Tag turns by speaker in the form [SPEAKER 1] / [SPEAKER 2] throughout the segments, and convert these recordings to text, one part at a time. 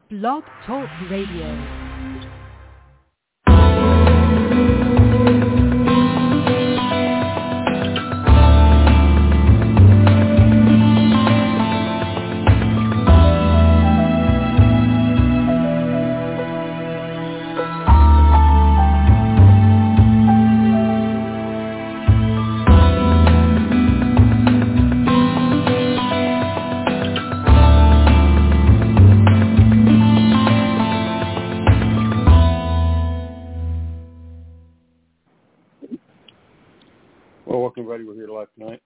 [SPEAKER 1] Blog Talk Radio.
[SPEAKER 2] Everybody, we're here live tonight.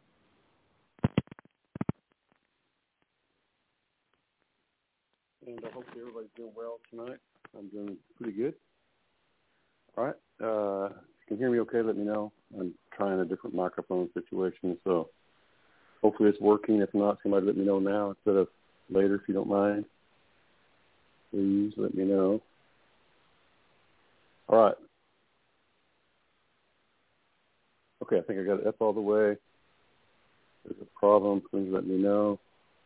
[SPEAKER 2] And I hope everybody's doing well tonight. I'm doing pretty good. All right. If you can hear me okay, let me know. I'm trying a different microphone situation, so hopefully it's working. If not, somebody let me know now instead of later, if you don't mind. Please let me know. All right. Okay, I think I got it up all the way. If there's a problem, please let me know.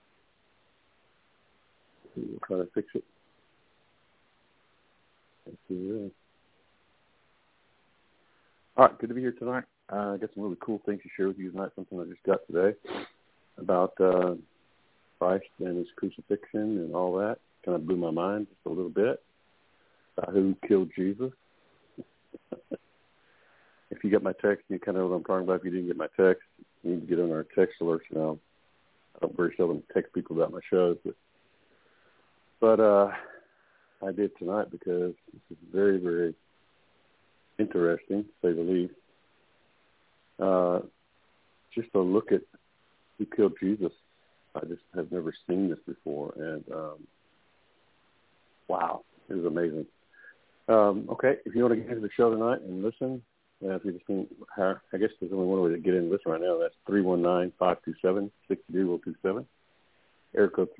[SPEAKER 2] We'll try to fix it. Let's see there. All right, good to be here tonight. I got some really cool things to share with you tonight, something I just got today about Christ and his crucifixion and all that. Kind of blew my mind just a little bit about who killed Jesus. If you got my text, you kind of know what I'm talking about. If you didn't get my text, you need to get on our text alerts now. I don't very seldom text people about my shows, but I did tonight because this is very, very interesting, to say the least. Just to look at who killed Jesus, I just have never seen this before, and wow, it was amazing. Okay, if you want to get into the show tonight and listen, if you just think, I guess there's only one way to get in and listen right now. That's 319-527-6027. Area code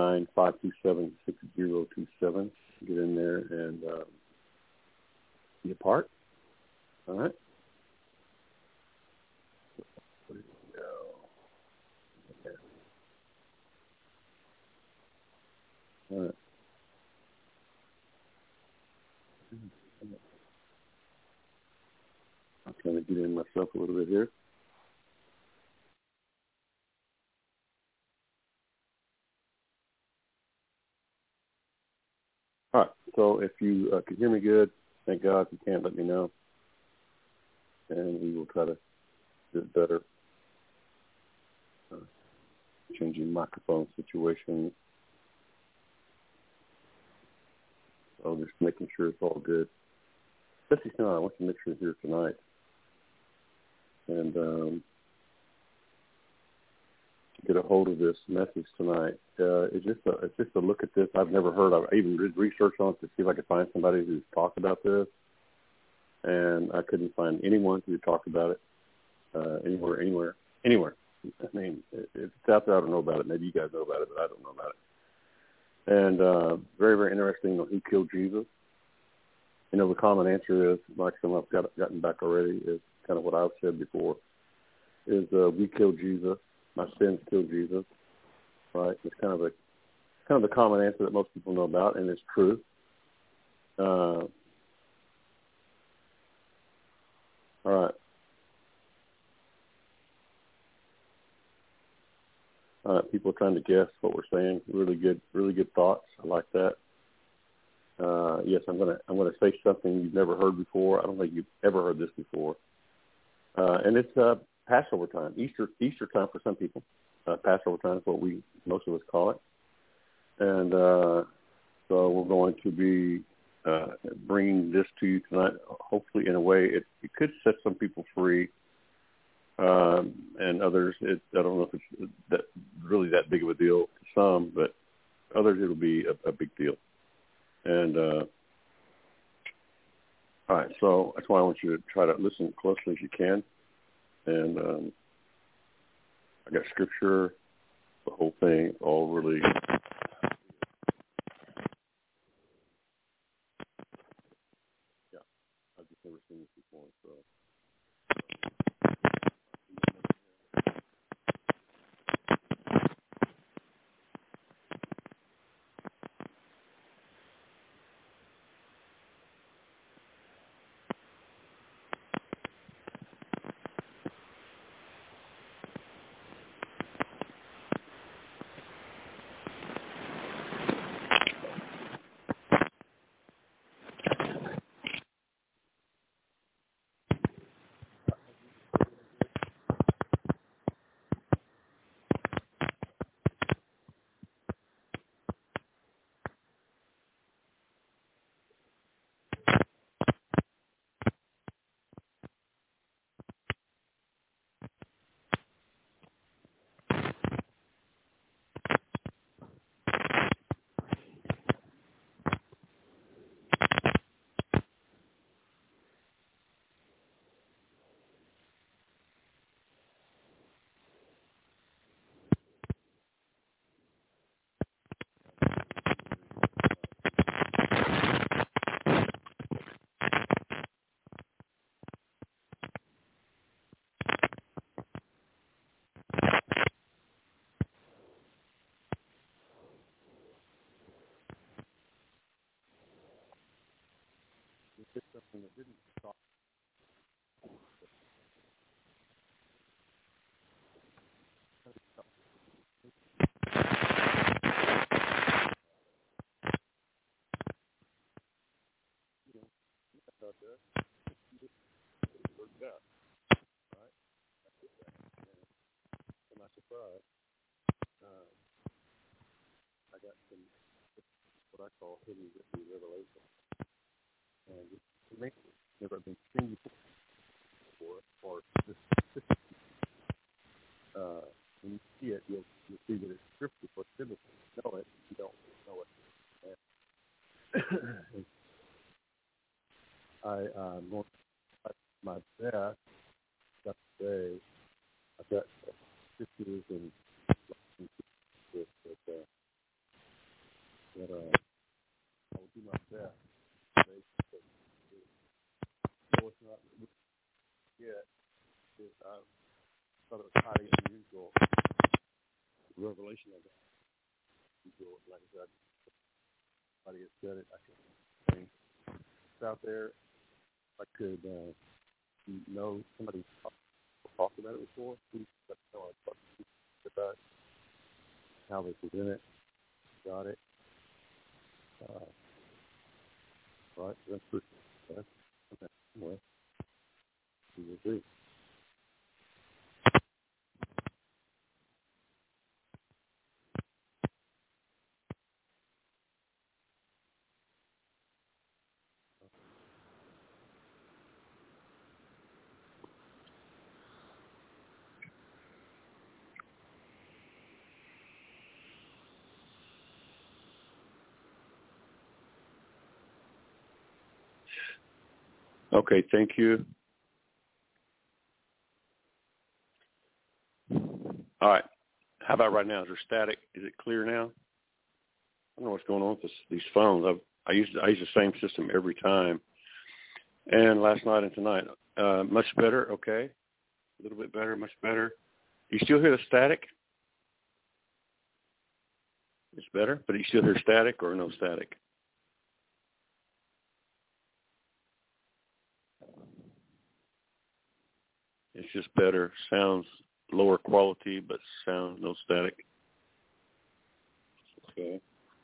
[SPEAKER 2] 319-527-6027. Get in there and be a part. All right. Where did it go? Okay. All right. I'm trying to get in myself a little bit here. All right. So if you can hear me good, thank God. If you can't, let me know. And we will try to do it better. Changing microphone situation. So just making sure it's all good. Especially tonight. I want to make sure you're here tonight. And get a hold of this message tonight. It's just a look at this. I've never heard of. I even did research on it to see if I could find somebody who's talked about this, and I couldn't find anyone who talked about it anywhere. I mean, if it's out there, I don't know about it. Maybe you guys know about it, but I don't know about it. And very, very interesting on who killed Jesus. You know, the common answer is, like some I've gotten back already, is kind of what I've said before, is we killed Jesus. My sins killed Jesus. Right? It's kind of the common answer that most people know about, and it's true. All right. People are trying to guess what we're saying. Really good thoughts. I like that. Yes, I'm gonna say something you've never heard before. I don't think you've ever heard this before. And it's Passover time, Easter time for some people. Passover time is what most of us call it. And so we're going to be bringing this to you tonight. Hopefully, in a way, it could set some people free, and others. I don't know if it's really that big of a deal to some, but others it'll be a big deal. And all right, so that's why I want you to try to listen closely as you can. And I got scripture, the whole thing, all really. Yeah, I've just never seen this before, so. did something that didn't stop. You know, about that. It worked out, right? I did that. And to my surprise, I got some what I call hidden revelation. And it makes it never been seen before, or this, when you see it, you'll see that it's scripted, but biblical. You know it, you don't know it. I'm going to try my best today. I've got pictures and that I will do my best. So it's not yet. I thought it was highly unusual. The revelation of that. Like I said, somebody has said it. I can it's out there. I could know somebody talked about it before. About how they present it, got it. Right, that's pretty. Okay. Anyway, we will see. Okay, thank you. All right. How about right now? Is there static? Is it clear now? I don't know what's going on with these phones. I use the same system every time. And last night and tonight, much better. Okay, a little bit better, much better. You still hear the static? It's better, but you still hear static or no static? It's just better. Sounds lower quality, but sound no static. Okay.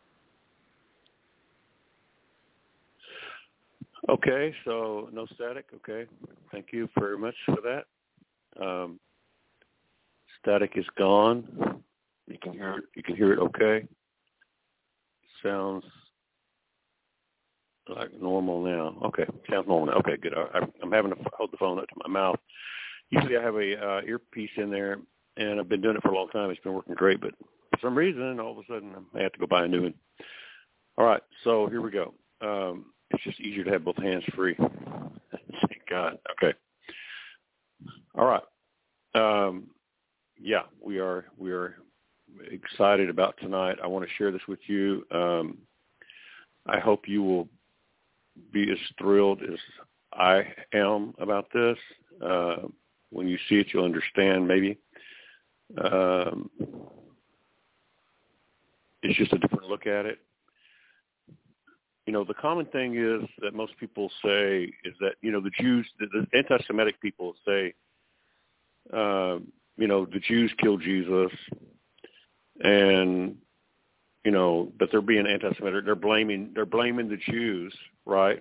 [SPEAKER 2] Okay, so no static. Okay, thank you very much for that. Static is gone. You can hear it. You can hear it. Okay. Sounds like normal now. Okay, sounds normal now. Okay, good. I'm having to hold the phone up to my mouth. Usually I have a earpiece in there, and I've been doing it for a long time. It's been working great, but for some reason, all of a sudden, I have to go buy a new one. All right, so here we go. It's just easier to have both hands free. Thank God. Okay. All right. Yeah, we are excited about tonight. I want to share this with you. I hope you will be as thrilled as I am about this. When you see it, you'll understand maybe. It's just a different look at it. You know, the common thing is that most people say is that, you know, the Jews, the anti-Semitic people say, you know, the Jews killed Jesus, and, you know, but they're being anti-Semitic. They're blaming the Jews, right?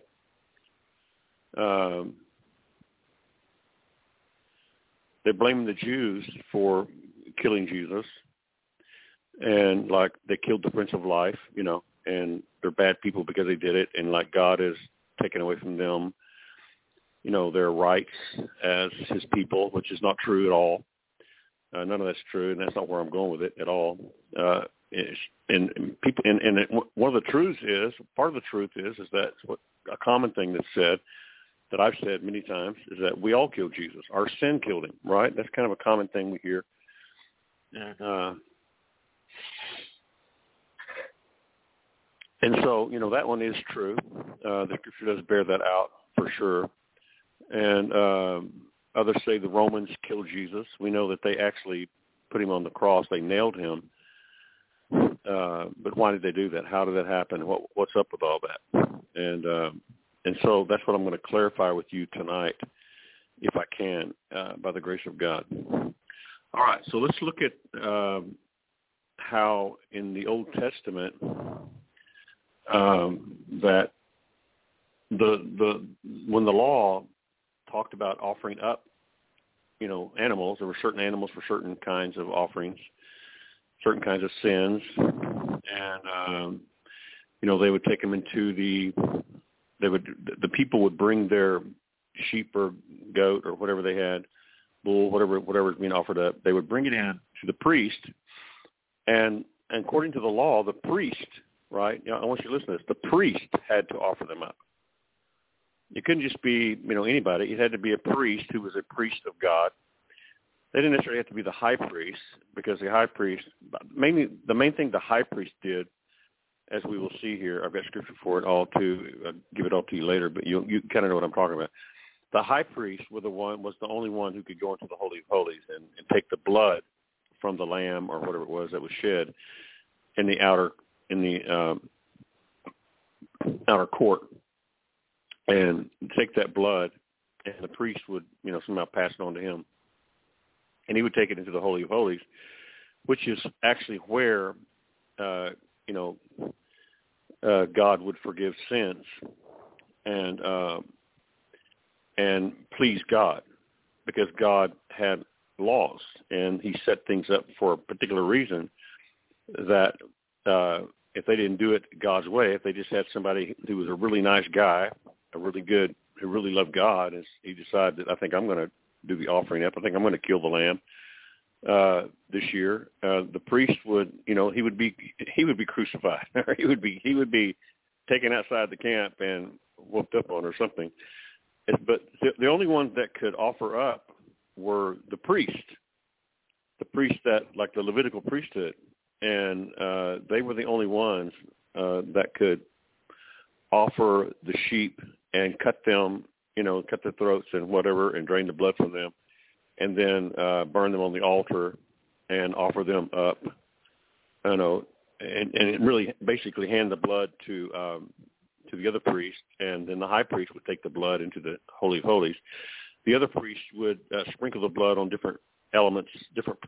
[SPEAKER 2] They're blaming the Jews for killing Jesus, and like they killed the Prince of Life, you know, and they're bad people because they did it, and like God is taking away from them, you know, their rights as His people, which is not true at all. None of that's true, and that's not where I'm going with it at all. And people, and one of the truths is, part of the truth is that what a common thing that's said, that I've said many times, is that we all killed Jesus. Our sin killed Him, right? That's kind of a common thing we hear. And so, you know, that one is true. The Scripture does bear that out for sure. And others say the Romans killed Jesus. We know that they actually put Him on the cross. They nailed Him. But why did they do that? How did that happen? What's up with all that? And so that's what I'm going to clarify with you tonight, if I can, by the grace of God. All right, so let's look at how in the Old Testament that when the law talked about offering up, animals, there were certain animals for certain kinds of offerings, certain kinds of sins, and they would take them into the people would bring their sheep or goat or whatever they had, bull, whatever was being offered up. They would bring it in to the priest, and according to the law, the priest, right? I want you to listen to this. The priest had to offer them up. It couldn't just be anybody. It had to be a priest who was a priest of God. They didn't necessarily have to be the high priest, because the high priest, the main thing the high priest did, as we will see here, I've got scripture for it all too. I'll give it all to you later, but you kind of know what I'm talking about. The high priest was the only one who could go into the Holy of Holies and take the blood from the lamb or whatever it was that was shed in the outer court, and take that blood, and the priest would somehow pass it on to him, and he would take it into the Holy of Holies, which is actually where God would forgive sins and please God, because God had laws, and he set things up for a particular reason, that if they didn't do it God's way, if they just had somebody who was a really nice guy, who really loved God, and he decided that I think I'm going to do the offering up, I think I'm going to kill the lamb this year, the priest would, he would be crucified, or he would be taken outside the camp and whooped up on or something. But the only ones that could offer up were the priest that, like the Levitical priesthood, and they were the only ones that could offer the sheep and cut them, cut their throats and whatever, and drain the blood from them, and then burn them on the altar and offer them up, and really basically hand the blood to the other priest, and then the high priest would take the blood into the Holy of Holies. The other priest would sprinkle the blood on different elements, different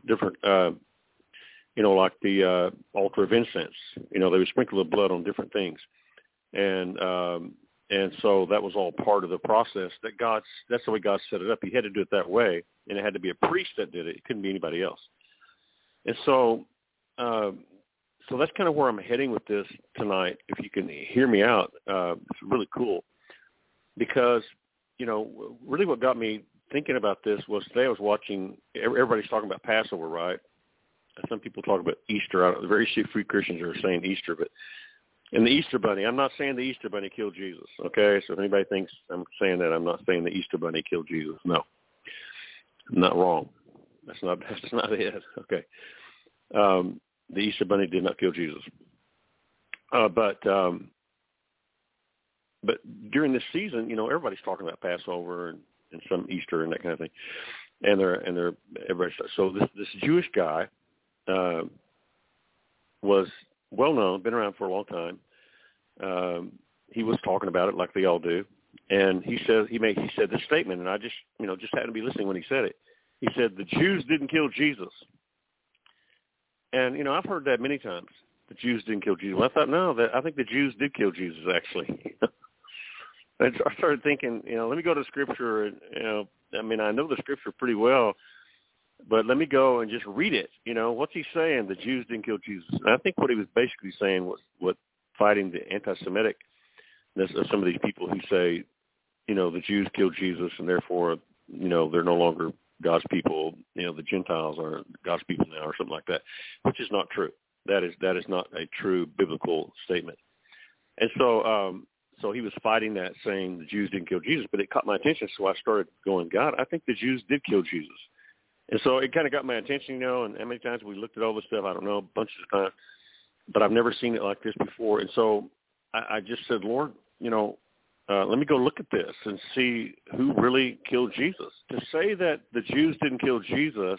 [SPEAKER 2] like the altar of incense. They would sprinkle the blood on different things, and so that was all part of the process that's the way God set it up. He had to do it that way, and it had to be a priest that did it. It couldn't be anybody else. And so that's kind of where I'm heading with this tonight. If you can hear me out, it's really cool, because, really what got me thinking about this was today I was watching, everybody's talking about Passover, right? Some people talk about Easter. Very few Christians are saying Easter, but and the Easter Bunny, I'm not saying the Easter Bunny killed Jesus, okay? So if anybody thinks I'm saying that, I'm not saying the Easter Bunny killed Jesus. No, I'm not wrong. That's not it, okay? The Easter Bunny did not kill Jesus. But during this season, everybody's talking about Passover and some Easter and that kind of thing, and they're everybody. So this Jewish guy was well known, been around for a long time. He was talking about it like they all do, and he said this statement, and I just happened to be listening when he said it. He said the Jews didn't kill Jesus, and I've heard that many times. The Jews didn't kill Jesus. Well, I thought I think the Jews did kill Jesus actually. And so I started thinking, let me go to Scripture, and I know the Scripture pretty well, but let me go and just read it. What's he saying? The Jews didn't kill Jesus. And I think what he was basically saying was what fighting the anti-Semitic-ness of some of these people who say, the Jews killed Jesus, and therefore, they're no longer God's people. The Gentiles are God's people now, or something like that, which is not true. That is not a true biblical statement. And so he was fighting that, saying the Jews didn't kill Jesus, but it caught my attention, so I started going, God, I think the Jews did kill Jesus. And so it kind of got my attention, and how many times we looked at all this stuff, I don't know, bunches of times, but I've never seen it like this before. And so I just said, Lord, let me go look at this and see who really killed Jesus. To say that the Jews didn't kill Jesus,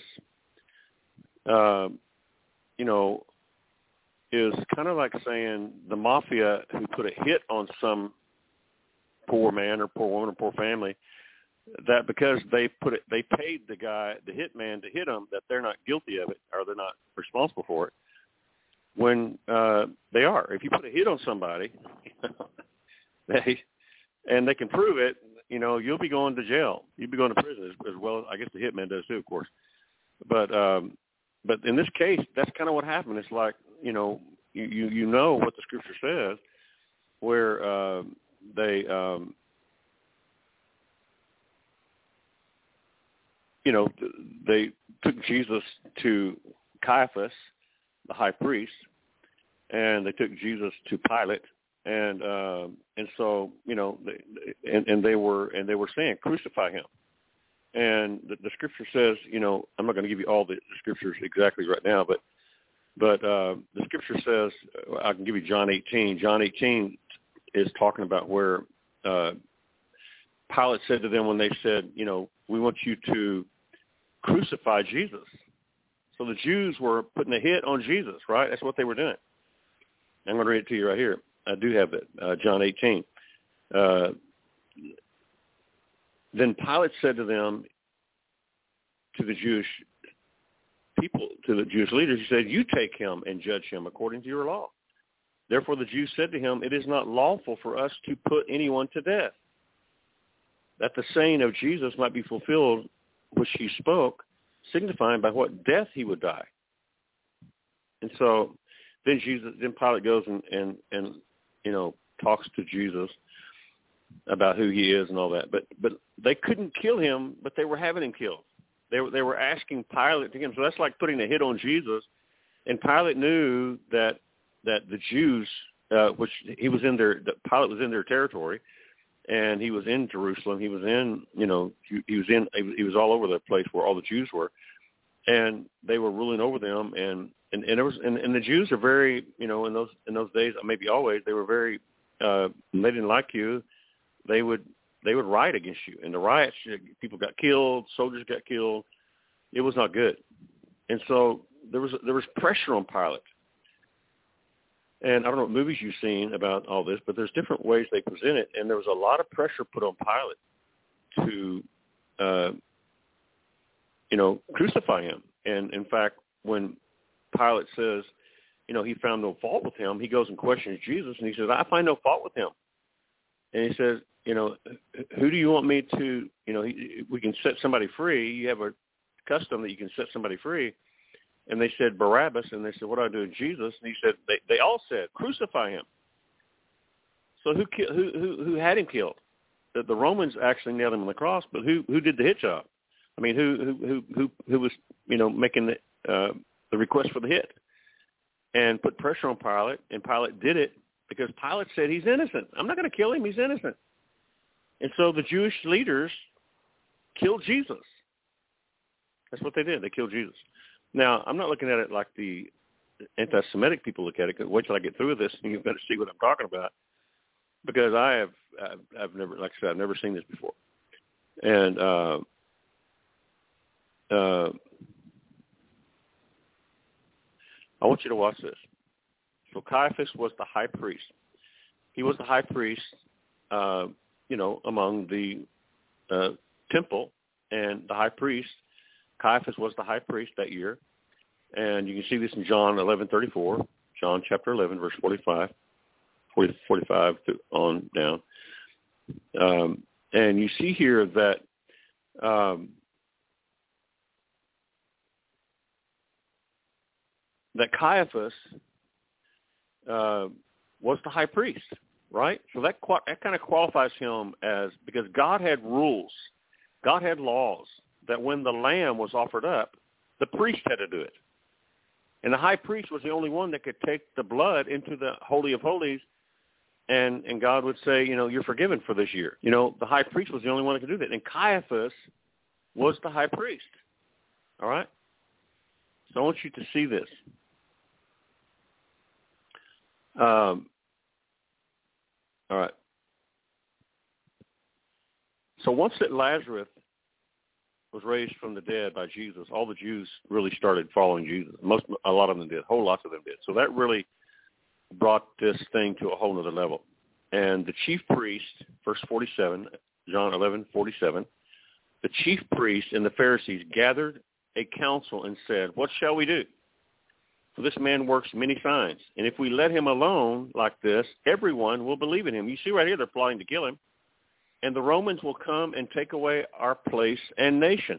[SPEAKER 2] is kind of like saying the mafia who put a hit on some
[SPEAKER 3] poor man or poor woman or poor family, that because they paid the guy, the hit man, to hit them, that they're not guilty of it or they're not responsible for it. When they are, if you put a hit on somebody, and they can prove it, you'll be going to jail. You'll be going to prison as well. I guess the hitman does too, of course. But in this case, that's kind of what happened. It's like, you know what the scripture says, where they took Jesus to Caiaphas, the high priest, and they took Jesus to Pilate, and so they were saying, crucify him. And the scripture says, I'm not going to give you all the scriptures exactly right now, but the scripture says, I can give you John 18. John 18 is talking about where Pilate said to them when they said, we want you to crucify Jesus. So the Jews were putting a hit on Jesus, right? That's what they were doing. I'm going to read it to you right here. I do have it, John 18. Then Pilate said to them, to the Jewish people, to the Jewish leaders, he said, you take him and judge him according to your law. Therefore the Jews said to him, it is not lawful for us to put anyone to death, that the saying of Jesus might be fulfilled, which he spoke, signifying by what death he would die. And so then Pilate goes and talks to Jesus about who he is and all that. But they couldn't kill him, but they were having him killed. They were asking Pilate to kill him. So that's like putting a hit on Jesus. And Pilate knew that the Jews, which Pilate was in their territory, and he was in Jerusalem. He was in, he was all over the place where all the Jews were, and they were ruling over them. And the Jews are very, in those days, maybe always, they were very, they didn't like you. They would riot against you. And the riots, people got killed, soldiers got killed. It was not good. And so there was pressure on Pilate. And I don't know what movies you've seen about all this, but there's different ways they present it. And there was a lot of pressure put on Pilate to, crucify him. And in fact, when Pilate says, he found no fault with him, he goes and questions Jesus, and he says, I find no fault with him. And he says, who do you want me to, we can set somebody free. You have a custom that you can set somebody free. And they said Barabbas, and they said, what do I do with Jesus? And he said, they all said, crucify him. So who had him killed? The Romans actually nailed him on the cross, but who did the hit job? I mean, who was, making the request for the hit and put pressure on Pilate, and Pilate did it because Pilate said he's innocent. I'm not going to kill him. He's innocent. And so the Jewish leaders killed Jesus. That's what they did. They killed Jesus. Now, I'm not looking at it like the anti-Semitic people look at it. Wait till I get through with this, and you better see what I'm talking about, because I've never, like I said, I've never seen this before. And I want you to watch this. So Caiaphas was the high priest. He was the high priest, among the temple, and the high priest, Caiaphas was the high priest that year. And you can see this in John 11:34, John chapter 11, verse 45 on down. And you see here that that Caiaphas was the high priest, right? So that kind of qualifies him as, because God had rules, God had laws, that when the lamb was offered up, the priest had to do it. And the high priest was the only one that could take the blood into the Holy of Holies, and God would say, you're forgiven for this year. The high priest was the only one that could do that. And Caiaphas was the high priest. All right? So I want you to see this. All right. So once that Lazarus was raised from the dead by Jesus, all the Jews really started following Jesus. A lot of them did. Whole lots of them did. So that really brought this thing to a whole other level. And the chief priest, verse 47, John 11:47, the chief priest and the Pharisees gathered a council and said, "What shall we do? For this man works many signs. And if we let him alone like this, everyone will believe in him." You see right here, they're plotting to kill him. "And the Romans will come and take away our place and nation."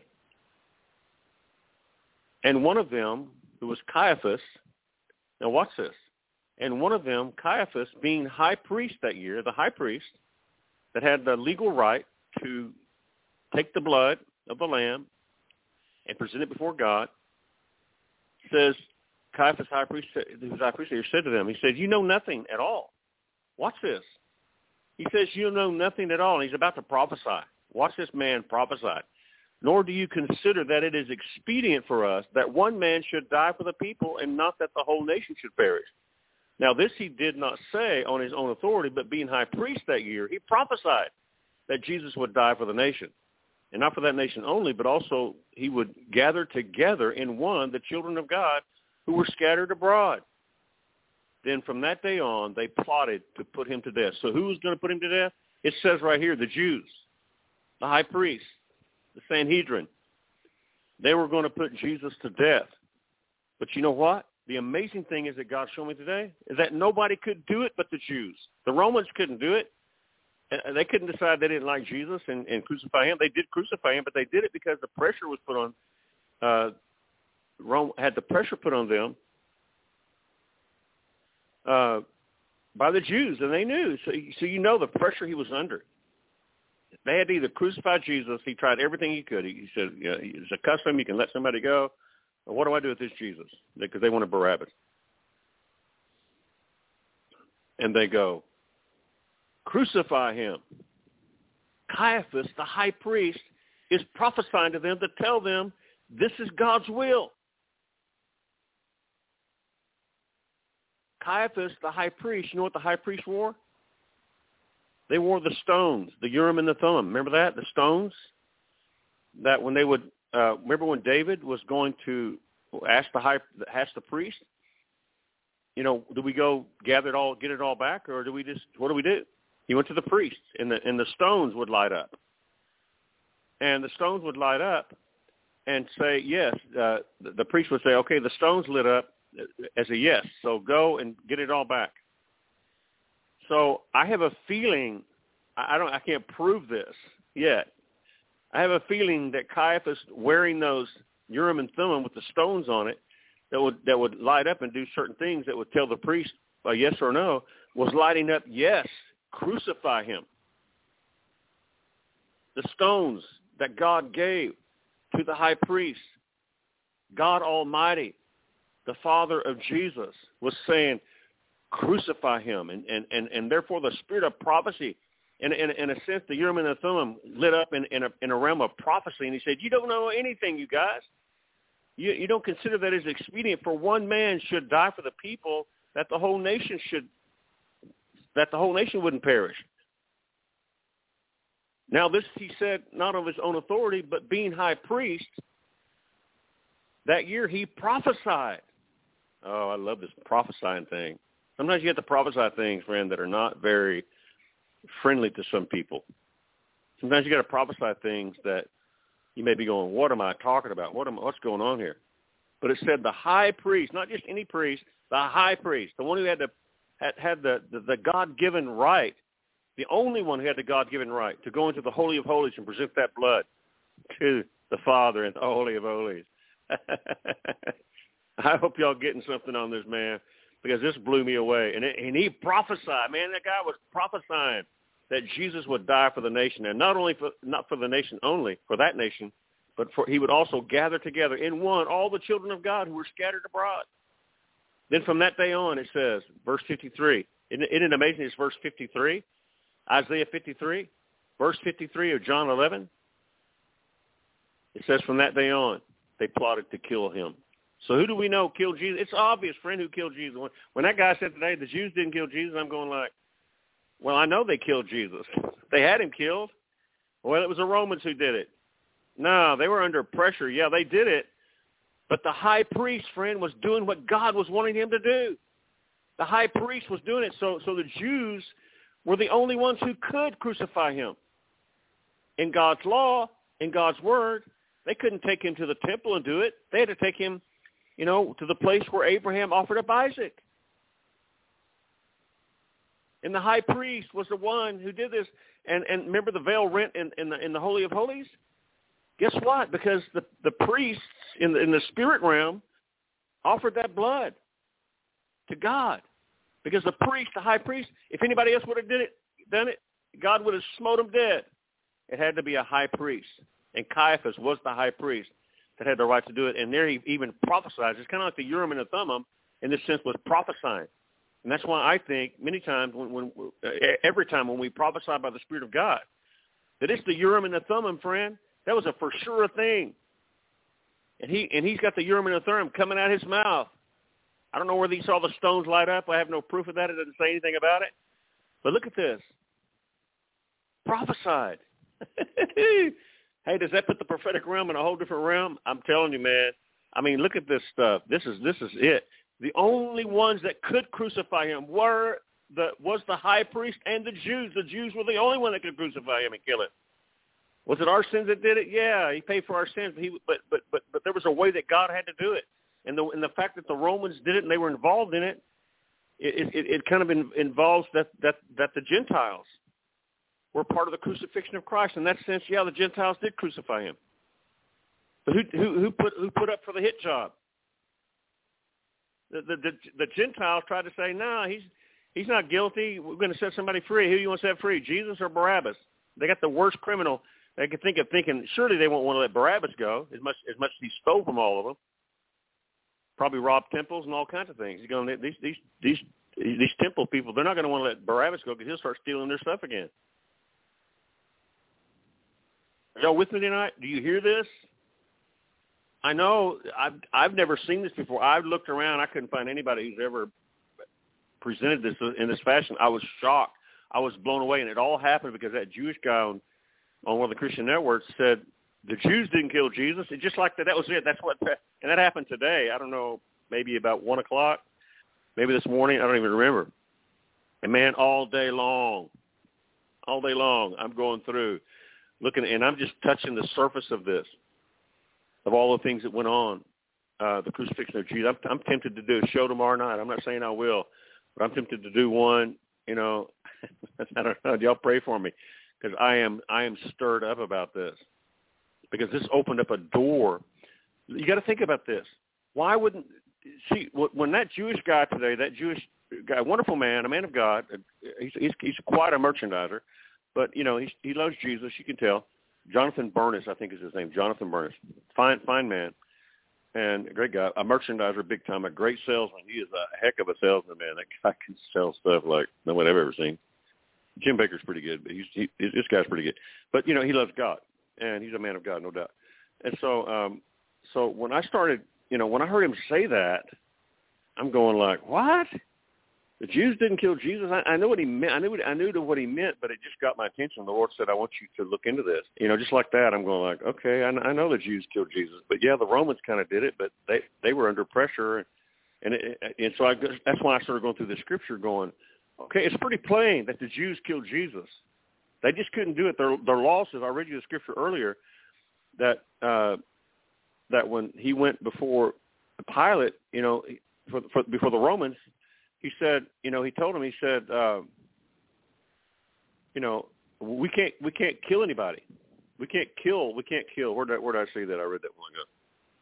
[SPEAKER 3] And one of them, who was Caiaphas, now watch this, and one of them, Caiaphas, being high priest that year, the high priest that had the legal right to take the blood of the lamb and present it before God, says, Caiaphas, high priest, who's high priest here, said to them, he said, "You know nothing at all." Watch this. He says, "You know nothing at all." And he's about to prophesy. Watch this man prophesy. "Nor do you consider that it is expedient for us that one man should die for the people and not that the whole nation should perish." Now this he did not say on his own authority, but being high priest that year, he prophesied that Jesus would die for the nation. And not for that nation only, but also he would gather together in one the children of God who were scattered abroad. Then from that day on, they plotted to put him to death. So who was going to put him to death? It says right here, the Jews, the high priest, the Sanhedrin. They were going to put Jesus to death. But you know what? The amazing thing is that God showed me today is that nobody could do it but the Jews. The Romans couldn't do it. They couldn't decide they didn't like Jesus and crucify him. They did crucify him, but they did it because the pressure was put on, Rome had the pressure put on them by the Jews, and they knew. So you know the pressure he was under. They had to either crucify Jesus. He tried everything he could. He said, you know, it's a custom. You can let somebody go. Or what do I do with this Jesus? Because they wanted Barabbas. And they go, crucify him. Caiaphas, the high priest, is prophesying to them to tell them this is God's will. Caiaphas, the high priest, you know what the high priest wore? They wore the stones, the Urim and the Thummim. Remember that? The stones? That when they would, remember when David was going to ask the priest, you know, do we go gather it all, get it all back, or do we just, what do we do? He went to the priest, and the stones would light up. And the stones would light up and say, yes. The priest would say, okay, the stones lit up as a yes, so go and get it all back. So I have a feeling, I can't prove this yet. I have a feeling that Caiaphas wearing those Urim and Thummim with the stones on it that would light up and do certain things that would tell the priest a yes or no was lighting up, yes, crucify him. The stones that God gave to the high priest, God Almighty, the Father of Jesus, was saying, crucify him. And therefore the spirit of prophecy, in a sense, the Urim and the Thummim lit up in a realm of prophecy. And he said, you don't know anything, you guys. You don't consider that it's expedient for one man should die for the people, that the whole nation wouldn't perish. Now this he said not of his own authority, but being high priest, that year he prophesied. Oh, I love this prophesying thing. Sometimes you have to prophesy things, friend, that are not very friendly to some people. Sometimes you got to prophesy things that you may be going, what am I talking about? What's going on here? But it said the high priest, not just any priest, the high priest, the one who had the God-given right, the only one who had the God-given right to go into the Holy of Holies and present that blood to the Father in the Holy of Holies. I hope y'all getting something on this, man, because this blew me away. And he prophesied, man, that guy was prophesying that Jesus would die for the nation, and not for the nation only, for that nation, but he would also gather together in one all the children of God who were scattered abroad. Then from that day on, it says, verse 53. Isn't it amazing? It's verse 53, Isaiah 53, verse 53 of John 11. It says from that day on, they plotted to kill him. So who do we know killed Jesus? It's obvious, friend, who killed Jesus. When that guy said today the Jews didn't kill Jesus, I'm going like, well, I know they killed Jesus. They had him killed. Well, it was the Romans who did it. No, they were under pressure. Yeah, they did it. But the high priest, friend, was doing what God was wanting him to do. The high priest was doing it. So the Jews were the only ones who could crucify him. In God's law, in God's word, they couldn't take him to the temple and do it. They had to take him, to the place where Abraham offered up Isaac. And the high priest was the one who did this. And remember the veil rent in the Holy of Holies? Guess what? Because the priests in the spirit realm offered that blood to God. Because the priest, the high priest, if anybody else would have done it, God would have smote him dead. It had to be a high priest. And Caiaphas was the high priest that had the right to do it. And there he even prophesied. It's kind of like the Urim and the Thummim in this sense was prophesying. And that's why I think many times, every time when we prophesy by the Spirit of God, that it's the Urim and the Thummim, friend. That was a for sure thing. And he's got the Urim and the Thummim coming out his mouth. I don't know whether he saw the stones light up. I have no proof of that. It doesn't say anything about it. But look at this. Prophesied. Hey, does that put the prophetic realm in a whole different realm? I'm telling you, man. I mean, look at this stuff. This is it. The only ones that could crucify him was the high priest and the Jews. The Jews were the only one that could crucify him and kill him. Was it our sins that did it? Yeah, he paid for our sins, but there was a way that God had to do it. And the fact that the Romans did it and they were involved in it, it kind of involves that the Gentiles were part of the crucifixion of Christ. In that sense, yeah, the Gentiles did crucify him. But who put up for the hit job? The Gentiles tried to say, no, he's not guilty. We're going to set somebody free. Who do you want to set free, Jesus or Barabbas? They got the worst criminal. They could think of thinking, surely they won't want to let Barabbas go as much as he stole from all of them. Probably robbed temples and all kinds of things. He's going, these temple people, they're not going to want to let Barabbas go because he'll start stealing their stuff again. Are y'all with me tonight? Do you hear this? I know I've never seen this before. I've looked around. I couldn't find anybody who's ever presented this in this fashion. I was shocked. I was blown away, and it all happened because that Jewish guy on one of the Christian networks said the Jews didn't kill Jesus. It just like that. That was it. And that happened today. I don't know, maybe about 1 o'clock, maybe this morning. I don't even remember. And man, all day long, I'm going through, looking, and I'm just touching the surface of this, of all the things that went on, the crucifixion of Jesus. I'm tempted to do a show tomorrow night. I'm not saying I will, but I'm tempted to do one. I don't know. Y'all pray for me because I am stirred up about this because this opened up a door. You got to think about this. Why wouldn't when that Jewish guy today, that Jewish guy, wonderful man, a man of God, he's quite a merchandiser, but he loves Jesus. You can tell. Jonathan Bernis, I think is his name. Jonathan Bernis, fine man, and a great guy, a merchandiser, big time, a great salesman. He is a heck of a salesman, man. That guy can sell stuff like no one I've ever seen. Jim Baker's pretty good, but this guy's pretty good. But he loves God, and he's a man of God, no doubt. And so, so when I started, when I heard him say that, I'm going like, what? The Jews didn't kill Jesus. I know what he meant. I knew what he meant, but it just got my attention. The Lord said, I want you to look into this. Just like that, I'm going like, okay, I know the Jews killed Jesus, but yeah, the Romans kind of did it, but they were under pressure, and so that's why I started going through the scripture, going, okay, it's pretty plain that the Jews killed Jesus. They just couldn't do it. Their law says, I read you the scripture earlier, that when he went before Pilate, before the Romans. He said, he told him, he said, we can't kill anybody. We can't kill. Where did I say that? I read that one ago.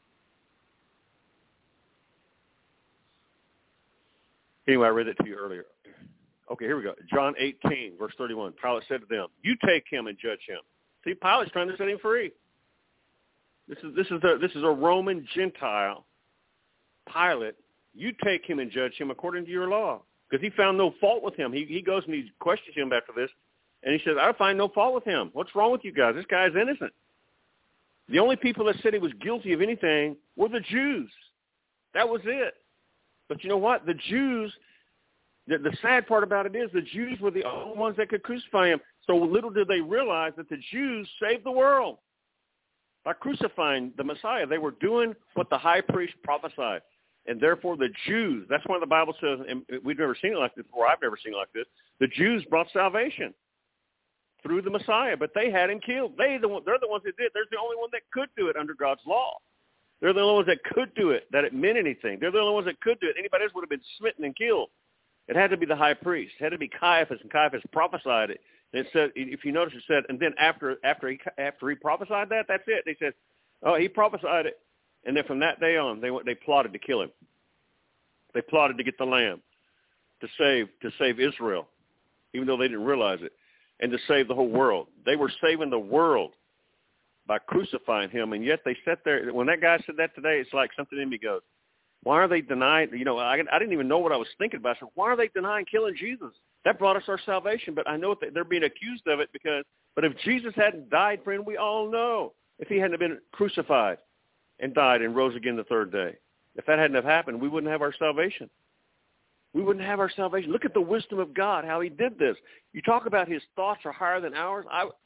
[SPEAKER 3] Anyway, I read that to you earlier. Okay, here we go. John 18, verse 31. Pilate said to them, you take him and judge him. See, Pilate's trying to set him free. This is a Roman Gentile, Pilate. You take him and judge him according to your law. Because he found no fault with him. He goes and he questions him after this, and he says, I find no fault with him. What's wrong with you guys? This guy's innocent. The only people that said he was guilty of anything were the Jews. That was it. But you know what? The Jews, the sad part about it is the Jews were the only ones that could crucify him. So little did they realize that the Jews saved the world. By crucifying the Messiah, they were doing what the high priest prophesied. And therefore the Jews, that's why the Bible says, and we've never seen it like this before, I've never seen it like this, the Jews brought salvation through the Messiah, but they had him killed. They're the ones that did. They're the only one that could do it under God's law. They're the only ones that could do it, that it meant anything. They're the only ones that could do it. Anybody else would have been smitten and killed. It had to be the high priest. It had to be Caiaphas, and Caiaphas prophesied it. And it said, if you notice, it said, and then after he prophesied that, that's it. They said, oh, he prophesied it. And then from that day on, they plotted to kill him. They plotted to get the lamb to save Israel, even though they didn't realize it, and to save the whole world. They were saving the world by crucifying him, and yet they sat there. When that guy said that today, it's like something in me goes, why are they denying? I didn't even know what I was thinking about. So why are they denying killing Jesus? That brought us our salvation, but I know that they're being accused of it but if Jesus hadn't died, friend, we all know, if he hadn't been crucified and died and rose again the third day, if that hadn't have happened, we wouldn't have our salvation. We wouldn't have our salvation. Look at the wisdom of God, how he did this. You talk about his thoughts are higher than ours.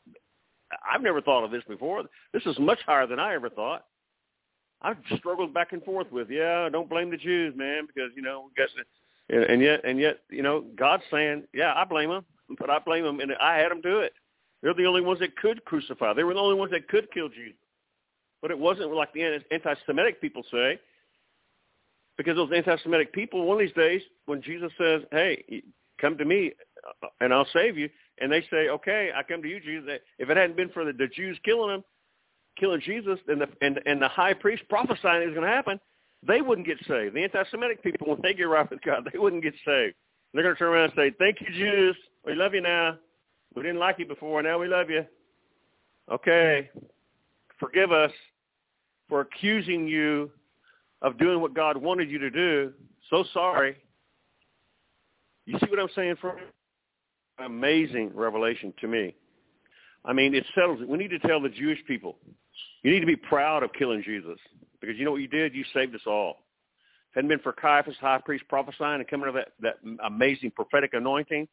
[SPEAKER 3] I've never thought of this before. This is much higher than I ever thought. I've struggled back and forth with, don't blame the Jews, man, because, and yet, God's saying, I blame them, but I blame them, and I had them do it. They're the only ones that could crucify. They were the only ones that could kill Jesus. But it wasn't like the anti-Semitic people say, because those anti-Semitic people, one of these days, when Jesus says, hey, come to me and I'll save you, and they say, okay, I come to you, Jesus. If it hadn't been for the Jews killing Jesus, and the high priest prophesying it was going to happen, they wouldn't get saved. The anti-Semitic people, when they get right with God, they wouldn't get saved. They're going to turn around and say, thank you, Jews. We love you now. We didn't like you before. Now we love you. Okay. Forgive us for accusing you of doing what God wanted you to do. So sorry. You see what I'm saying, friend? Amazing revelation to me. I mean, it settles it. We need to tell the Jewish people, you need to be proud of killing Jesus, because you know what you did? You saved us all. If it hadn't been for Caiaphas, high priest, prophesying and coming to that amazing prophetic anointing.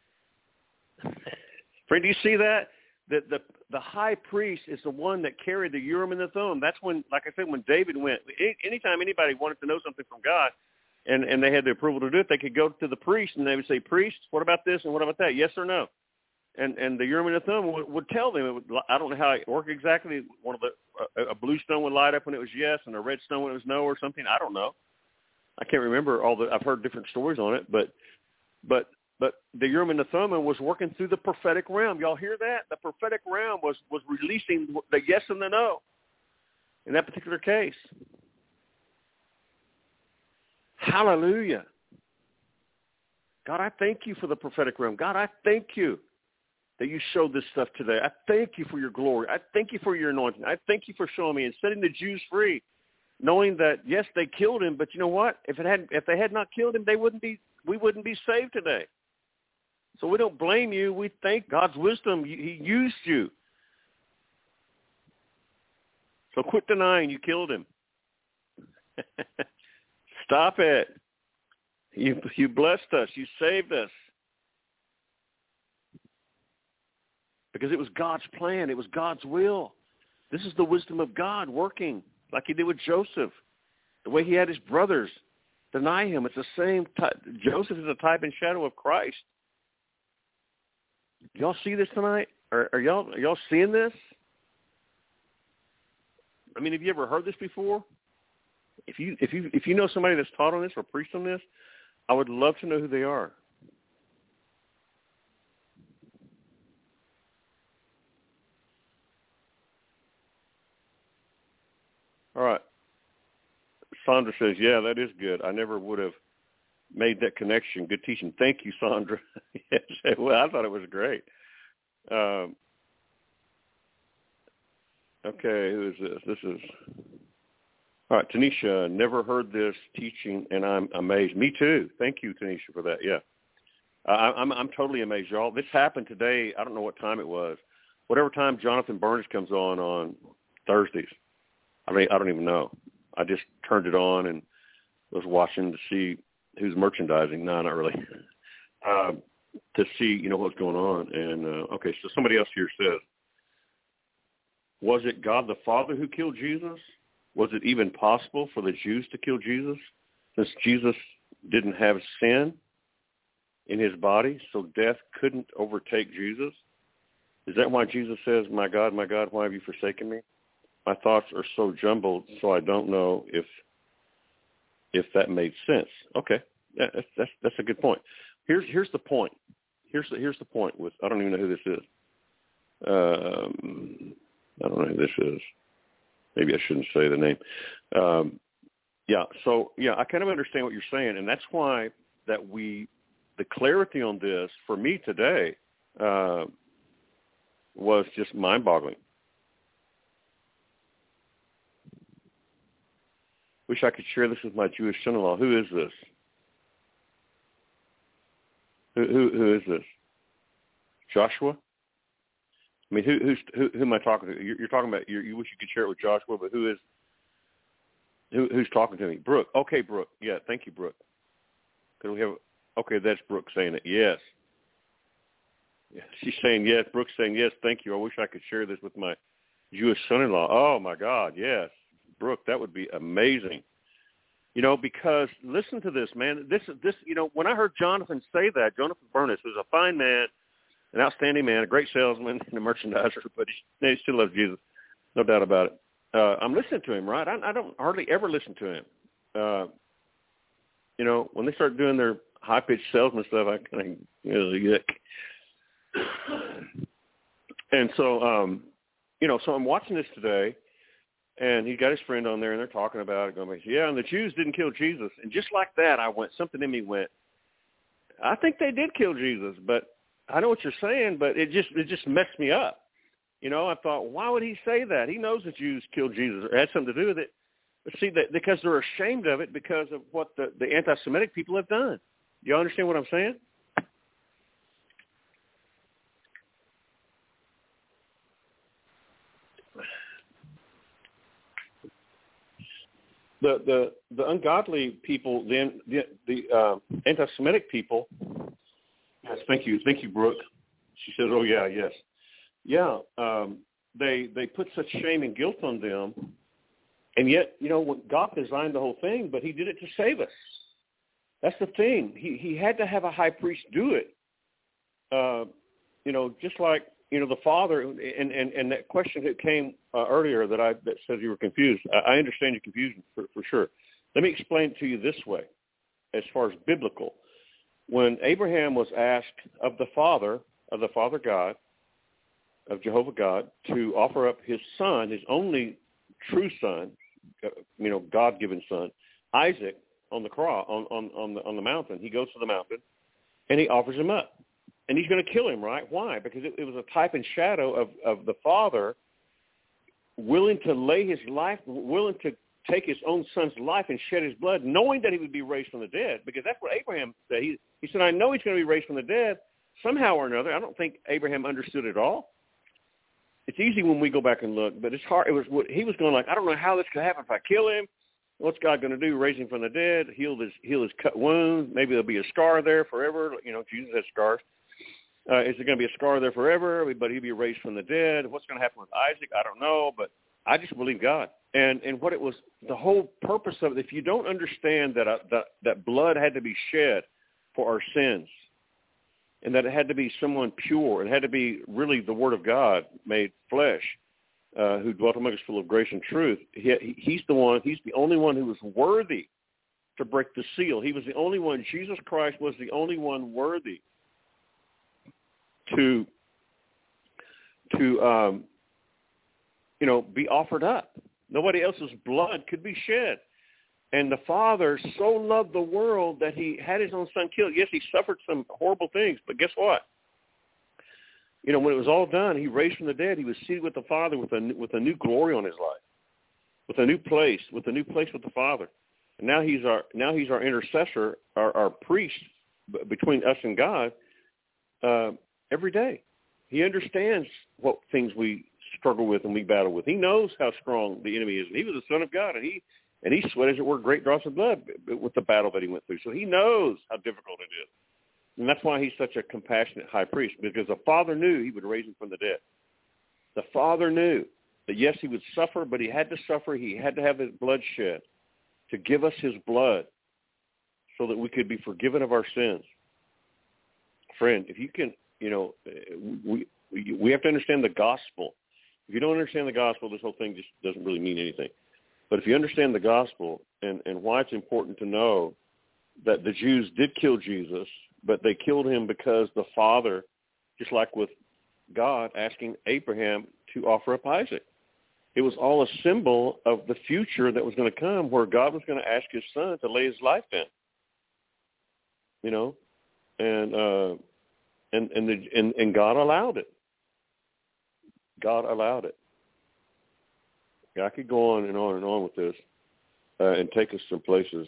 [SPEAKER 3] Friend, do you see that? The high priest is the one that carried the Urim and the Thummim. That's when, like I said, when David went, anytime anybody wanted to know something from God, and they had the approval to do it, they could go to the priest, and they would say, priest, what about this and what about that? Yes or no? And the Urim and the Thummim would tell them. I don't know how it worked exactly. One of a blue stone would light up when it was yes, and a red stone when it was no, or something. I don't know. I can't remember I've heard different stories on it, but the Urim and the Thummim was working through the prophetic realm. Y'all hear that? The prophetic realm was releasing the yes and the no in that particular case. Hallelujah. God, I thank you for the prophetic realm. God, I thank you that you showed this stuff today. I thank you for your glory. I thank you for your anointing. I thank you for showing me and setting the Jews free, knowing that, yes, they killed him, but you know what? If they had not killed him, we wouldn't be saved today. So we don't blame you. We thank God's wisdom. He used you. So quit denying you killed him. Stop it. You blessed us. You saved us. Because it was God's plan. It was God's will. This is the wisdom of God working like he did with Joseph. The way he had his brothers deny him. It's the same type. Joseph is a type and shadow of Christ. Y'all see this tonight? Are y'all seeing this? I mean, have you ever heard this before? If you know somebody that's taught on this or preached on this, I would love to know who they are. All right. Sandra says, yeah, that is good. I never would have made that connection. Good teaching. Thank you, Sandra. Yes, well, I thought it was great. Okay, who is this? This is, all right, Tanisha, never heard this teaching, and I'm amazed. Me too. Thank you, Tanisha, for that. Yeah. I'm totally amazed, y'all. This happened today. I don't know what time it was. Whatever time Jonathan Burns comes on Thursdays. I mean, I don't even know. I just turned it on and was watching to see who's merchandising. No, not really. To see, what's going on. And, okay, so somebody else here says, was it God the Father who killed Jesus? Was it even possible for the Jews to kill Jesus? since Jesus didn't have sin in his body, so death couldn't overtake Jesus? Is that why Jesus says, my God, why have you forsaken me? My thoughts are so jumbled, so I don't know if that made sense. Okay, that's a good point. Here's the point. Here's the point with, I don't even know who this is. I don't know who this is. Maybe I shouldn't say the name. I kind of understand what you're saying, and that's why that the clarity on this for me today was just mind-boggling. Wish I could share this with my Jewish son-in-law. Who is this? Who is this? Joshua? I mean, who am I talking to? You're talking about. You wish you could share it with Joshua, but who's talking to me? Brooke. Okay, Brooke. Yeah, thank you, Brooke. Could we have? Okay, that's Brooke saying it. Yes. Yeah, she's saying yes. Brooke's saying yes. Thank you. I wish I could share this with my Jewish son-in-law. Oh my God, yes, Brooke, that would be amazing. You know, because listen to this, man. This. You know, when I heard Jonathan say that, Jonathan Bernis, who's a fine man, an outstanding man, a great salesman and a merchandiser, but he still loves Jesus, no doubt about it. I'm listening to him, right? I don't hardly ever listen to him. You know, when they start doing their high-pitched salesman stuff, I kind of, yuck. And so, you know, so I'm watching this today, and he got his friend on there, and they're talking about it, going, yeah, and the Jews didn't kill Jesus. And just like that, something in me went, I think they did kill Jesus, but I know what you're saying, but it just messed me up. You know, I thought, why would he say that? He knows the Jews killed Jesus or had something to do with it. But see, that because they're ashamed of it because of what the anti-Semitic people have done. Do you understand what I'm saying? The ungodly people, then the anti-Semitic people. Yes, thank you, Brooke. She says, "Oh yeah, yes, yeah." They put such shame and guilt on them, and yet, you know, God designed the whole thing, but He did it to save us. That's the thing. He had to have a high priest do it. You know, just like, you know, the Father, and that question that came earlier that said you were confused. I understand your confusion for sure. Let me explain it to you this way, as far as biblical. When Abraham was asked of the Father God, of Jehovah God, to offer up his son, his only true son, you know, God-given son, Isaac, on the cross, on the mountain, he goes to the mountain, and he offers him up. And he's going to kill him, right? Why? Because it was a type and shadow of the Father willing to lay his life, willing to take his own son's life and shed his blood, knowing that he would be raised from the dead. Because that's what Abraham said. He said, I know he's going to be raised from the dead somehow or another. I don't think Abraham understood it all. It's easy when we go back and look, but it's hard. He was going like, I don't know how this could happen if I kill him. What's God going to do? Raise him from the dead, heal his cut wound. Maybe there'll be a scar there forever. You know, Jesus has scars. Is there going to be a scar there forever? But he'll be raised from the dead. What's going to happen with Isaac? I don't know, but I just believe God. And what it was, the whole purpose of it, if you don't understand that blood had to be shed for our sins, and that it had to be someone pure, it had to be really the Word of God made flesh, who dwelt among us full of grace and truth. He's the only one who was worthy to break the seal. He was the only one. Jesus Christ was the only one worthy to you know, be offered up. Nobody else's blood could be shed. And the Father so loved the world that he had his own son killed. Yes, he suffered some horrible things, but guess what? You know, when it was all done, he raised from the dead. He was seated with the Father with a new glory on his life, with a new place with the Father. And now he's our intercessor, our priest between us and God every day. He understands what things we struggle with and we battle with. He knows how strong the enemy is. And he was the Son of God, and he sweat, as it were, great drops of blood with the battle that he went through. So he knows how difficult it is. And that's why he's such a compassionate high priest, because the Father knew he would raise him from the dead. The Father knew that, yes, he would suffer, but he had to suffer. He had to have his blood shed to give us his blood so that we could be forgiven of our sins. Friend, if you can, we have to understand the gospel. If you don't understand the gospel, this whole thing just doesn't really mean anything. But if you understand the gospel and why it's important to know that the Jews did kill Jesus, but they killed him because the Father, just like with God asking Abraham to offer up Isaac, it was all a symbol of the future that was going to come, where God was going to ask his son to lay his life down. And God allowed it. God allowed it. I could go on and on and on with this, and take us some places.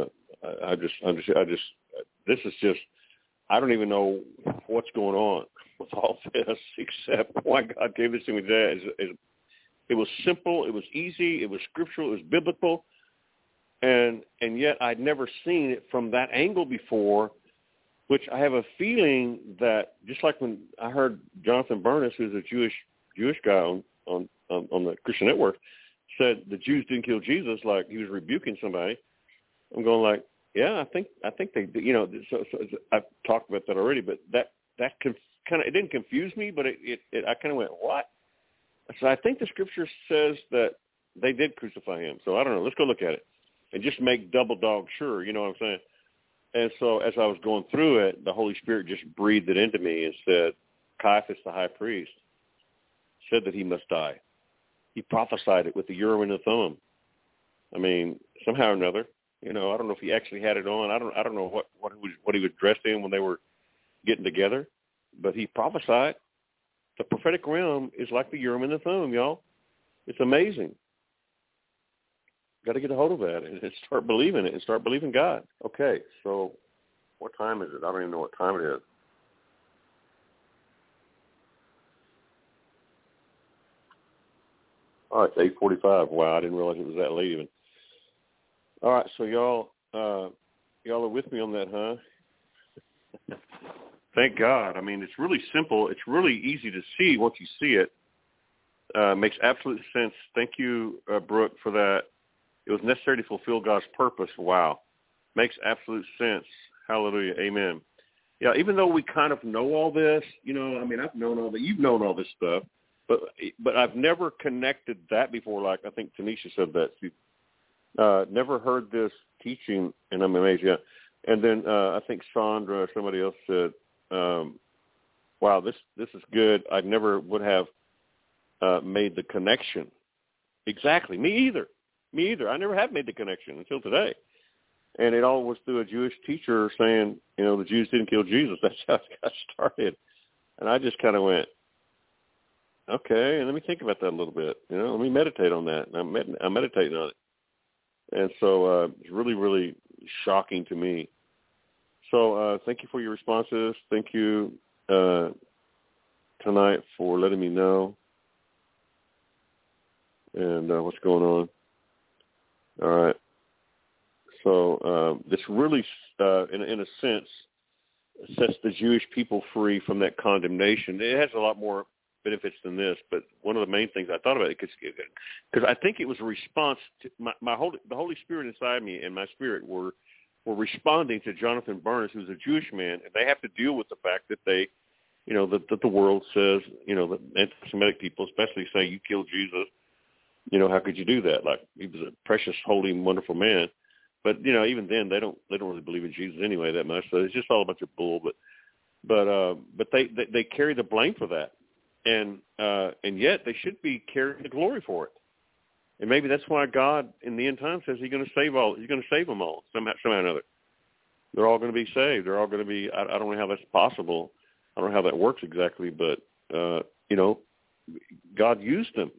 [SPEAKER 3] This is just, I don't even know what's going on with all this, except why God gave this to me today. It was simple, it was easy, it was scriptural, it was biblical, and yet I'd never seen it from that angle before, which I have a feeling that, just like when I heard Jonathan Bernis, who's a Jewish guy on the Christian Network, said the Jews didn't kill Jesus, like he was rebuking somebody. I'm going like, yeah, I think they, so I've talked about that already, but that kind of, it didn't confuse me, but I kind of went, what? So I think the scripture says that they did crucify him. So I don't know. Let's go look at it and just make double dog sure. You know what I'm saying? And so as I was going through it, the Holy Spirit just breathed it into me and said, Caiaphas, the high priest, said that he must die. He prophesied it with the Urim and the Thummim. I mean, somehow or another, I don't know if he actually had it on. I don't know what he was dressed in when they were getting together, but he prophesied. The prophetic realm is like the Urim and the Thummim, y'all. It's amazing. Got to get a hold of that and start believing it and start believing God. Okay, so what time is it? I don't even know what time it is. All right, it's 8:45. Wow, I didn't realize it was that late even. All right, so y'all are with me on that, huh? Thank God. I mean, it's really simple. It's really easy to see once you see it. Makes absolute sense. Thank you, Brooke, for that. It was necessary to fulfill God's purpose. Wow. Makes absolute sense. Hallelujah. Amen. Yeah, even though we kind of know all this, I've known all that. You've known all this stuff, but I've never connected that before. Like I think Tanisha said that. She never heard this teaching, and I'm amazed. Yeah. And then I think Sandra or somebody else said, wow, this is good. I never would have made the connection. Exactly. Me either. I never have made the connection until today. And it all was through a Jewish teacher saying, the Jews didn't kill Jesus. That's how it got started. And I just kind of went, okay, and let me think about that a little bit. Let me meditate on that. And I'm meditating on it. And so it's really, really shocking to me. So thank you for your responses. Thank you tonight for letting me know and what's going on. All right. So this really, in a sense, sets the Jewish people free from that condemnation. It has a lot more benefits than this, but one of the main things I thought about it, because I think it was a response to the Holy Spirit inside me and my spirit were responding to Jonathan Bernis, who's a Jewish man, and they have to deal with the fact that they, that the world says, the anti-Semitic people especially say, you killed Jesus. How could you do that? Like, he was a precious, holy, wonderful man. But, even then they don't really believe in Jesus anyway that much. So it's just all a bunch of bull. But they carry the blame for that. And yet they should be carrying the glory for it. And maybe that's why God in the end time says he's going to save them all somehow or another. They're all going to be saved. They're all going to be, I don't know how that's possible. I don't know how that works exactly, but, God used them.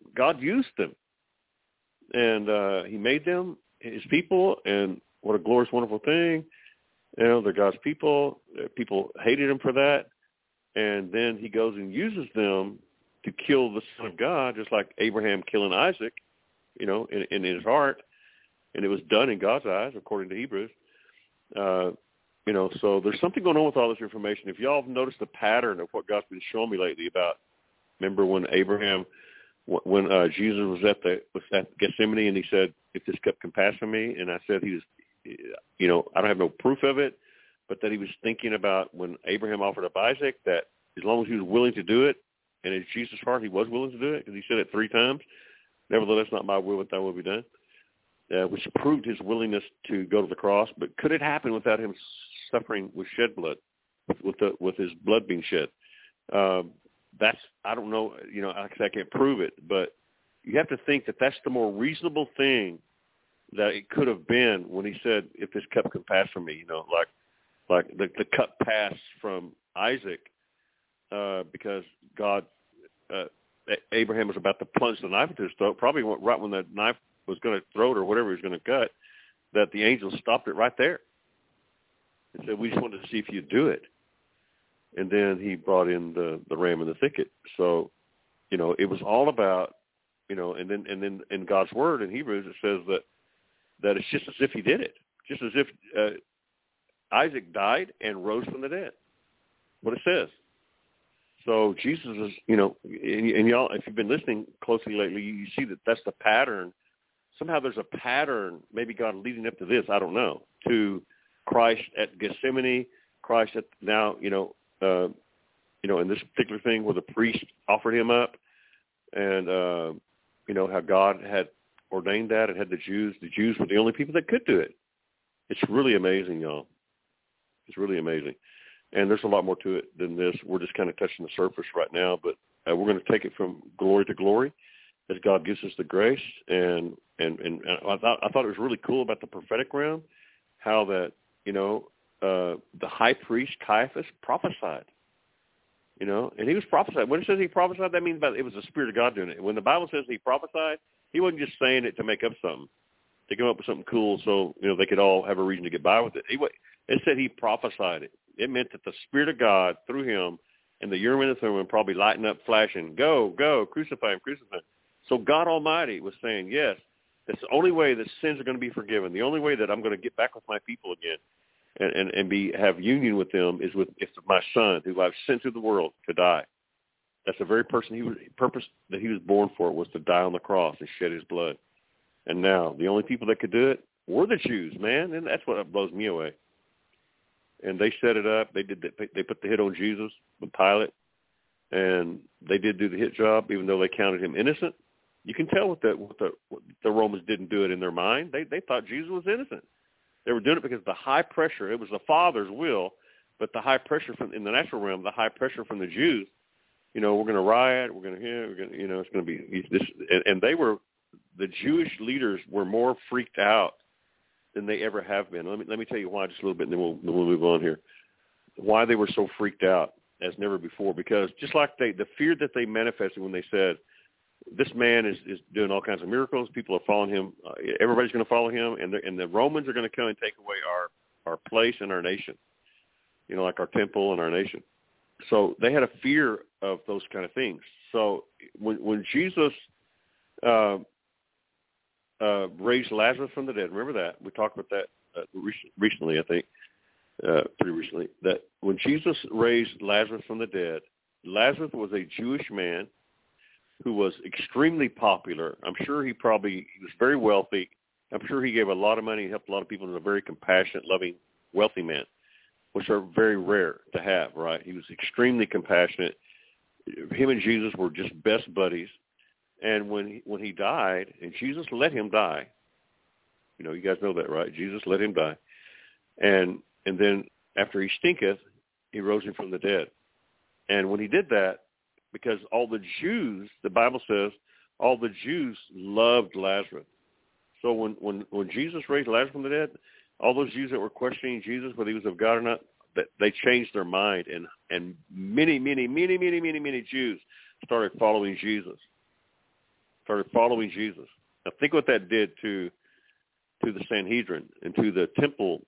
[SPEAKER 3] And he made them his people, and what a glorious, wonderful thing. They're God's people. People hated him for that. And then he goes and uses them to kill the Son of God, just like Abraham killing Isaac, in his heart. And it was done in God's eyes, according to Hebrews. So there's something going on with all this information. If y'all have noticed the pattern of what God's been showing me lately about, remember when Jesus was at Gethsemane and he said, if this cup can pass from me, and I said he I don't have no proof of it, but that he was thinking about when Abraham offered up Isaac, that as long as he was willing to do it, and in Jesus' heart he was willing to do it, because he said it 3 times, nevertheless, not my will, but thy will be done, which proved his willingness to go to the cross. But could it happen without him suffering with shed blood, with his blood being shed? I don't know, I can't prove it, but you have to think that that's the more reasonable thing that it could have been when he said, if this cup can pass from me, like the cup passed from Isaac, because God, Abraham was about to plunge the knife into his throat, probably right when the knife was going to throw it or whatever he was going to cut, that the angel stopped it right there and said, we just wanted to see if you'd do it. And then he brought in the ram in the thicket. So, it was all about, and then in God's word in Hebrews, it says that it's just as if he did it, just as if Isaac died and rose from the dead. What it says. So Jesus is, and y'all, if you've been listening closely lately, you see that that's the pattern. Somehow there's a pattern, maybe God leading up to this, I don't know, to Christ at Gethsemane, Christ at now, in this particular thing where the priest offered him up, and, how God had ordained that and had the Jews were the only people that could do it. It's really amazing, y'all. It's really amazing. And there's a lot more to it than this. We're just kind of touching the surface right now, but we're going to take it from glory to glory as God gives us the grace. And I thought it was really cool about the prophetic realm, how that, the high priest Caiaphas prophesied, and he was prophesied. When it says he prophesied, that means it was the Spirit of God doing it. When the Bible says he prophesied, he wasn't just saying it to make up something, to come up with something cool so, they could all have a reason to get by with it. It said he prophesied it. It meant that the Spirit of God, through him, and the Urim and the Thummim probably lighting up, flashing, go, crucify him, crucify him. So God Almighty was saying, yes, that's the only way that sins are going to be forgiven. The only way that I'm going to get back with my people again and have union with them is with my Son, who I've sent to the world to die. That's the very purpose that he was born for, was to die on the cross and shed his blood. And now the only people that could do it were the Jews, man, and that's what blows me away. And they set it up. They put the hit on Jesus with Pilate, and they did do the hit job, even though they counted him innocent. You can tell what the Romans didn't do it in their mind. They thought Jesus was innocent. They were doing it because the high pressure. It was the Father's will, but the high pressure in the natural realm, the high pressure from the Jews. We're going to riot. We're going to hit. We're going to. It's going to be this. And the Jewish leaders were more freaked out than they ever have been. Let me tell you why just a little bit, and then we'll move on here. Why they were so freaked out as never before, because just like the fear that they manifested when they said, this man is doing all kinds of miracles, people are following him, everybody's going to follow him, and the Romans are going to come and take away our place in our nation, like our temple and our nation. So they had a fear of those kind of things. So when Jesus raised Lazarus from the dead. Remember that. We talked about that recently, I think, pretty recently, that when Jesus raised Lazarus from the dead, Lazarus was a Jewish man who was extremely popular. I'm sure he was very wealthy. I'm sure he gave a lot of money. He helped a lot of people. He was a very compassionate, loving, wealthy man, which are very rare to have, right? He was extremely compassionate. Him and Jesus were just best buddies. And when he died, and Jesus let him die, you guys know that, right? Jesus let him die. And then after he stinketh, he rose him from the dead. And when he did that, because all the Jews, the Bible says, all the Jews loved Lazarus. So when Jesus raised Lazarus from the dead, all those Jews that were questioning Jesus, whether he was of God or not, they changed their mind. And many Jews started following Jesus. Now think what that did to the Sanhedrin and to the temple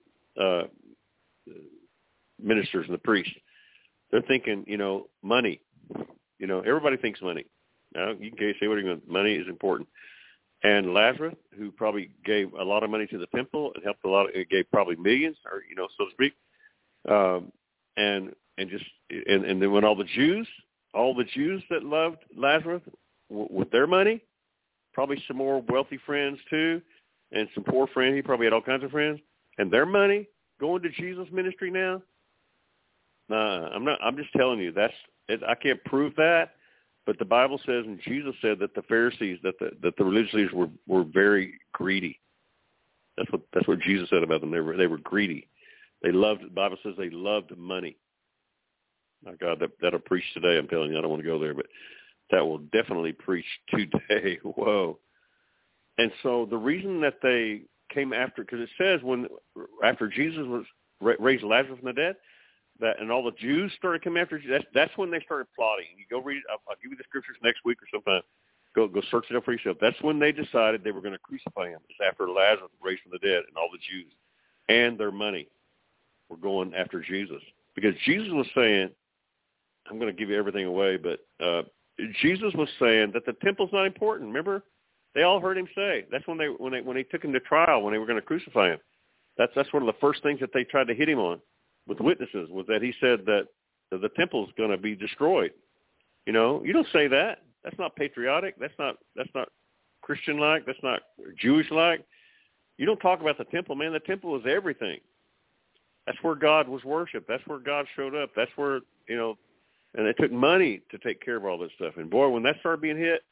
[SPEAKER 3] ministers and the priests. They're thinking, money. Everybody thinks money. Now you can say what you want. Money is important. And Lazarus, who probably gave a lot of money to the temple and helped it gave probably millions, or so to speak. And then when all the Jews that loved Lazarus with their money, probably some more wealthy friends too, and some poor friends. He probably had all kinds of friends. and their money going to Jesus' ministry now? Nah, I'm not. I'm just telling you that's it. I can't prove that, but the Bible says, and Jesus said that the Pharisees, that the religious leaders were very greedy. That's what Jesus said about them. They were greedy. They loved. The Bible says they loved money. My God, that'll preach today. I'm telling you, I don't want to go there, but that will definitely preach today. Whoa. And so the reason that they came after, because it says after Jesus was raised Lazarus from the dead, that and all the Jews started coming after Jesus, that's when they started plotting. You go read it. I'll give you the scriptures next week or sometime. Go search it up for yourself. That's when they decided they were going to crucify him. It's after Lazarus was raised from the dead, and all the Jews and their money were going after Jesus. Because Jesus was saying, I'm going to give you everything away, but Jesus was saying that the temple's not important. Remember? They all heard him say. That's when they took him to trial, when they were going to crucify him. That's one of the first things that they tried to hit him on with witnesses, was that he said that the temple's going to be destroyed. You know, you don't say that. That's not patriotic. That's not Christian-like. That's not Jewish-like. You don't talk about the temple, man. The temple is everything. That's where God was worshipped. That's where God showed up. That's where, you know, and it took money to take care of all this stuff. And boy, when that started being hit,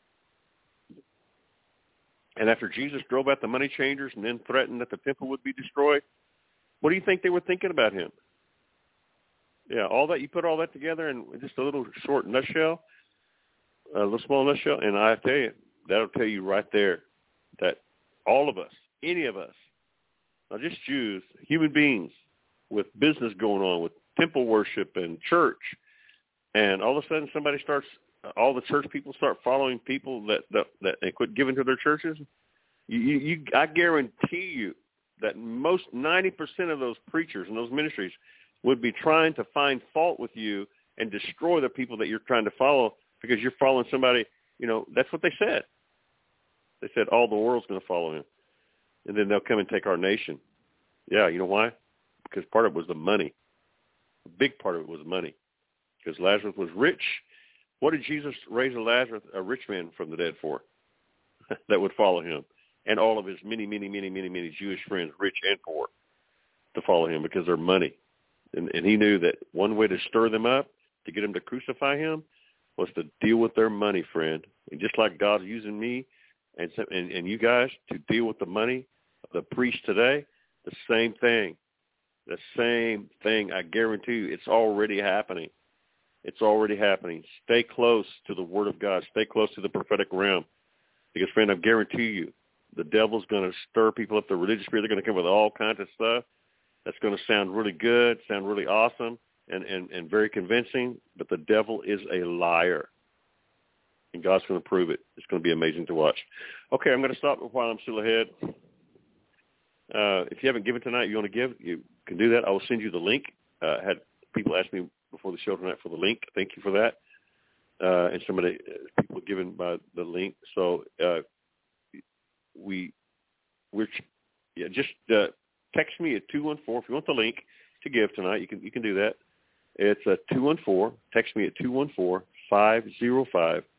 [SPEAKER 3] and after Jesus drove out the money changers and then threatened that the temple would be destroyed, what do you think they were thinking about him? Yeah, all that, you put all that together in just a little short nutshell, a little small nutshell, and I tell you, that'll tell you right there that all of us, any of us, not just Jews, human beings with business going on, with temple worship and church, and all of a sudden somebody starts, all the church people start following people that they quit giving to their churches. I guarantee you that most 90% of those preachers and those ministries would be trying to find fault with you and destroy the people that you're trying to follow because you're following somebody. You know, that's what they said. They said all the world's going to follow him, and then they'll come and take our nation. Yeah, you know why? Because part of it was the money. A big part of it was money. Because Lazarus was rich. What did Jesus raise a rich man from the dead for? That would follow him. And all of his many Jewish friends, rich and poor, to follow him because they're money. And he knew that one way to stir them up, to get them to crucify him, was to deal with their money, friend. And just like God's using me and you guys to deal with the money of the priest today, the same thing. The same thing. I guarantee you, it's already happening. It's already happening. Stay close to the Word of God. Stay close to the prophetic realm. Because, friend, I guarantee you, the devil's going to stir people up. The religious spirit, they're going to come with all kinds of stuff that's going to sound really good, sound really awesome, and very convincing. But the devil is a liar. And God's going to prove it. It's going to be amazing to watch. Okay, I'm going to stop while I'm still ahead. If you haven't given tonight, you want to give, you can do that. I will send you the link. I had people ask me before the show tonight for the link. Thank you for that. And people given by the link. So just text me at 214 if you want the link to give tonight. You can do that. It's 214. Text me at 214-505-8719.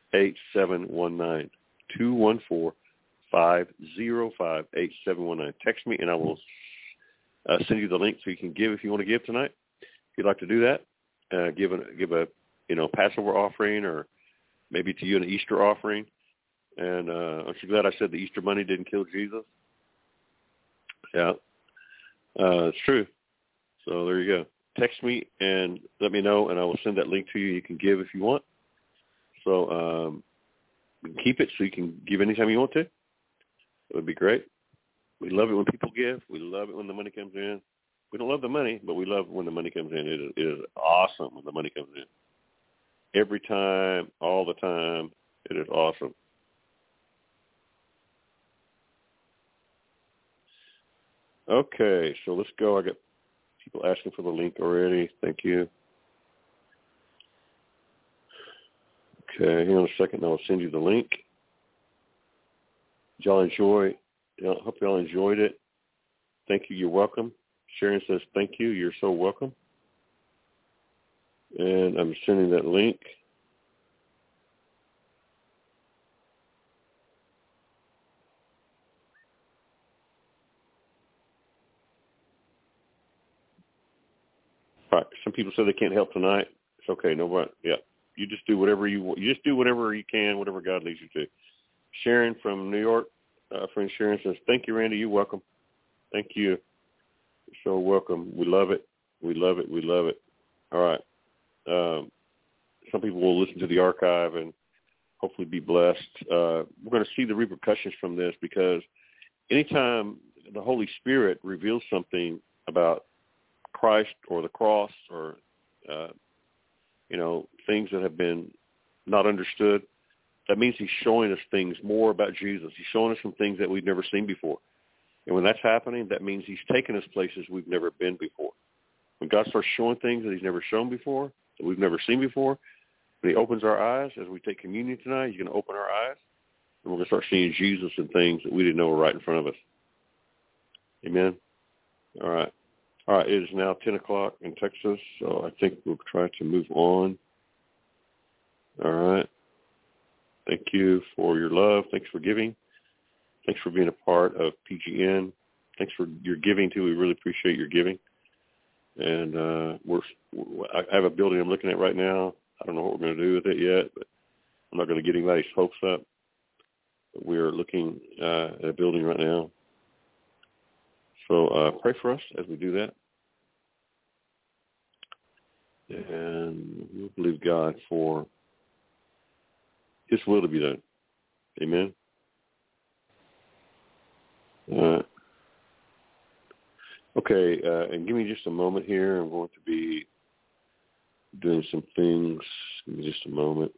[SPEAKER 3] 214-505-8719. Text me and I will send you the link so you can give if you want to give tonight. If you'd like to do that, give a Passover offering, or maybe to you an Easter offering. And aren't you glad I said the Easter money didn't kill Jesus? Yeah, it's true. So there you go. Text me and let me know, and I will send that link to you. You can give if you want. So you can keep it so you can give anytime you want to. It would be great. We love it when people give. We love it when the money comes in. We don't love the money, but we love when the money comes in. It is awesome when the money comes in. Every time, all the time, it is awesome. Okay, so let's go. I got people asking for the link already. Thank you. Okay, hang on a second. I'll send you the link. Did y'all enjoy? I hope y'all enjoyed it. Thank you. You're welcome. Sharon says, thank you. You're so welcome. And I'm sending that link. Right. Some people say they can't help tonight. It's okay. Nobody. Yeah. You just do whatever you want. You just do whatever you can, whatever God leads you to. Sharon from New York, friend Sharon says, "Thank you, Randy. You're welcome. Thank you. You're so welcome. We love it. We love it. We love it." All right. Some people will listen to the archive and hopefully be blessed. We're going to see the repercussions from this, because anytime the Holy Spirit reveals something about Christ or the cross or, things that have been not understood, that means he's showing us things more about Jesus. He's showing us some things that we've never seen before. And when that's happening, that means he's taken us places we've never been before. When God starts showing things that he's never shown before, that we've never seen before, when he opens our eyes, as we take communion tonight, he's going to open our eyes, and we're going to start seeing Jesus and things that we didn't know were right in front of us. Amen? All right. All right, it is now 10 o'clock in Texas, so I think we'll try to move on. All right. Thank you for your love. Thanks for giving. Thanks for being a part of PGN. Thanks for your giving, too. We really appreciate your giving. And I have a building I'm looking at right now. I don't know what we're going to do with it yet, but I'm not going to get anybody's hopes up. But we're looking at a building right now. So pray for us as we do that. And we'll believe God for his will to be done. Amen. Okay, and give me just a moment here. I'm going to be doing some things. Give me just a moment.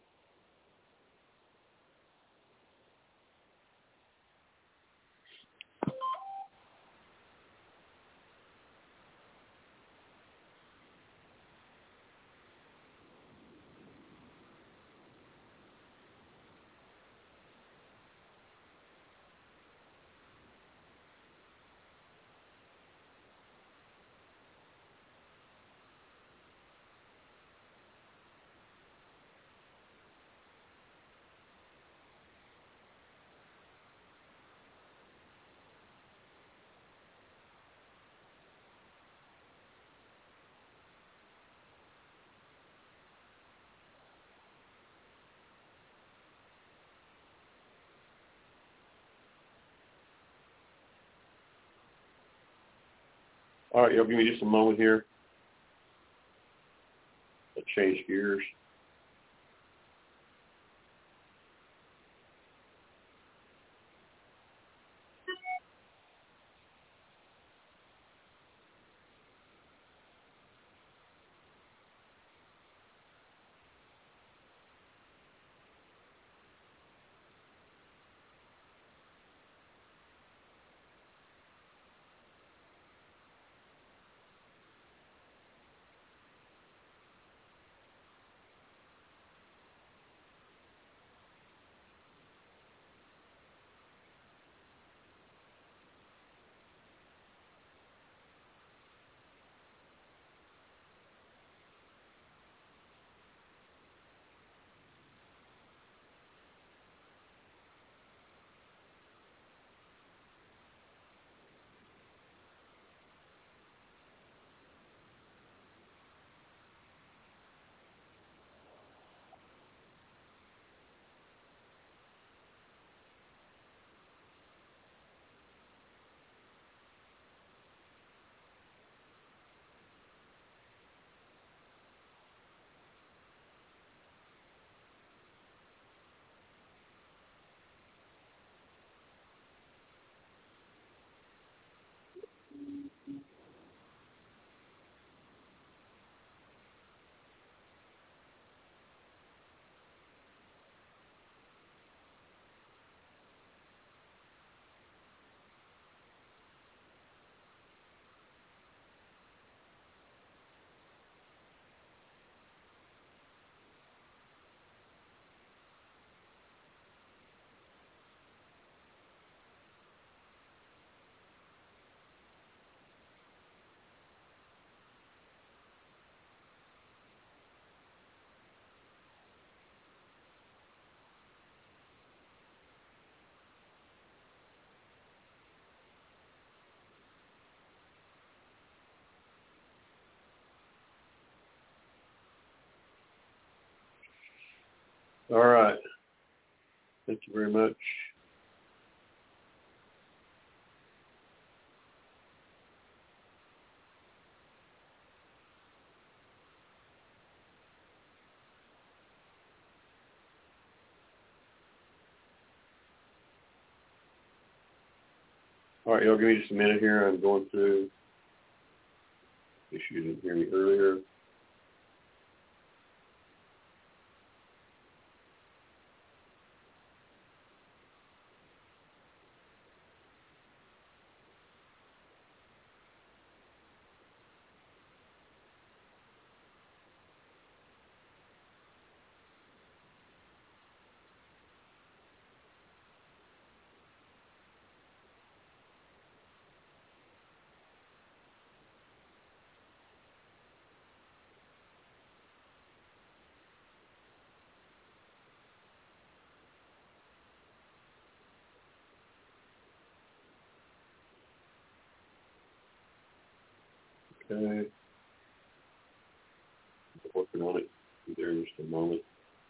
[SPEAKER 3] All right, y'all give me just a moment here. I'll change gears. All right. Thank you very much. All right, y'all give me just a minute here. I'm going through issues you didn't hear me earlier. Okay. Working on it. Be there in just a moment.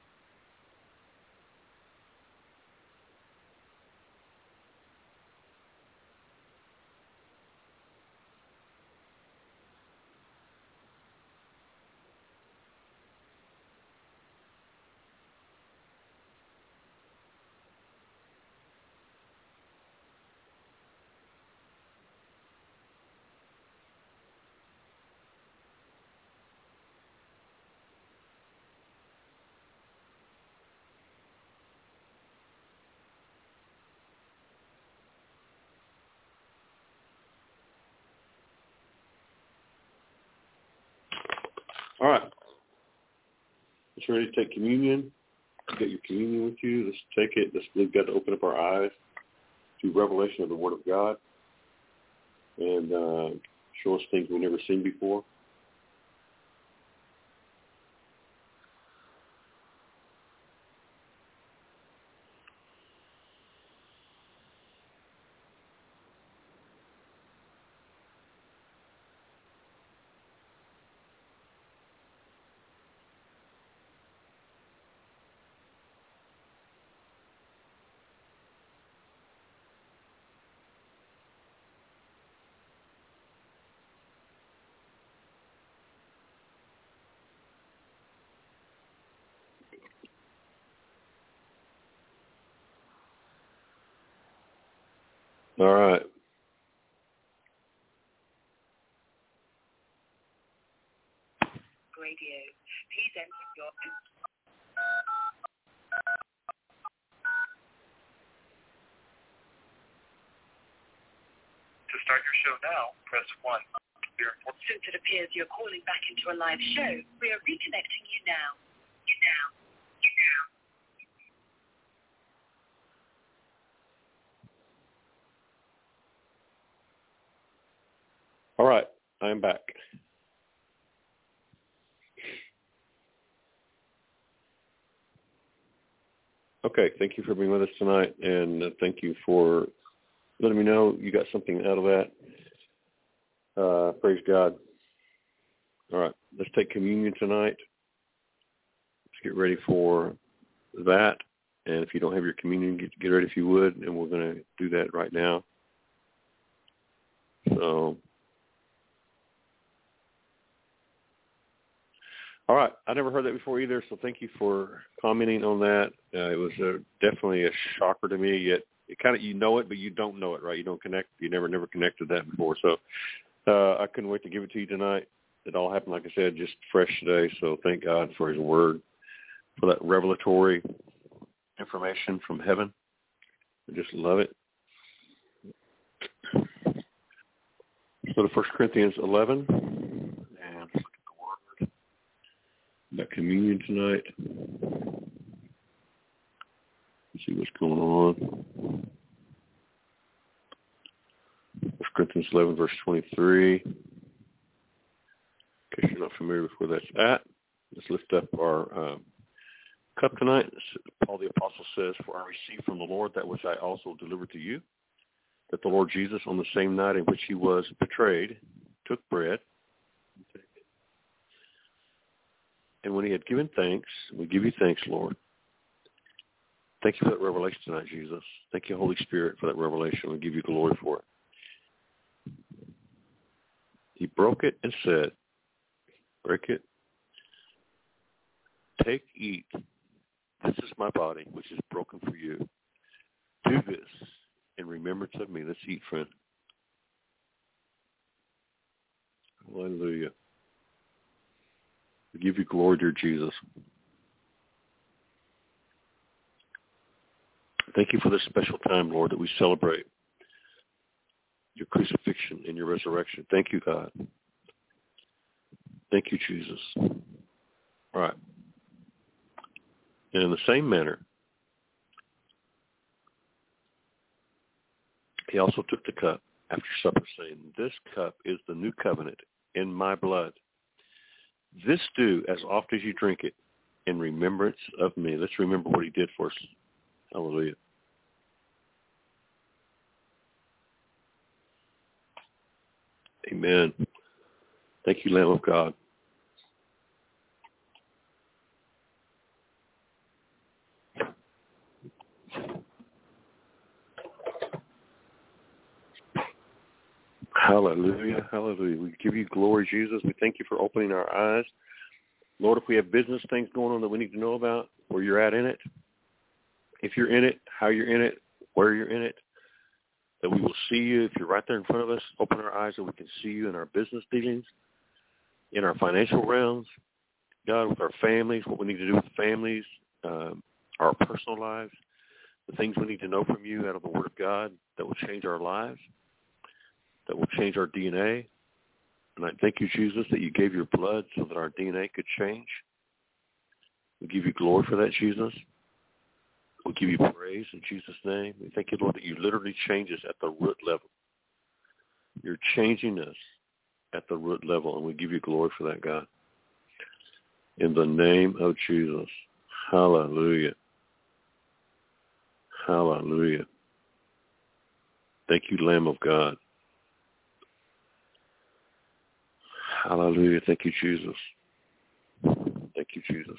[SPEAKER 3] All right. Let's ready to take communion. You got your communion with you. Let's take it. We've got to open up our eyes to revelation of the Word of God and show us things we've never seen before. All right.
[SPEAKER 4] Radio. Please enter your... To start your show now, press 1. Since it appears you're calling back into a live show, we are reconnecting you now.
[SPEAKER 3] All right. I'm back. Okay. Thank you for being with us tonight, and thank you for letting me know you got something out of that. Praise God. All right. Let's take communion tonight. Let's get ready for that. And if you don't have your communion, get ready if you would, and we're going to do that right now. So, all right. I never heard that before either, so thank you for commenting on that. It was definitely a shocker to me, yet it kind of, you know it, but you don't know it, right? You don't connect. You never connected that before. So I couldn't wait to give it to you tonight. It all happened, like I said, just fresh today, so thank God for his word, for that revelatory information from heaven. I just love it. So to 1 Corinthians 11, and look at the word. Got communion tonight. Let's see what's going on. 1 Corinthians 11, verse 23. In case you're not familiar with where that's at, let's lift up our cup tonight. Paul the Apostle says, "For I received from the Lord that which I also delivered to you, that the Lord Jesus, on the same night in which he was betrayed, took bread. And when he had given thanks, we give you thanks, Lord. Thank you for that revelation tonight, Jesus. Thank you, Holy Spirit, for that revelation. We give you glory for it. He broke it and said, break it, take, eat. This is my body, which is broken for you. Do this in remembrance of me. Let's eat, friend. Hallelujah. We give you glory, dear Jesus. Thank you for this special time, Lord, that we celebrate your crucifixion and your resurrection. Thank you, God. Thank you, Jesus. All right. And in the same manner, he also took the cup after supper, saying, this cup is the new covenant in my blood. This do as often as you drink it in remembrance of me. Let's remember what he did for us. Hallelujah. Amen. Thank you, Lamb of God. Hallelujah, hallelujah. We give you glory, Jesus. We thank you for opening our eyes. Lord, if we have business things going on that we need to know about, where you're at in it, if you're in it, how you're in it, where you're in it, that we will see you. If you're right there in front of us, open our eyes so we can see you in our business dealings, in our financial realms, God, with our families, what we need to do with families, our personal lives, the things we need to know from you out of the Word of God that will change our lives, that will change our DNA. And I thank you, Jesus, that you gave your blood so that our DNA could change. We give you glory for that, Jesus. We give you praise in Jesus' name. We thank you, Lord, that you literally change us at the root level. You're changing us at the root level, and we give you glory for that, God. In the name of Jesus. Hallelujah. Hallelujah. Thank you, Lamb of God. Hallelujah. Thank you, Jesus. Thank you, Jesus.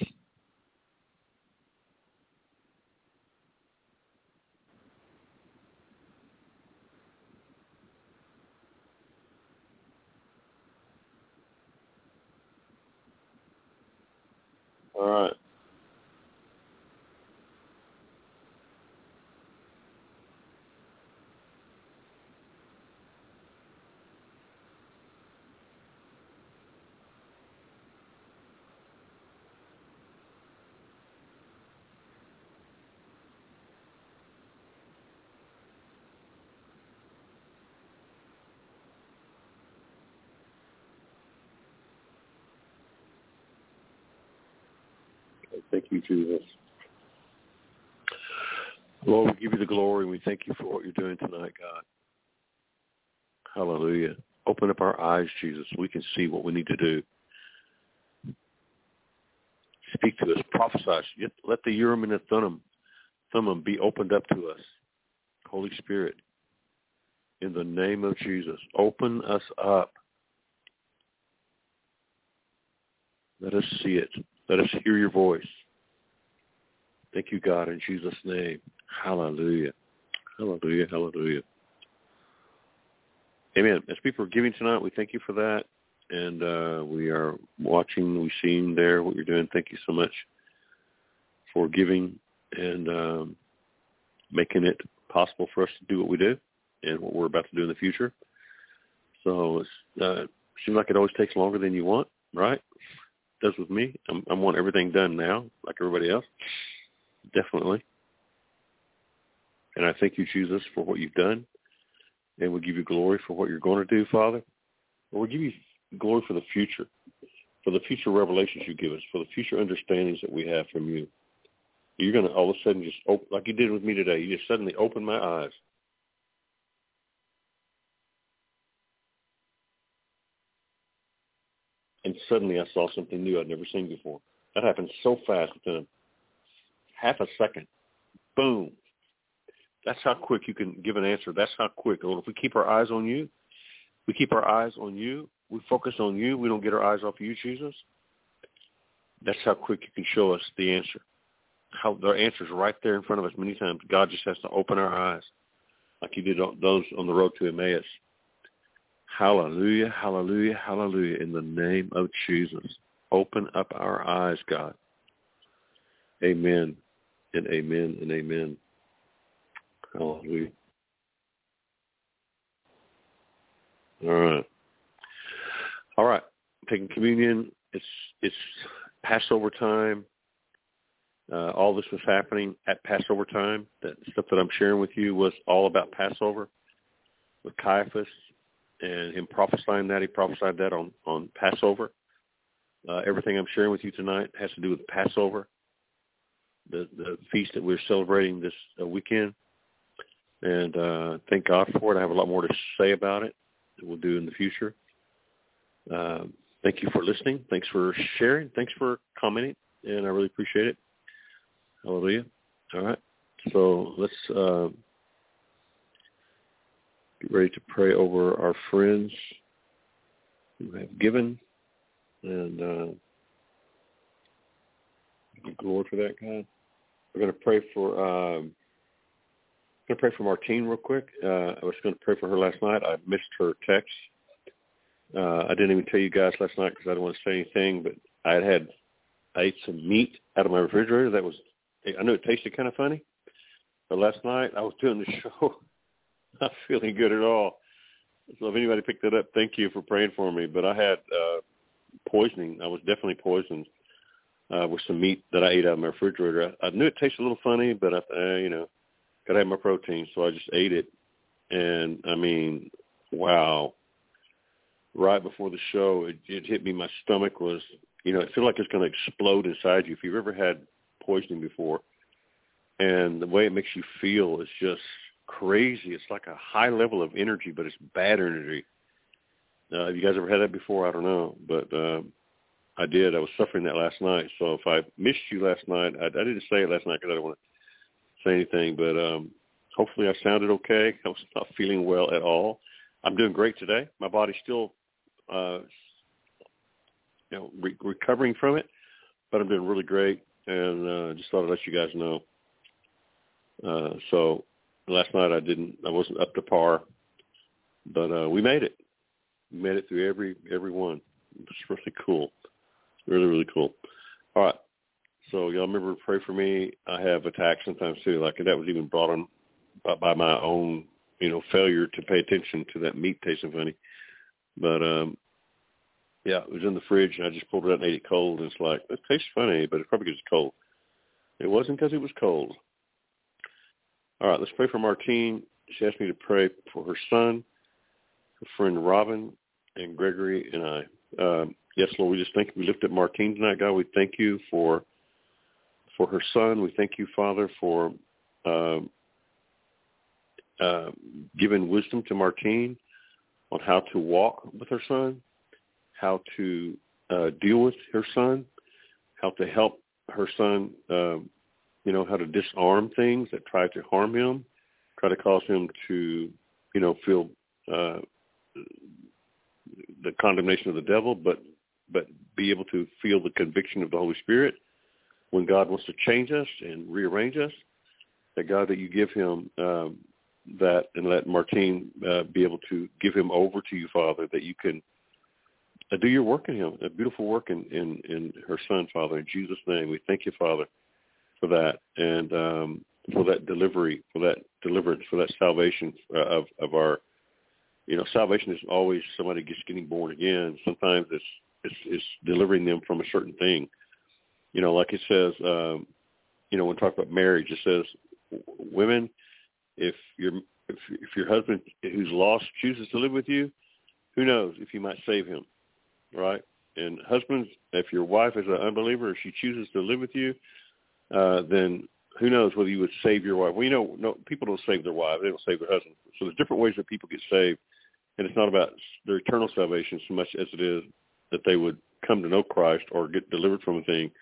[SPEAKER 3] All right. Thank you, Jesus. Lord, we give you the glory, and we thank you for what you're doing tonight, God. Hallelujah. Open up our eyes, Jesus, so we can see what we need to do. Speak to us. Prophesy. Let the Urim and the Thummim be opened up to us. Holy Spirit, in the name of Jesus, open us up. Let us see it. Let us hear your voice. Thank you, God, in Jesus' name. Hallelujah. Hallelujah. Hallelujah. Amen. As people are giving tonight, we thank you for that. And we are watching, we've seen there what you're doing. Thank you so much for giving and making it possible for us to do what we do and what we're about to do in the future. So it seems like it always takes longer than you want, right? It does with me. I want everything done now, like everybody else. Definitely. And I thank you, Jesus, for what you've done. And we give you glory for what you're going to do, Father. And we give you glory for the future revelations you give us, for the future understandings that we have from you. You're going to all of a sudden just open, like you did with me today, you just suddenly open my eyes. And suddenly I saw something new I'd never seen before. That happened so fast within half a second. Boom. That's how quick you can give an answer. That's how quick. If we keep our eyes on you, we focus on you, we don't get our eyes off of you, Jesus. That's how quick you can show us the answer. how the answer's right there in front of us many times. God just has to open our eyes, like He did those on the road to Emmaus. Hallelujah, hallelujah, hallelujah. In the name of Jesus, open up our eyes, God. Amen and amen and amen. Hallelujah. All right. Taking communion. It's Passover time. All this was happening at Passover time. That stuff that I'm sharing with you was all about Passover with Caiaphas and him prophesying that. He prophesied that on Passover. Everything I'm sharing with you tonight has to do with Passover, the feast that we're celebrating this weekend. And thank God for it. I have a lot more to say about it that we'll do in the future. Thank you for listening. Thanks for sharing. Thanks for commenting, and I really appreciate it. Hallelujah. All right. So let's get ready to pray over our friends who have given. And glory for that, God. We're going to pray for Martine real quick. I was going to pray for her last night. I missed her text. I didn't even tell you guys last night because I didn't want to say anything, but I ate some meat out of my refrigerator. I knew it tasted kind of funny, but last night I was doing the show, not feeling good at all. So if anybody picked that up, thank you for praying for me. But I had poisoning. I was definitely poisoned with some meat that I ate out of my refrigerator. I knew it tasted a little funny, but got to have my protein, so I just ate it. And, I mean, wow. Right before the show, it hit me. My stomach was, it feels like it's going to explode inside you. If you've ever had poisoning before, and the way it makes you feel is just crazy. It's like a high level of energy, but it's bad energy. Have you guys ever had that before? I don't know, but I did. I was suffering that last night. So if I missed you last night, I didn't say it last night because I don't want to say anything, but hopefully I sounded okay. I was not feeling well at all. I'm doing great today. My body's still recovering from it, but I'm doing really great, and just thought I'd let you guys know. So last night I wasn't up to par, but we made it. We made it through every one. It's really cool. Really, really cool. All right. So y'all remember to pray for me. I have attacks sometimes too. Like that was even brought on by my own, failure to pay attention to that meat tasting funny. But it was in the fridge, and I just pulled it out and ate it cold. And it's like, it tastes funny, but it's probably because it's cold. It wasn't because it was cold. All right, let's pray for Martine. She asked me to pray for her son, her friend Robin, and Gregory, and I. Yes, Lord, we just thank you. We lift up Martine tonight, God. We thank you for her son. We thank you, Father, for giving wisdom to Martine on how to walk with her son, how to deal with her son, how to help her son, how to disarm things that try to harm him, try to cause him to, feel the condemnation of the devil, but be able to feel the conviction of the Holy Spirit when God wants to change us and rearrange us. That God, that you give him that, and let Martine be able to give him over to you, Father, that you can do your work in him, a beautiful work in her son, Father. In Jesus' name, we thank you, Father, for that, and for that delivery, for that deliverance, for that salvation of our, salvation is always somebody just getting born again. Sometimes it's delivering them from a certain thing. Like it says, when we talk about marriage, it says, women, if your husband who's lost chooses to live with you, who knows if you might save him, right? And husbands, if your wife is an unbeliever, if she chooses to live with you, then who knows whether you would save your wife. Well, no, people don't save their wives; they don't save their husbands. So there's different ways that people get saved, and it's not about their eternal salvation so much as it is that they would come to know Christ or get delivered from a thing.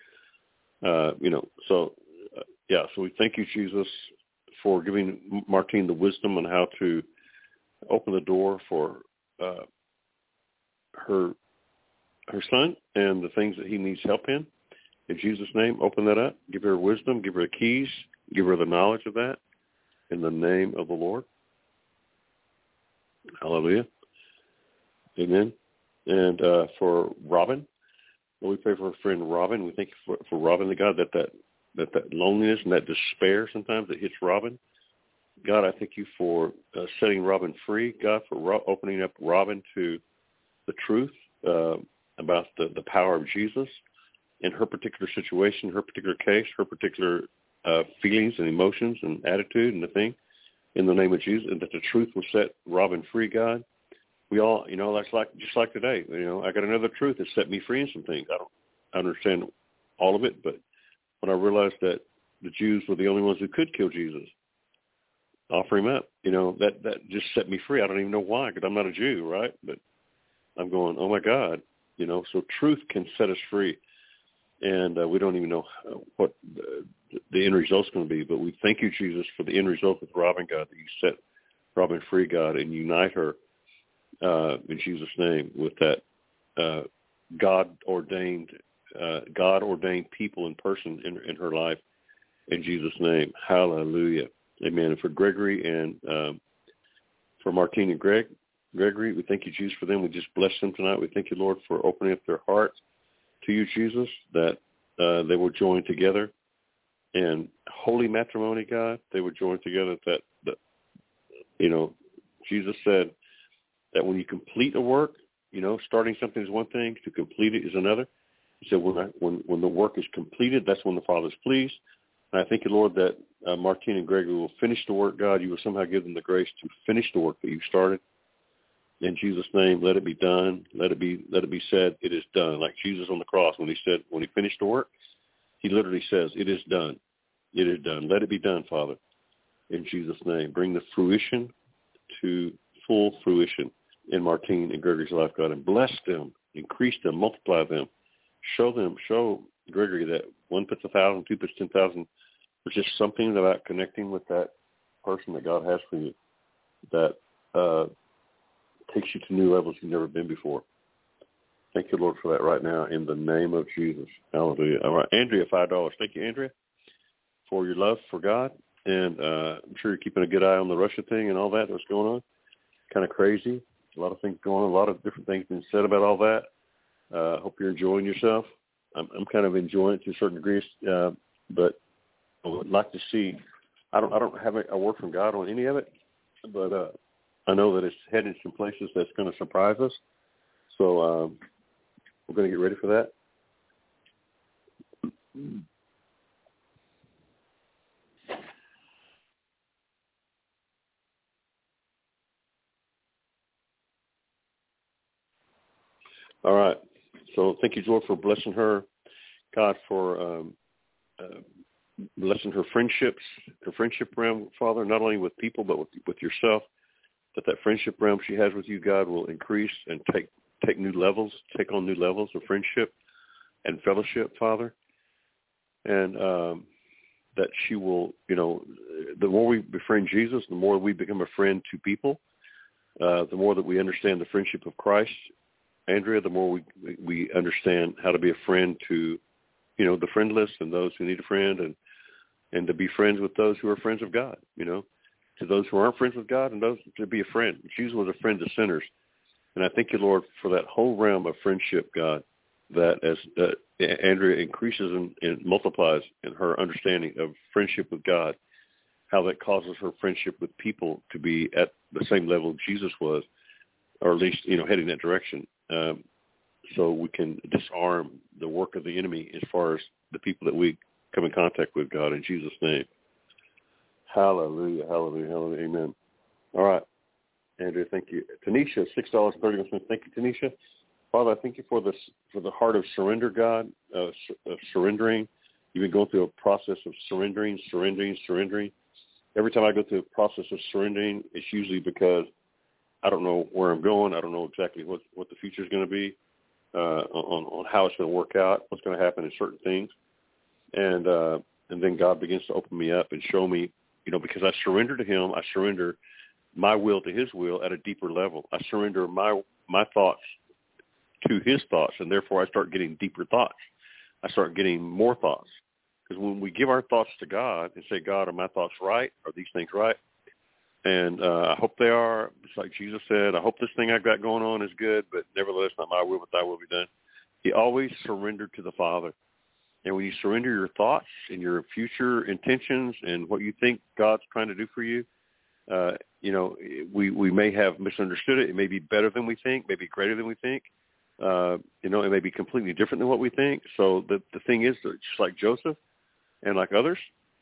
[SPEAKER 3] So we thank you, Jesus, for giving Martine the wisdom on how to open the door for her son and the things that he needs help in. In Jesus' name, open that up. Give her wisdom. Give her the keys. Give her the knowledge of that. In the name of the Lord. Hallelujah. Amen. And for Robin, we pray for our friend Robin. We thank you for Robin, the God, that loneliness and that despair sometimes that hits Robin. God, I thank you for setting Robin free. God, for opening up Robin to the truth about the power of Jesus in her particular situation, her particular case, her particular feelings and emotions and attitude and the thing, in the name of Jesus, and that the truth will set Robin free, God. We all, that's like, just like today, I got another truth that set me free in some things. I don't understand all of it, but when I realized that the Jews were the only ones who could kill Jesus, offer him up, that just set me free. I don't even know why, because I'm not a Jew, right? But I'm going, oh my God, so truth can set us free. And we don't even know what the end result's going to be. But we thank you, Jesus, for the end result with Robin, God, that you set Robin free, God, and unite her in Jesus' name with that God-ordained people in person in her life, in Jesus' name. Hallelujah. Amen. And for Gregory and for Martine and Gregory, we thank you, Jesus, for them. We just bless them tonight. We thank you, Lord, for opening up their hearts to you, Jesus, that they will join together in holy matrimony, God. They would join together that Jesus said that when you complete a work, starting something is one thing, to complete it is another. He said when the work is completed, that's when the Father's pleased. And I thank you, Lord, that Martine and Gregory will finish the work, God. You will somehow give them the grace to finish the work that you started. In Jesus' name, let it be done. Let it be said, it is done. Like Jesus on the cross, when he finished the work, he literally says, it is done. It is done. Let it be done, Father. In Jesus' name, bring the fruition to full fruition in Martine and Gregory's life, God, and bless them, increase them, multiply them. Show Gregory that 1 puts 1,000, 2 puts 10,000. There's just something about connecting with that person that God has for you that takes you to new levels you've never been before. Thank you, Lord, for that right now in the name of Jesus. Hallelujah. All right, Andrea, $5. Thank you, Andrea, for your love for God. And I'm sure you're keeping a good eye on the Russia thing and all that that's going on. Kind of crazy. A lot of things going on, a lot of different things being said about all that. Hope you're enjoying yourself. I'm kind of enjoying it to a certain degree, but I would like to see. I don't have a word from God on any of it, but I know that it's headed some places that's going to surprise us. So we're going to get ready for that. All right. So thank you, Lord, for blessing her, God, for blessing her friendship realm, Father, not only with people but with yourself, that friendship realm she has with you, God, will increase and take on new levels of friendship and fellowship, Father, and that she will, the more we befriend Jesus, the more we become a friend to people, the more that we understand the friendship of Christ, Andrea, the more we understand how to be a friend to, the friendless and those who need a friend, and to be friends with those who are friends of God, to those who aren't friends with God, and those to be a friend. Jesus was a friend to sinners. And I thank you, Lord, for that whole realm of friendship, God, that as Andrea increases and multiplies in her understanding of friendship with God, how that causes her friendship with people to be at the same level Jesus was, or at least, heading that direction. So we can disarm the work of the enemy as far as the people that we come in contact with, God, in Jesus' name. Hallelujah, hallelujah, hallelujah, amen. All right, Andrea, thank you. Tanisha, $6.31. Thank you, Tanisha. Father, I thank you for the heart of surrender, God, of surrendering. You've been going through a process of surrendering. Every time I go through a process of surrendering, it's usually because I don't know where I'm going. I don't know exactly what the future is going to be, on how it's going to work out, what's going to happen in certain things. And then God begins to open me up and show me, because I surrender to him, I surrender my will to his will at a deeper level. I surrender my thoughts to his thoughts, and therefore I start getting deeper thoughts. I start getting more thoughts. Because when we give our thoughts to God and say, God, are my thoughts right? Are these things right? And I hope they are. It's like Jesus said, I hope this thing I've got going on is good, but nevertheless, not my will, but thy will be done. He always surrendered to the Father. And when you surrender your thoughts and your future intentions and what you think God's trying to do for you, we may have misunderstood it. It may be better than we think, maybe greater than we think. It may be completely different than what we think. So the thing is, just like Joseph and like others,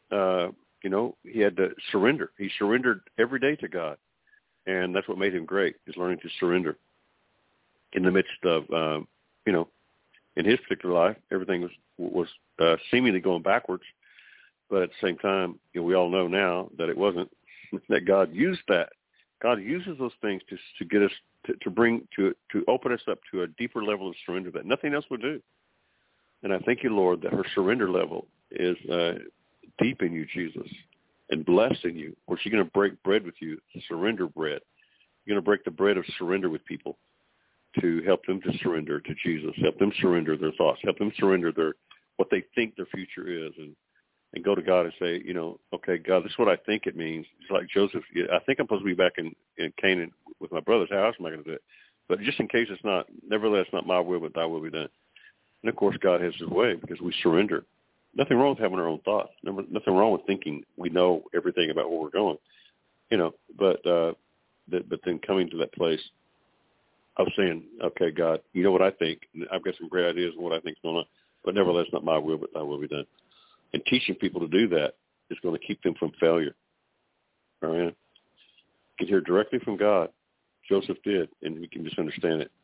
[SPEAKER 3] he had to surrender. He surrendered every day to God. And that's what made him great, is learning to surrender. In the midst of, in his particular life, everything was seemingly going backwards. But at the same time, we all know now that it wasn't, that God used that. God uses those things to get us, to open us up to a deeper level of surrender that nothing else would do. And I thank you, Lord, that her surrender level is deep in you, Jesus, and blessed in you. Or she's going to break bread with you, surrender bread. You're going to break the bread of surrender with people to help them to surrender to Jesus, help them surrender their thoughts, help them surrender what they think their future is, and go to God and say, okay, God, this is what I think it means. It's like Joseph. I think I'm supposed to be back in Canaan with my brothers. How else am I going to do it? But just in case it's not, nevertheless, not my will, but thy will be done. And, of course, God has his way because we surrender. Nothing wrong with having our own thoughts. Nothing wrong with thinking we know everything about where we're going, but then coming to that place of saying, okay, God, you know what I think. I've got some great ideas of what I think is going on, but nevertheless, not my will, but thy will be done. And teaching people to do that is going to keep them from failure. All right? You can hear directly from God. Joseph did, and we can just understand it.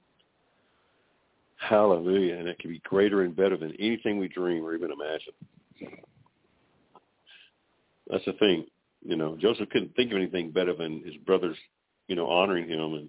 [SPEAKER 3] Hallelujah. And it can be greater and better than anything we dream or even imagine. That's the thing. Joseph couldn't think of anything better than his brothers, honoring him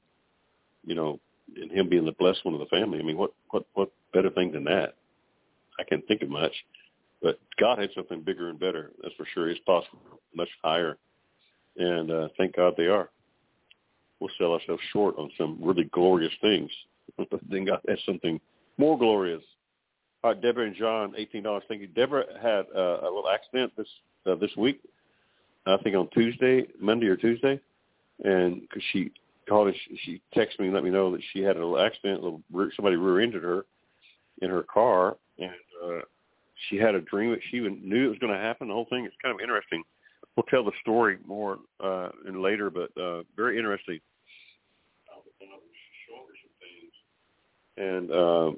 [SPEAKER 3] and him being the blessed one of the family. I mean, what better thing than that? I can't think of much. But God had something bigger and better. That's for sure. It's possible, much higher. And thank God they are. We'll sell ourselves short on some really glorious things. But then God has something more glorious. All right, Deborah and John, $18. Thank you. Deborah had a little accident this week, I think on Monday or Tuesday. And because she called, she texted me and let me know that she had a little accident. Somebody rear-ended her in her car. And she had a dream that she knew it was going to happen. The whole thing is kind of interesting. We'll tell the story more later, but very interesting. She showed her some things, and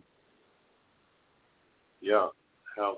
[SPEAKER 3] how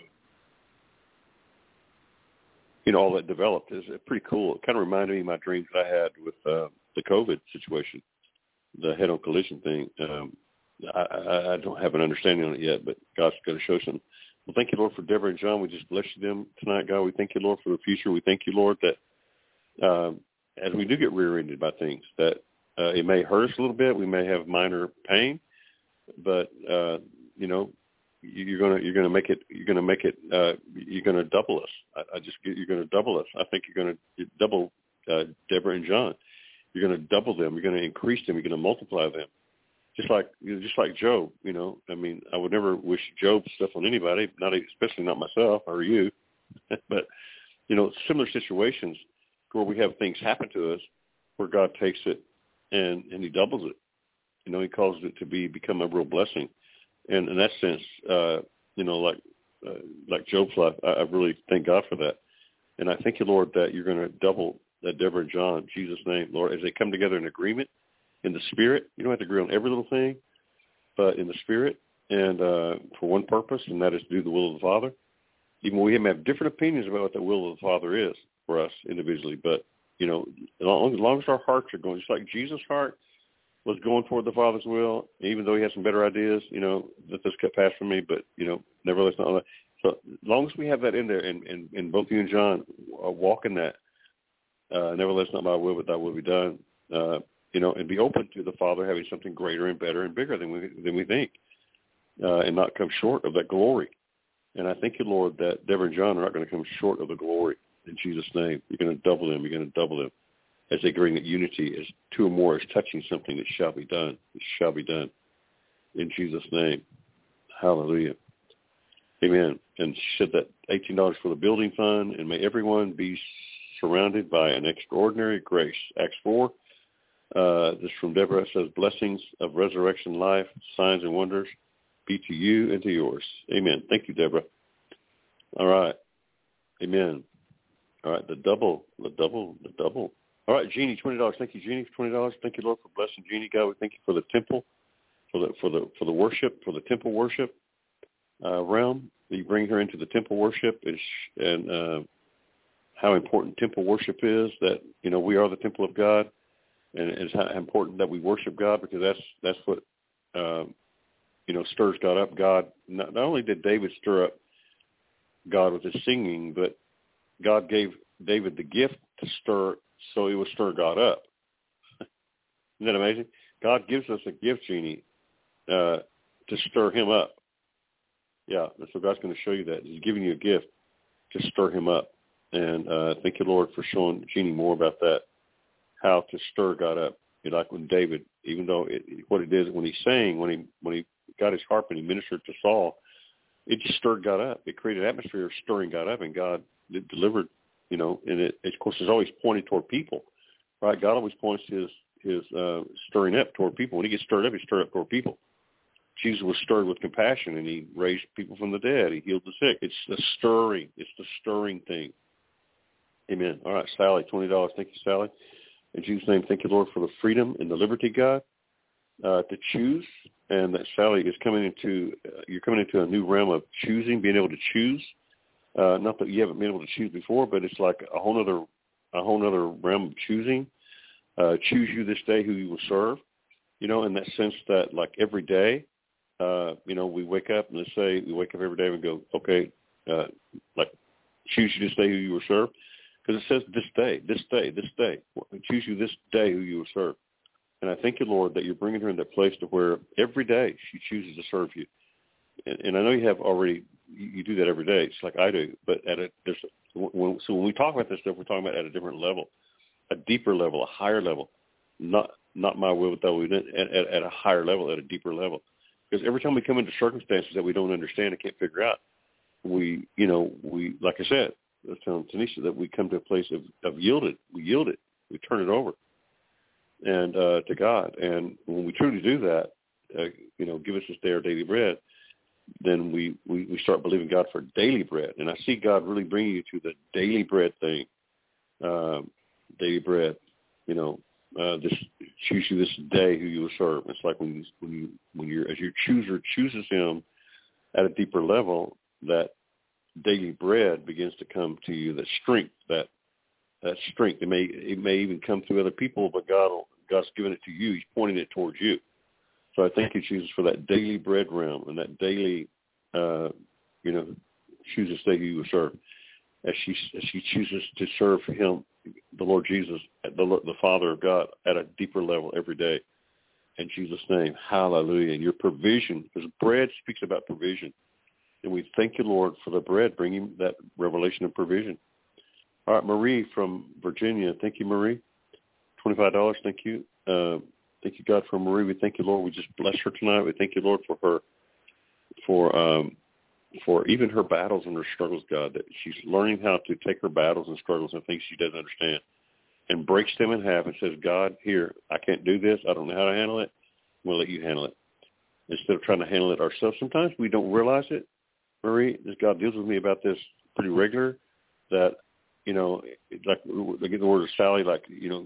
[SPEAKER 3] that all that developed is pretty cool. It kind of reminded me of my dreams that I had with the COVID situation, the head-on collision thing. I don't have an understanding on it yet, but God's going to show some. Well, thank you, Lord, for Deborah and John. We just bless them tonight, God. We thank you, Lord, for the future. We thank you, Lord, that as we do get rear-ended by things, that it may hurt us a little bit. We may have minor pain, but you're going to make it. You're going to double us. You're going to double us. I think you're going to double Deborah and John. You're going to double them. You're going to increase them. You're going to multiply them. Just like Job, I mean, I would never wish Job stuff on anybody, especially not myself or you. But, similar situations where we have things happen to us where God takes it and he doubles it. He causes it to become a real blessing. And in that sense, like Job's life, I really thank God for that. And I thank you, Lord, that you're going to double that Deborah and John, in Jesus' name, Lord, as they come together in agreement. In the Spirit, you don't have to agree on every little thing, but in the Spirit and for one purpose, and that is to do the will of the Father. Even we may have different opinions about what the will of the Father is for us individually, but, as long as our hearts are going, just like Jesus' heart was going toward the Father's will, even though he had some better ideas, let this get past from me, but, nevertheless, not all that. So as long as we have that in there and both you and John walk in that, nevertheless, not my will, but thy will be done, and be open to the Father having something greater and better and bigger than we think, and not come short of that glory. And I thank you, Lord, that Deborah and John are not going to come short of the glory. In Jesus' name, you're going to double them. You're going to double them as they bring that unity as two or more is touching something. It shall be done. It shall be done. In Jesus' name, hallelujah. Amen. And she said that $18 for the building fund, and may everyone be surrounded by an extraordinary grace. Acts 4. This from Deborah. It says, blessings of resurrection life, signs and wonders be to you and to yours. Amen. Thank you, Deborah. All right. Amen. All right. The double. All right, Jeannie, $20. Thank you, Jeannie, for $20. Thank you, Lord, for blessing Jeannie. God, we thank you for the temple, for the worship, for the temple worship realm. You bring her into the temple worship, and how important temple worship is. That we are the temple of God, and it's how important that we worship God, because that's what stirs God up. God not only did David stir up God with his singing, but God gave David the gift to stir, so he would stir God up. Isn't that amazing? God gives us a gift, Jeannie, to stir him up. Yeah, so God's going to show you that. He's giving you a gift to stir him up. And thank you, Lord, for showing Jeannie more about that, how to stir God up. Like when David, even though what he did when he sang, when he got his harp and he ministered to Saul, it just stirred God up. It created an atmosphere of stirring God up, and God delivered, and it, of course, is always pointed toward people, right? God always points his stirring up toward people. When he gets stirred up, he stirred up toward people. Jesus was stirred with compassion, and he raised people from the dead. He healed the sick. It's the stirring. It's the stirring thing. Amen. All right, Sally, $20. Thank you, Sally. In Jesus' name, thank you, Lord, for the freedom and the liberty, God, to choose. And that, Sally, is coming into you're coming into a new realm of choosing, being able to choose. Not that you haven't been able to choose before, but it's like a whole other realm of choosing. Choose you this day who you will serve. In that sense that, like, every day, we wake up, and let's say we wake up every day and we go, okay, like, choose you this day who you will serve. Because it says this day. Choose you this day who you will serve. And I thank you, Lord, that you're bringing her in that place to where every day she chooses to serve you. And I know you have already, you do that every day. It's like I do. But so when we talk about this stuff, we're talking about at a different level, a deeper level, a higher level. Not my will, but thy will, at a higher level, at a deeper level. Because every time we come into circumstances that we don't understand and can't figure out, we like I said, I was telling Tanisha that we come to a place of yielded. We yield it. We turn it over, and to God. And when we truly do that, give us this day our daily bread, then we start believing God for daily bread. And I see God really bringing you to the daily bread thing. Daily bread, this choose you this day who you will serve. It's like when you're as your chooser chooses him at a deeper level, that daily bread begins to come to you. That strength, that strength. It may even come through other people, but God's given it to you. He's pointing it towards you. So I thank you, Jesus, for that daily bread realm and that daily, choose this day who you will serve. As she chooses to serve him, the Lord Jesus, the Father of God, at a deeper level every day. In Jesus' name, hallelujah. And your provision, because bread speaks about provision. And we thank you, Lord, for the bread, bringing that revelation of provision. All right, Marie from Virginia. Thank you, Marie. $25. Thank you. Thank you, God, for Marie. We thank you, Lord. We just bless her tonight. We thank you, Lord, for even her battles and her struggles, God, that she's learning how to take her battles and struggles and things she doesn't understand and breaks them in half and says, God, here, I can't do this. I don't know how to handle it. I'm going to let you handle it. Instead of trying to handle it ourselves. Sometimes we don't realize it, Marie. This God deals with me about this pretty regular, that, like they get the word of Sally, like,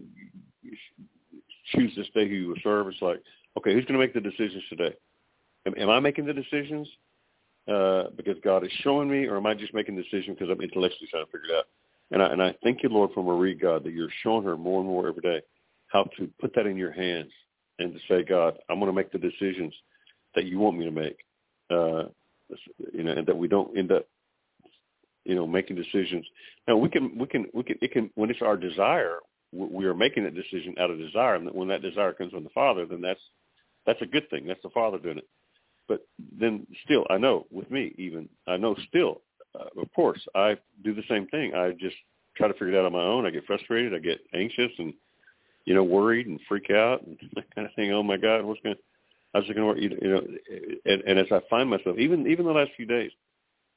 [SPEAKER 3] choose this day who you will serve. It's like, okay, who's going to make the decisions today? Am I making the decisions because God is showing me, or am I just making the decision because I'm intellectually trying to figure it out? And I thank you, Lord, for Marie, God, that you're showing her more and more every day how to put that in your hands and to say, God, I'm going to make the decisions that you want me to make, and that we don't end up, making decisions. Now we can, when it's our desire, we are making that decision out of desire. And when that desire comes from the Father, then that's a good thing. That's the Father doing it. But then still, I know with me even, of course, I do the same thing. I just try to figure it out on my own. I get frustrated. I get anxious and, worried and freak out and that kind of thing. Oh my God, how's it going to work? And as I find myself, even the last few days,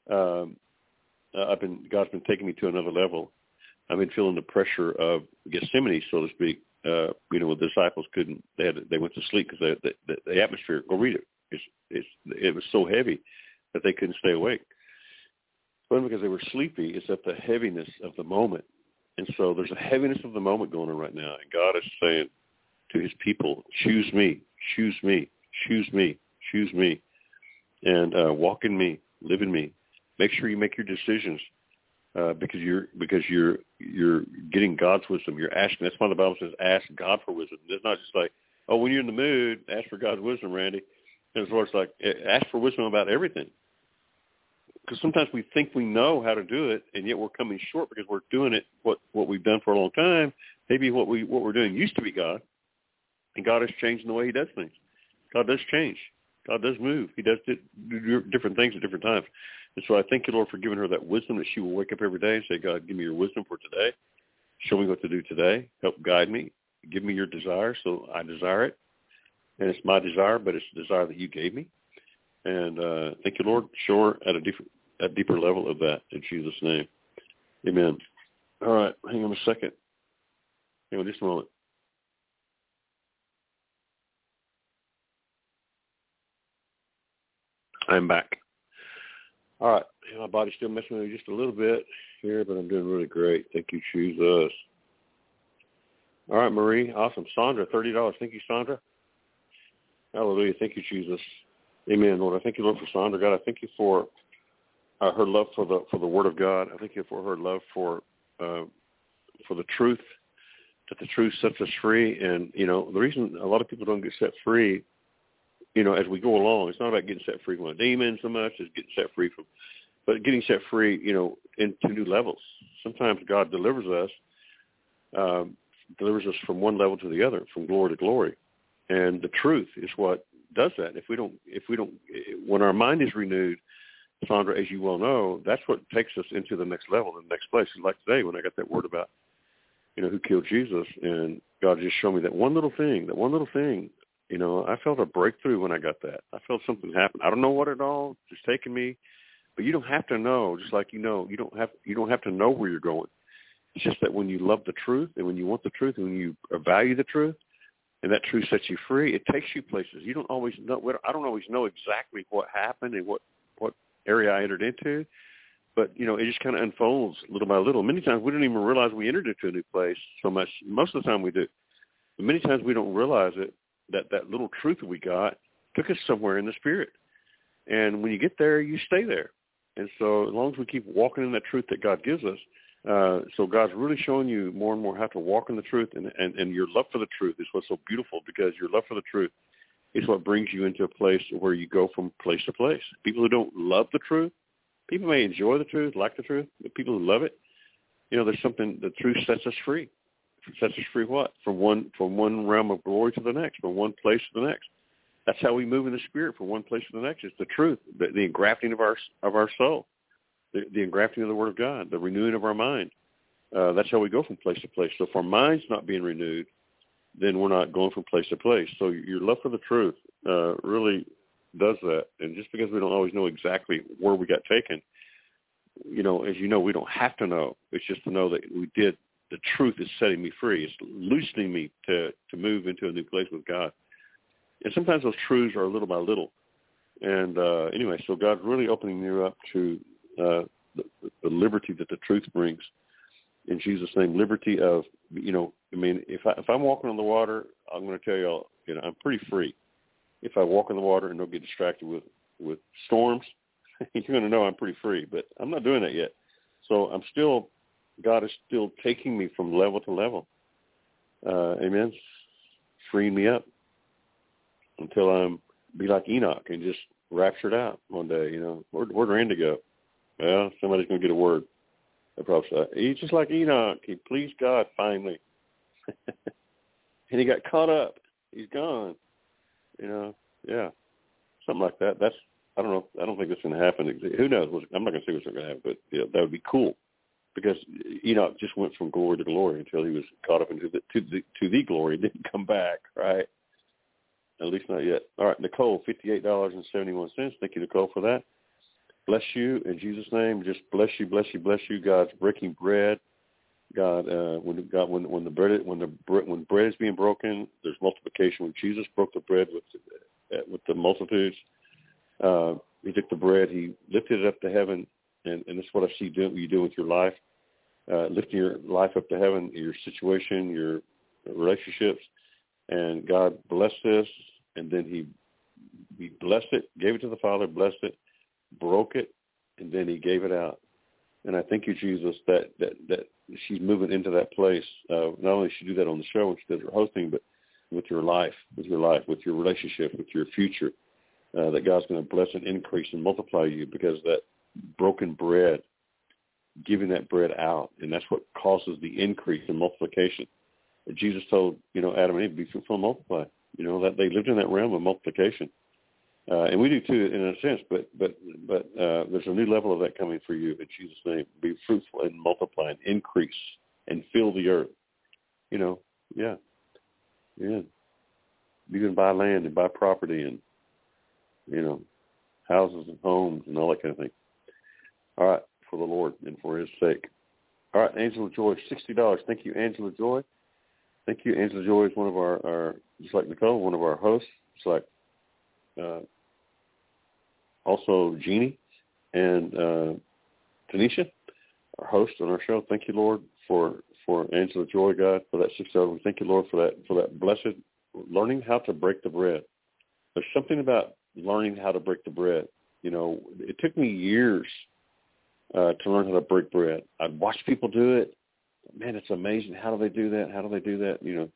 [SPEAKER 3] God's been taking me to another level. I've been feeling the pressure of Gethsemane, so to speak. The disciples couldn't. They went to sleep because the atmosphere. Go read it. It was so heavy that they couldn't stay awake. But because they were sleepy, it's at the heaviness of the moment. And so there's a heaviness of the moment going on right now. And God is saying to his people, choose me, choose me, choose me, choose me, and walk in me, live in me. Make sure you make your decisions because you're getting God's wisdom. You're asking. That's why the Bible says, ask God for wisdom. It's not just like, oh, when you're in the mood, ask for God's wisdom, Randy. And it's worse like, ask for wisdom about everything. Because sometimes we think we know how to do it, and yet we're coming short because we're doing it what we've done for a long time. Maybe what we're doing used to be God, and God is changing the way he does things. God does change. God does move. He does do different things at different times. And so I thank you, Lord, for giving her that wisdom that she will wake up every day and say, God, give me your wisdom for today. Show me what to do today. Help guide me. Give me your desire so I desire it. And it's my desire, but it's the desire that you gave me. And thank you, Lord. Show her at a deeper level of that in Jesus' name. Amen. All right. Hang on a second. Hang on just a moment. I'm back. All right. My body's still messing with me just a little bit here, but I'm doing really great. Thank you, Jesus. All right, Marie. Awesome. Sandra, $30. Thank you, Sandra. Hallelujah. Thank you, Jesus. Amen, Lord. I thank you, Lord, for Sandra. God, I thank you for her love for the Word of God. I thank you for her love for the truth, that the truth sets us free. And, the reason a lot of people don't get set free, as we go along, it's not about getting set free from a demon so much as getting set free from, but getting set free, into new levels. Sometimes God delivers us from one level to the other, from glory to glory. And the truth is what does that. If we don't, when our mind is renewed, Sandra, as you well know, that's what takes us into the next level, the next place. Like today when I got that word about, who killed Jesus, and God just showed me that one little thing, I felt a breakthrough when I got that. I felt something happen. I don't know what at all. It's taking me, but you don't have to know. Just like you don't have to know where you're going. It's just that when you love the truth and when you want the truth and when you value the truth, and that truth sets you free, it takes you places. You don't always know. I don't always know exactly what happened and what area I entered into, but it just kind of unfolds little by little. Many times we don't even realize we entered into a new place so much. Most of the time we do, but many times we don't realize it. That little truth that we got took us somewhere in the spirit. And when you get there, you stay there. And so as long as we keep walking in that truth that God gives us, so God's really showing you more and more how to walk in the truth, and your love for the truth is what's so beautiful, because your love for the truth is what brings you into a place where you go from place to place. People who don't love the truth, people may enjoy the truth, like the truth, but people who love it, there's something, the truth sets us free. Sets us free what? From one realm of glory to the next, from one place to the next. That's how we move in the spirit from one place to the next. It's the truth, the engrafting of our soul, the engrafting of the Word of God, the renewing of our mind. That's how we go from place to place. So if our mind's not being renewed, then we're not going from place to place. So your love for the truth really does that. And just because we don't always know exactly where we got taken, as you know, we don't have to know. It's just to know that we did. The truth is setting me free. It's loosening me to move into a new place with God. And sometimes those truths are little by little. And anyway, so God's really opening you up to the liberty that the truth brings. In Jesus' name, liberty of, if I'm walking on the water, I'm going to tell you, I'm pretty free. If I walk on the water and don't get distracted with storms, you're going to know I'm pretty free. But I'm not doing that yet. So God is still taking me from level to level. Amen. Freeing me up until I'm be like Enoch and just raptured out one day. Where'd Randy go? Well, somebody's going to get a word. I probably say, he's just like Enoch. He pleased God finally. And he got caught up. He's gone. Yeah. Something like that. I don't know. I don't think that's going to happen. Who knows? I'm not going to say what's going to happen, but that would be cool. Because Enoch just went from glory to glory until he was caught up into the glory. He didn't come back, right? At least not yet. All right, Nicole, $58.71. Thank you, Nicole, for that. bless you in Jesus' name. Just bless you. God's breaking bread. God, when bread is being broken, there's multiplication. When Jesus broke the bread with the multitudes, he took the bread, he lifted it up to heaven, and that's what I see you do with your life, lifting your life up to heaven, your situation, your relationships, and God blessed this, and then he blessed it, gave it to the Father, blessed it, broke it, and then he gave it out. And I thank you, Jesus, that she's moving into that place. Not only she do that on the show when she does her hosting, but with your life, with your relationship, with your future, that God's going to bless and increase and multiply you, because that broken bread, giving that bread out, and that's what causes the increase in multiplication. Jesus told, Adam and Eve, be fruitful and multiply. That they lived in that realm of multiplication. And we do too, in a sense, but there's a new level of that coming for you in Jesus' name. Be fruitful and multiply and increase and fill the earth. Yeah. You can buy land and buy property and, houses and homes and all that kind of thing. All right, for the Lord and for his sake. All right, Angela Joy, $60. Thank you, Angela Joy. Thank you. Angela Joy is one of our just like Nicole, one of our hosts. It's like also Jeannie and Tanisha, our hosts on our show. Thank you, Lord, for Angela Joy, God, for that $6. Thank you, Lord, for that blessed learning how to break the bread. There's something about learning how to break the bread. It took me years to learn how to break bread. I'd watch people do it. Man, it's amazing. How do they do that?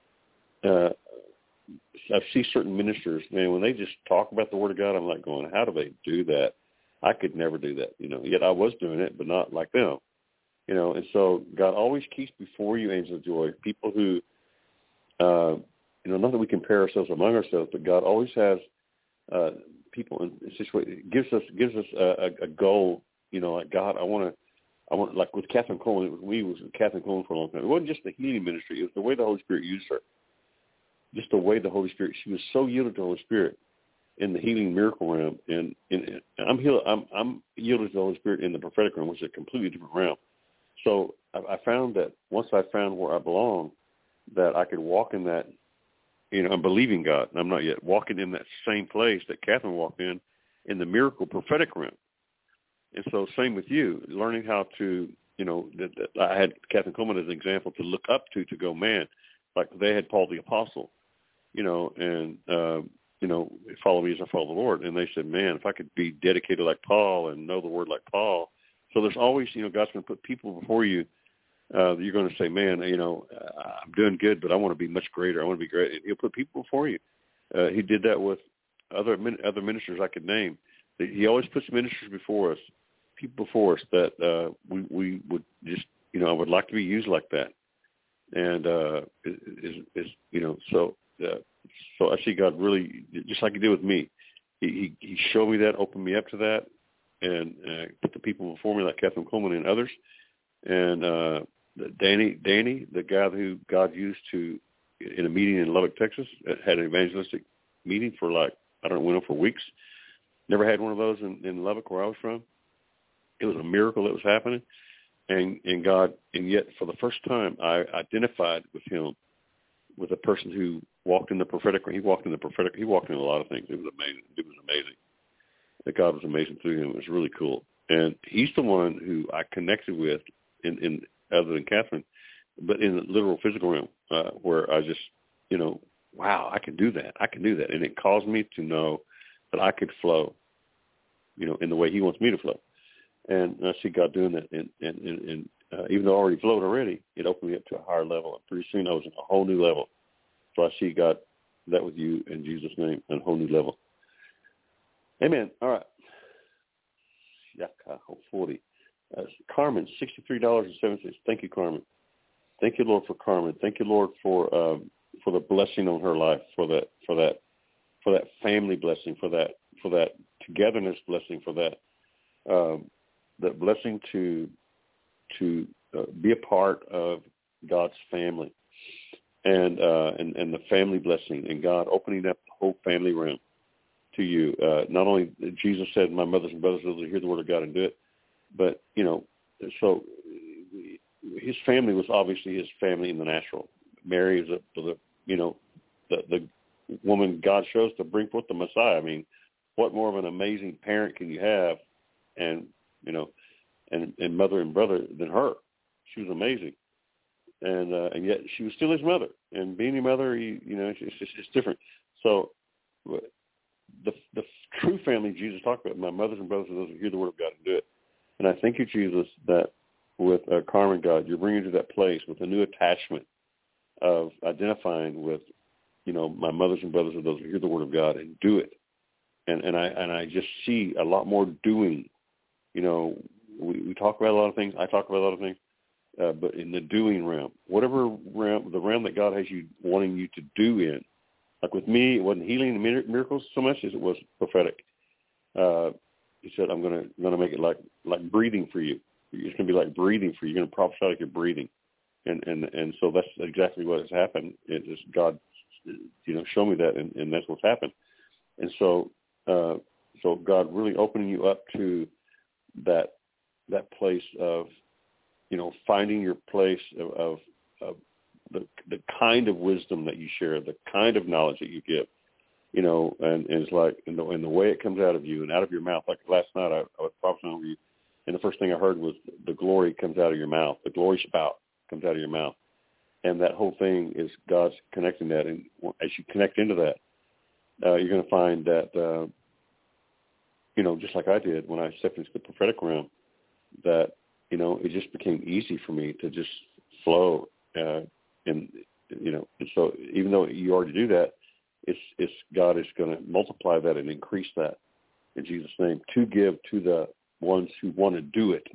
[SPEAKER 3] I see certain ministers, man, when they just talk about the Word of God, I'm like going, how do they do that? I could never do that, yet I was doing it, but not like them, and so God always keeps before you, Angel of Joy, people who, not that we compare ourselves among ourselves, but God always has people in situations, gives us a goal, like God, I want, like with Catherine Coleman, we was with Catherine Coleman for a long time. It wasn't just the healing ministry, it was the way the Holy Spirit used her. Just the way the Holy Spirit, she was so yielded to the Holy Spirit in the healing miracle realm, and I'm yielded to the Holy Spirit in the prophetic realm, which is a completely different realm. So I found that once I found where I belong, that I could walk in that, I'm believing God, and I'm not yet walking in that same place that Catherine walked in the miracle prophetic realm. And so same with you, learning how to, I had Catherine Coleman as an example to look up to go, man, like they had Paul the Apostle, and, follow me as I follow the Lord. And they said, man, if I could be dedicated like Paul and know the Word like Paul. So there's always, God's going to put people before you. You're going to say, man, I'm doing good, but I want to be much greater. I want to be great. And he'll put people before you. He did that with other ministers I could name. He always puts ministers before us, people before us that we would just, I would like to be used like that. And so I see God really, just like he did with me, he showed me that, opened me up to that, and put the people before me like Catherine Coleman and others. And Danny, the guy who God used to, in a meeting in Lubbock, Texas, had an evangelistic meeting for for weeks. Never had one of those in Lubbock where I was from. It was a miracle that was happening. And God, and yet for the first time, I identified with him, with a person who walked in the prophetic. He walked in a lot of things. It was amazing. That God was amazing through him. It was really cool. And he's the one who I connected with in other than Catherine, but in the literal physical realm, where I just, wow, I can do that. And it caused me to know that I could flow, in the way he wants me to flow. And I see God doing that. And even though I already flowed already, it opened me up to a higher level. And pretty soon I was in a whole new level. So I see God, that with you in Jesus' name, on a whole new level. Amen. All right. Yaka, 40. Carmen, $63.07. Thank you, Carmen. Thank you, Lord, for Carmen. Thank you, Lord, for the blessing on her life, for that family blessing, for that togetherness blessing, for that blessing to be a part of God's family, and the family blessing, and God opening up the whole family realm. to you. Not only Jesus said, "My mothers and brothers will hear the word of God and do it," but so his family was obviously his family in the natural. Mary is the woman God chose to bring forth the Messiah. I mean, what more of an amazing parent can you have, and mother and brother than her? She was amazing, and yet she was still his mother. And being your mother, it's different. So the true family Jesus talked about, my mothers and brothers are those who hear the word of God and do it. And I thank you, Jesus, that with Carmen, God, you're bringing to that place with a new attachment of identifying with, my mothers and brothers are those who hear the word of God and do it. And I just see a lot more doing. We talk about a lot of things. I talk about a lot of things. But in the doing realm, whatever realm, the realm that God has you wanting you to do in, like with me, it wasn't healing and miracles so much as it was prophetic. He said, I'm going to make it like breathing for you. It's going to be like breathing for you. You're going to prophesy like you're breathing. And so that's exactly what has happened. It is God, show me that, and that's what's happened. And so God really opening you up to that place of, finding your place of the kind of wisdom that you share, the kind of knowledge that you give, and it's like in the way it comes out of you and out of your mouth. Like last night, I was prophesying over you, and the first thing I heard was the glory comes out of your mouth. The glory spout comes out of your mouth, and that whole thing is God's connecting that. And as you connect into that, you're going to find that, just like I did when I stepped into the prophetic realm, that it just became easy for me to just flow. And so even though you already do that, it's God is going to multiply that and increase that in Jesus' name to give to the ones who want to do it.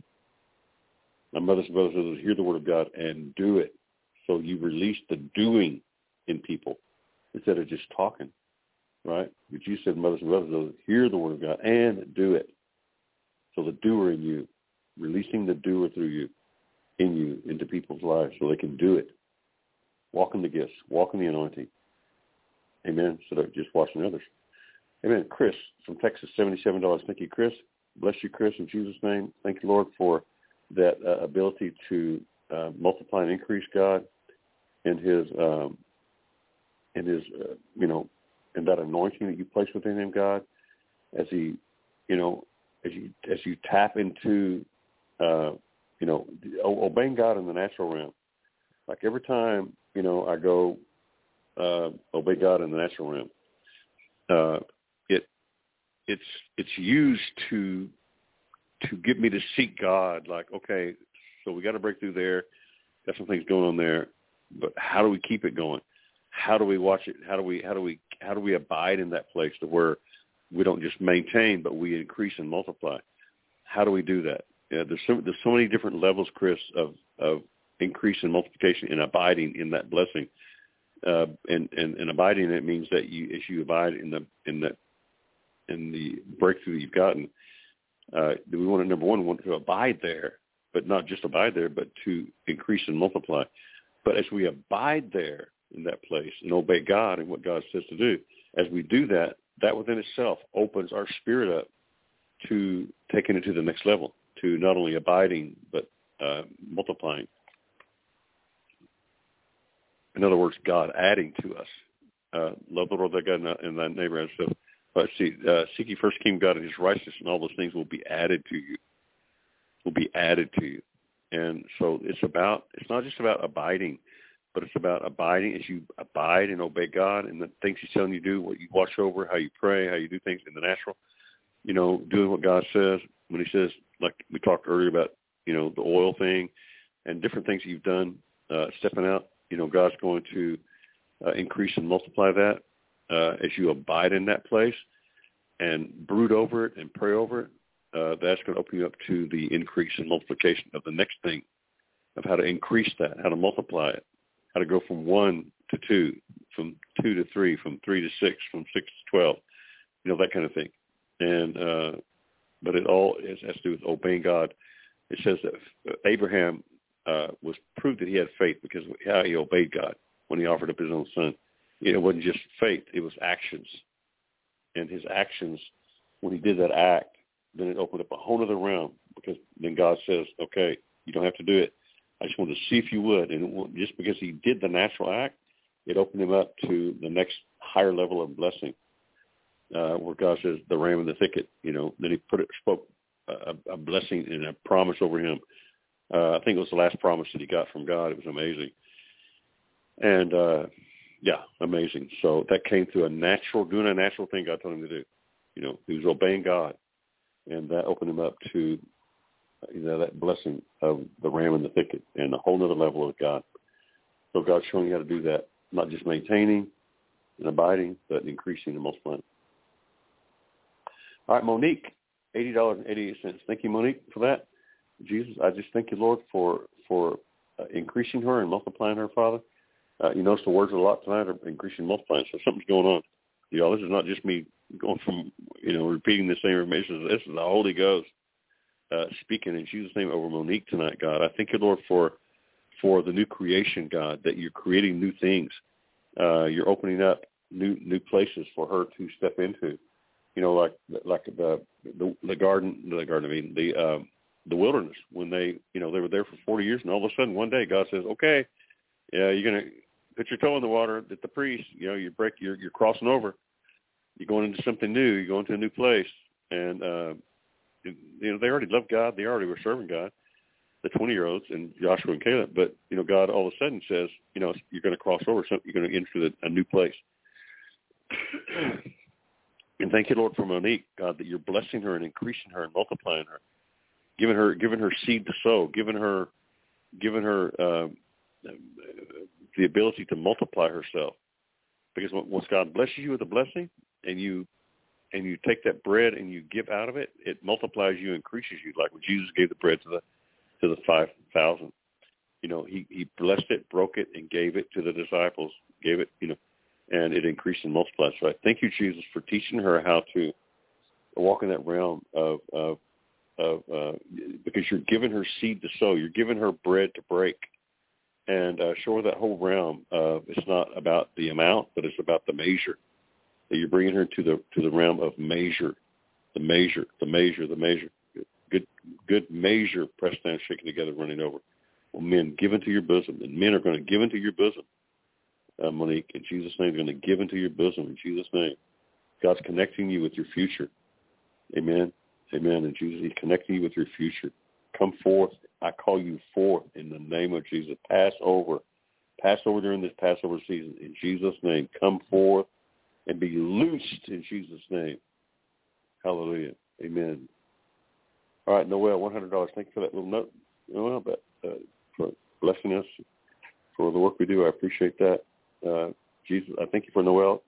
[SPEAKER 3] My mothers and brothers hear the word of God and do it. So you release the doing in people instead of just talking, right? But you said mothers and brothers hear the word of God and do it. So the doer in you, releasing the doer through you, in you, into people's lives so they can do it. Walk in the gifts, walk in the anointing. Amen. So they're just watching others. Amen. Chris from Texas, $77. Thank you, Chris. Bless you, Chris, in Jesus' name. Thank you, Lord, for that ability to multiply and increase God and his and that anointing that you place within him, God, as he, as you tap into, obeying God in the natural realm. Like every time, I go obey God in the natural realm, it's used to get me to seek God. Like, okay, so we got to break through there. Got some things going on there, but how do we keep it going? How do we watch it? How do we abide in that place to where we don't just maintain, but we increase and multiply? How do we do that? Yeah, there's so many different levels, Chris, of increase and multiplication and abiding in that blessing. And abiding, it means that as you abide in the breakthrough that you've gotten, we want to, number one, we want to abide there, but not just abide there, but to increase and multiply. But as we abide there in that place and obey God and what God says to do, as we do that, that within itself opens our spirit up to taking it to the next level, to not only abiding, but multiplying. In other words, God adding to us. Love the Lord thy God and thy neighbor as yourself. But seek ye first kingdom God and his righteousness, and all those things will be added to you. Will be added to you. And so it's not just about abiding, but it's about abiding as you abide and obey God and the things he's telling you to do, what you watch over, how you pray, how you do things in the natural, doing what God says. When he says, like we talked earlier about, the oil thing and different things you've done, stepping out, God's going to increase and multiply that as you abide in that place and brood over it and pray over it. That's going to open you up to the increase and multiplication of the next thing, of how to increase that, how to multiply it, how to go from 1 to 2, from 2 to 3, from 3 to 6, from 6 to 12, that kind of thing. And but it all has to do with obeying God. It says that Abraham was proved that he had faith because of how he obeyed God when he offered up his own son. It wasn't just faith; it was actions. and his actions when he did that act, then it opened up a whole other realm, because then God says, okay, you don't have to do it. I just wanted to see if you would. And just because he did the natural act, it opened him up to the next higher level of blessing, where God says, the ram in the thicket, then he spoke a blessing and a promise over him. I think it was the last promise that he got from God. It was amazing. And, amazing. So that came through doing a natural thing God told him to do. He was obeying God, and that opened him up to, that blessing of the ram in the thicket and a whole other level of God. So God's showing you how to do that, not just maintaining and abiding, but increasing and multiplying. All right, Monique, $80.88. Thank you, Monique, for that. Jesus, I just thank you, Lord, for increasing her and multiplying her, Father. You notice the words a lot tonight are increasing and multiplying, so something's going on. This is not just me going from, repeating the same information. This is the Holy Ghost speaking in Jesus' name over Monique tonight, God. I thank you, Lord, for the new creation, God, that you're creating new things. You're opening up new places for her to step into. Like the garden, the wilderness, when they were there for 40 years, and all of a sudden one day God says, okay, you're going to put your toe in the water that the priest, you're crossing over. You're going into something new. You're going to a new place. And, they already loved God. They already were serving God, the 20-year-olds and Joshua and Caleb. But, God all of a sudden says, you're going to cross over. You're going to enter a new place. And thank you, Lord, for Monique, God, that you're blessing her and increasing her and multiplying her, giving her seed to sow, giving her the ability to multiply herself. Because once God blesses you with a blessing, and you take that bread and you give out of it, it multiplies you, increases you. Like when Jesus gave the bread to the 5,000, he blessed it, broke it, and gave it to the disciples. Gave it, and it increased and multiplied. So I thank you, Jesus, for teaching her how to walk in that realm of because you're giving her seed to sow, you're giving her bread to break, and show her that whole realm of it's not about the amount, but it's about the measure. That you're bringing her to the realm of measure, the measure. Good measure, pressed down, shaken together, running over. Well, men, give into your bosom, and men are going to give into your bosom. Monique, in Jesus' name, they're going to give into your bosom in Jesus' name. God's connecting you with your future. Amen. Amen. And Jesus, he's connecting you with your future. Come forth. I call you forth in the name of Jesus. Pass over during this Passover season in Jesus' name. Come forth and be loosed in Jesus' name. Hallelujah. Amen. All right, Noel, $100. Thank you for that little note, Noel, but for blessing us for the work we do. I appreciate that. Jesus, I thank you for Noel.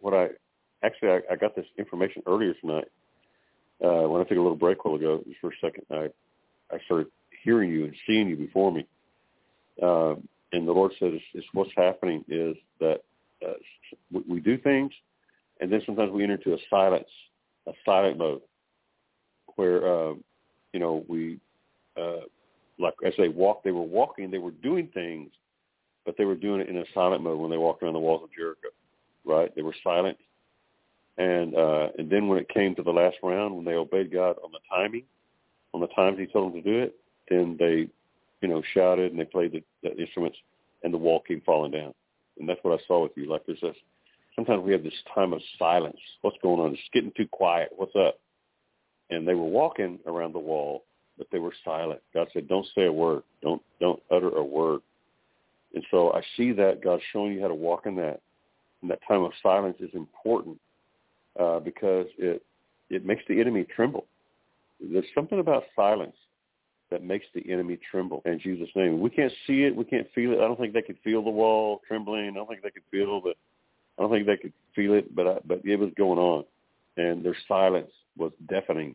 [SPEAKER 3] I got this information earlier tonight when I took a little break a while ago. Just for a second, I started hearing you and seeing you before me. And the Lord said, it's what's happening is that we do things, and then sometimes we enter into a silent mode, where we like as they were walking, they were doing things, but they were doing it in a silent mode when they walked around the walls of Jericho. Right? They were silent, and then when it came to the last round, when they obeyed God on the times He told them to do it, then they shouted and they played the instruments, and the wall came falling down. And that's what I saw with you. Like there's sometimes we have this time of silence. What's going on? It's getting too quiet. What's up? And they were walking around the wall, but they were silent. God said, don't say a word. Don't utter a word. And so I see that God's showing you how to walk in that. And that time of silence is important because it makes the enemy tremble. There's something about silence that makes the enemy tremble in Jesus' name. We can't see it. We can't feel it. I don't think they could feel the wall trembling. I don't think they could feel it, but it was going on. And their silence was deafening.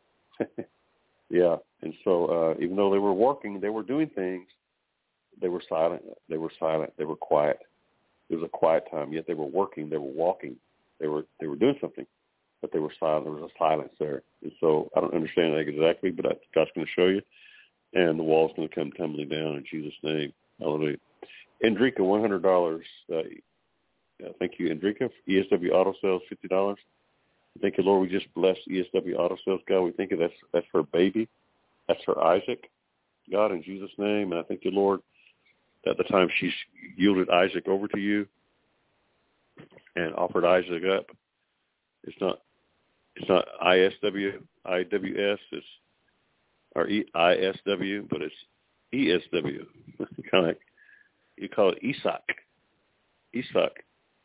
[SPEAKER 3] Yeah. And so even though they were working, they were doing things, they were silent. They were quiet. It was a quiet time, yet they were working, they were walking. They were doing something, but they were silent. There was a silence there. And so I don't understand that exactly, but God's going to show you. And the wall's going to come tumbling down in Jesus' name. Hallelujah. Enrica, $100. Thank you, Enrica. ESW Auto Sales, $50. Thank you, Lord. We just bless ESW Auto Sales, God. We think that's her baby. That's her Isaac, God, in Jesus' name. And I thank you, Lord, that at the time she's yielded Isaac over to you and offered Isaac up. It's not ISW, IWS, or ISW, but it's ESW. Kind of like you call it Isaac.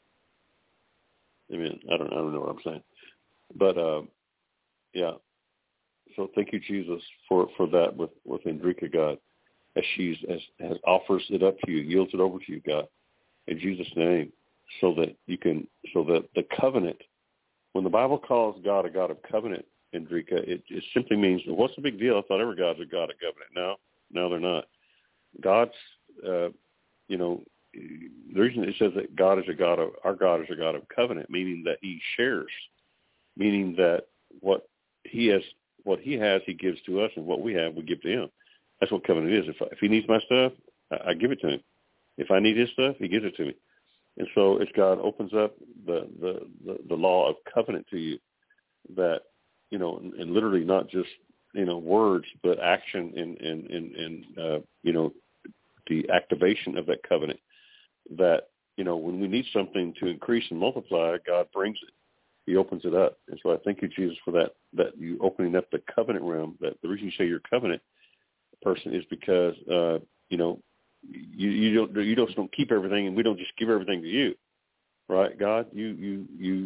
[SPEAKER 3] I mean, I don't know what I'm saying, but yeah. So thank you, Jesus, for that with Enrica, God, as has offers it up to you, yields it over to you, God, in Jesus' name, so that the covenant. When the Bible calls God a God of covenant, Enrica, it simply means, what's the big deal? I thought every God's a God of covenant. No, they're not. God's, the reason it says that our God is a God of covenant, meaning that He shares, meaning that what He has, He gives to us, and what we have, we give to Him. That's what covenant is. If He needs my stuff, I give it to Him. If I need His stuff, He gives it to me. And so it's God opens up the law of covenant to you, that, and literally not just, words, but action and the activation of that covenant, that, when we need something to increase and multiply, God brings it. He opens it up. And so I thank you, Jesus, for that you opening up the covenant realm. That the reason you say you're a covenant person is because, you just don't keep everything, and we don't just give everything to you, right? God, you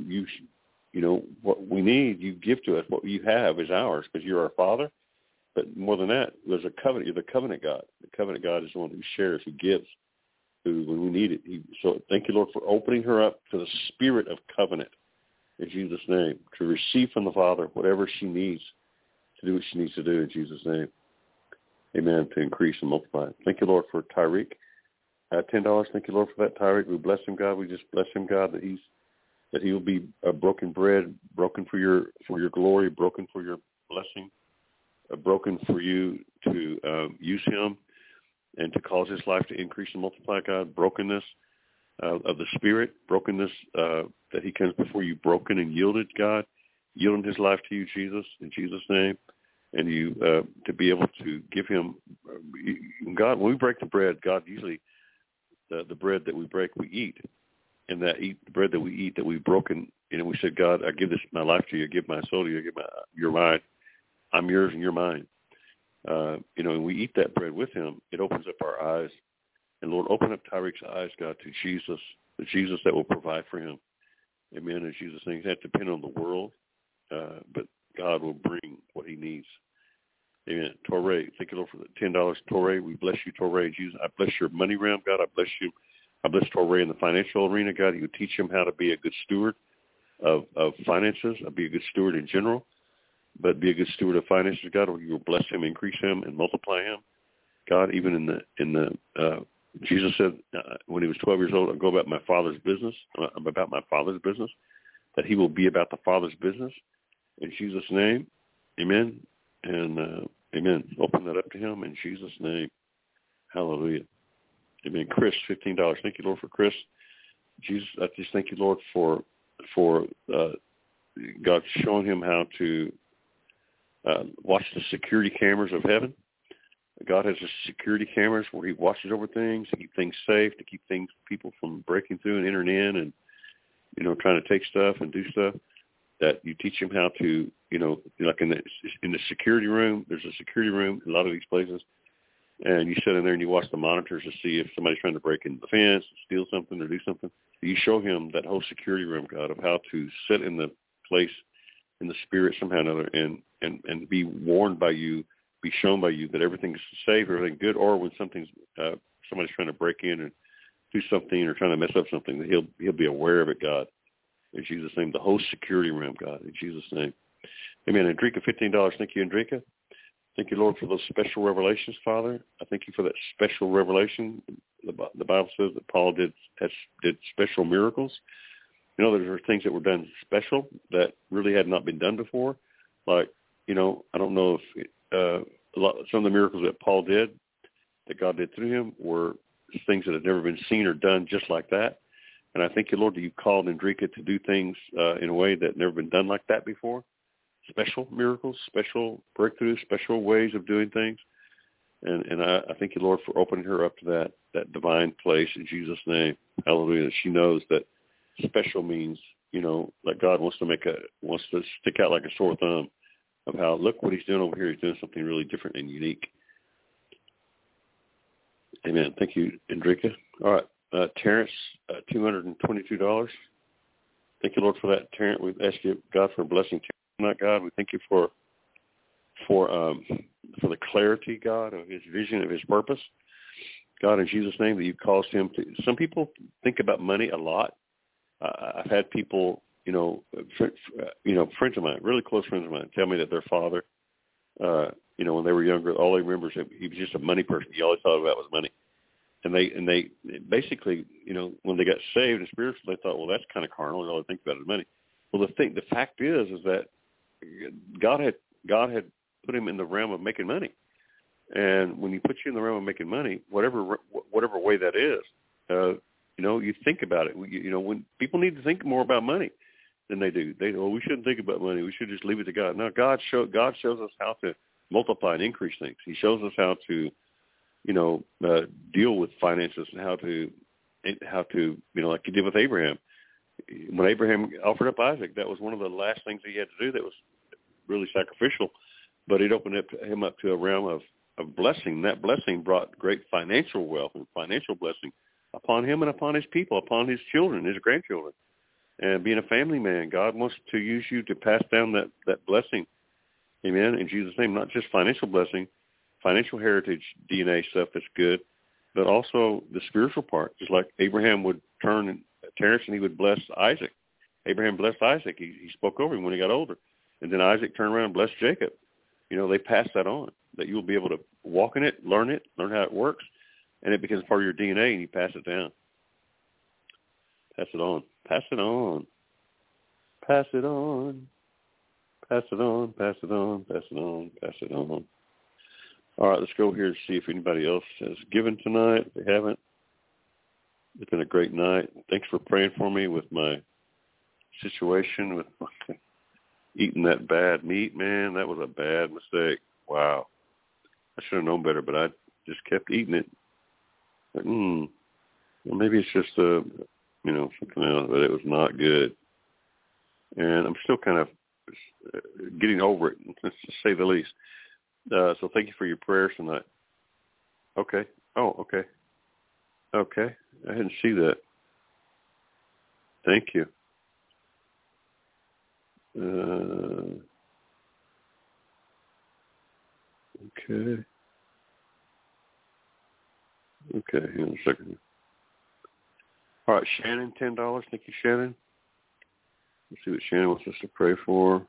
[SPEAKER 3] what we need, you give to us. What you have is ours, because you're our Father. But more than that, there's a covenant. You're the covenant God. The covenant God is the one who shares, who gives, who when we need it. So thank you, Lord, for opening her up to the spirit of covenant in Jesus' name, to receive from the Father whatever she needs to do what she needs to do in Jesus' name. Amen, to increase and multiply. Thank you, Lord, for Tyreek. $10. Thank you, Lord, for that, Tyreek. We bless him, God. We just bless him, God, that he will be broken bread, broken for your glory, broken for your blessing, broken for you to use him and to cause his life to increase and multiply, God. Brokenness of the spirit, brokenness that he comes before you broken and yielded, God, yielding his life to you, Jesus, in Jesus' name. And you to be able to give him, God, when we break the bread, God, usually the bread that we break, we eat. And the bread that we eat, that we've broken, we said, God, I give my life to you, I give my soul to you, you're mine. I'm yours and you're mine. And we eat that bread with him. It opens up our eyes. And Lord, open up Tyreek's eyes, God, to Jesus, the Jesus that will provide for him. Amen. In Jesus' name, he doesn't depend on the world, but God will bring what he needs. Amen. Torrey, thank you, Lord, for the $10. Torrey, we bless you, Torrey. Jesus, I bless your money realm, God. I bless you. I bless Torrey in the financial arena, God. You teach him how to be a good steward of finances. I'll be a good steward in general, but be a good steward of finances, God. You will bless him, increase him, and multiply him, God. Even in the Jesus said when he was 12 years old, I'll go about my Father's business. I'm about my Father's business. That he will be about the Father's business. In Jesus' name, amen, and amen. Open that up to him in Jesus' name. Hallelujah. Amen. Chris, $15. Thank you, Lord, for Chris. Jesus, I just thank you, Lord, for God showing him how to watch the security cameras of heaven. God has security cameras where he watches over things, to keep things safe, to keep people from breaking through and entering in and, trying to take stuff and do stuff. That you teach him how to, like in the security room, there's a security room in a lot of these places, and you sit in there and you watch the monitors to see if somebody's trying to break into the fence, steal something, or do something. You show him that whole security room, God, of how to sit in the place in the spirit somehow or another and be warned by you, be shown by you that everything's safe, everything good, or when somebody's trying to break in and do something or trying to mess up something, that he'll be aware of it, God. In Jesus' name, the whole security room, God, in Jesus' name. Amen. Andrika, $15. Thank you, Andrika. Thank you, Lord, for those special revelations, Father. I thank you for that special revelation. The Bible says that Paul did special miracles. There are things that were done special that really had not been done before. Like, I don't know if some of the miracles that Paul did, that God did through him, were things that had never been seen or done just like that. And I thank you, Lord, that you called Andrika to do things in a way that never been done like that before. Special miracles, special breakthroughs, special ways of doing things. And I thank you, Lord, for opening her up to that divine place in Jesus' name. Hallelujah. That she knows that special means, like God wants to stick out like a sore thumb of how, look what he's doing over here. He's doing something really different and unique. Amen. Thank you, Andrika. All right. Terrence, $222. Thank you, Lord, for that, Terrence. We ask you, God, for a blessing tonight, God. We thank you for the clarity, God, of his vision, of his purpose. God, in Jesus' name, that you caused him to. Some people think about money a lot. I've had people, friends of mine, really close friends of mine, tell me that their father, when they were younger, all they remember is he was just a money person. He always thought about was money. And they basically, when they got saved and spiritual, they thought, well, that's kind of carnal. All they think about is money. Well, the fact is that God had put him in the realm of making money. And when he puts you in the realm of making money, whatever way that is, you think about it. When people need to think more about money than they do. We shouldn't think about money. We should just leave it to God. No, God shows us how to multiply and increase things. He shows us how to, deal with finances and how to, like he did with Abraham. When Abraham offered up Isaac, that was one of the last things he had to do that was really sacrificial, but it opened him up to a realm of blessing. That blessing brought great financial wealth and financial blessing upon him and upon his people, upon his children, his grandchildren. And being a family man, God wants to use you to pass down that blessing. Amen. In Jesus' name, not just financial blessing, financial heritage, DNA stuff that's good, but also the spiritual part. Just like Abraham would turn Terrence and he would bless Isaac. Abraham blessed Isaac. He spoke over him when he got older. And then Isaac turned around and blessed Jacob. They passed that on, that you'll be able to walk in it, learn how it works, and it becomes part of your DNA, and you pass it down. Pass it on. Pass it on. Pass it on. Pass it on. Pass it on. Pass it on. Pass it on. All right, let's go here and see if anybody else has given tonight. If they haven't, it's been a great night. Thanks for praying for me with my situation, with my eating that bad meat, man. That was a bad mistake. Wow. I should have known better, but I just kept eating it. Like, well, maybe it's just, something else, but it was not good. And I'm still kind of getting over it, to say the least. So thank you for your prayers tonight. Okay. Oh, okay. Okay. I didn't see that. Thank you. Okay. Okay, hang on a second. All right, Shannon, $10. Thank you, Shannon. Let's see what Shannon wants us to pray for.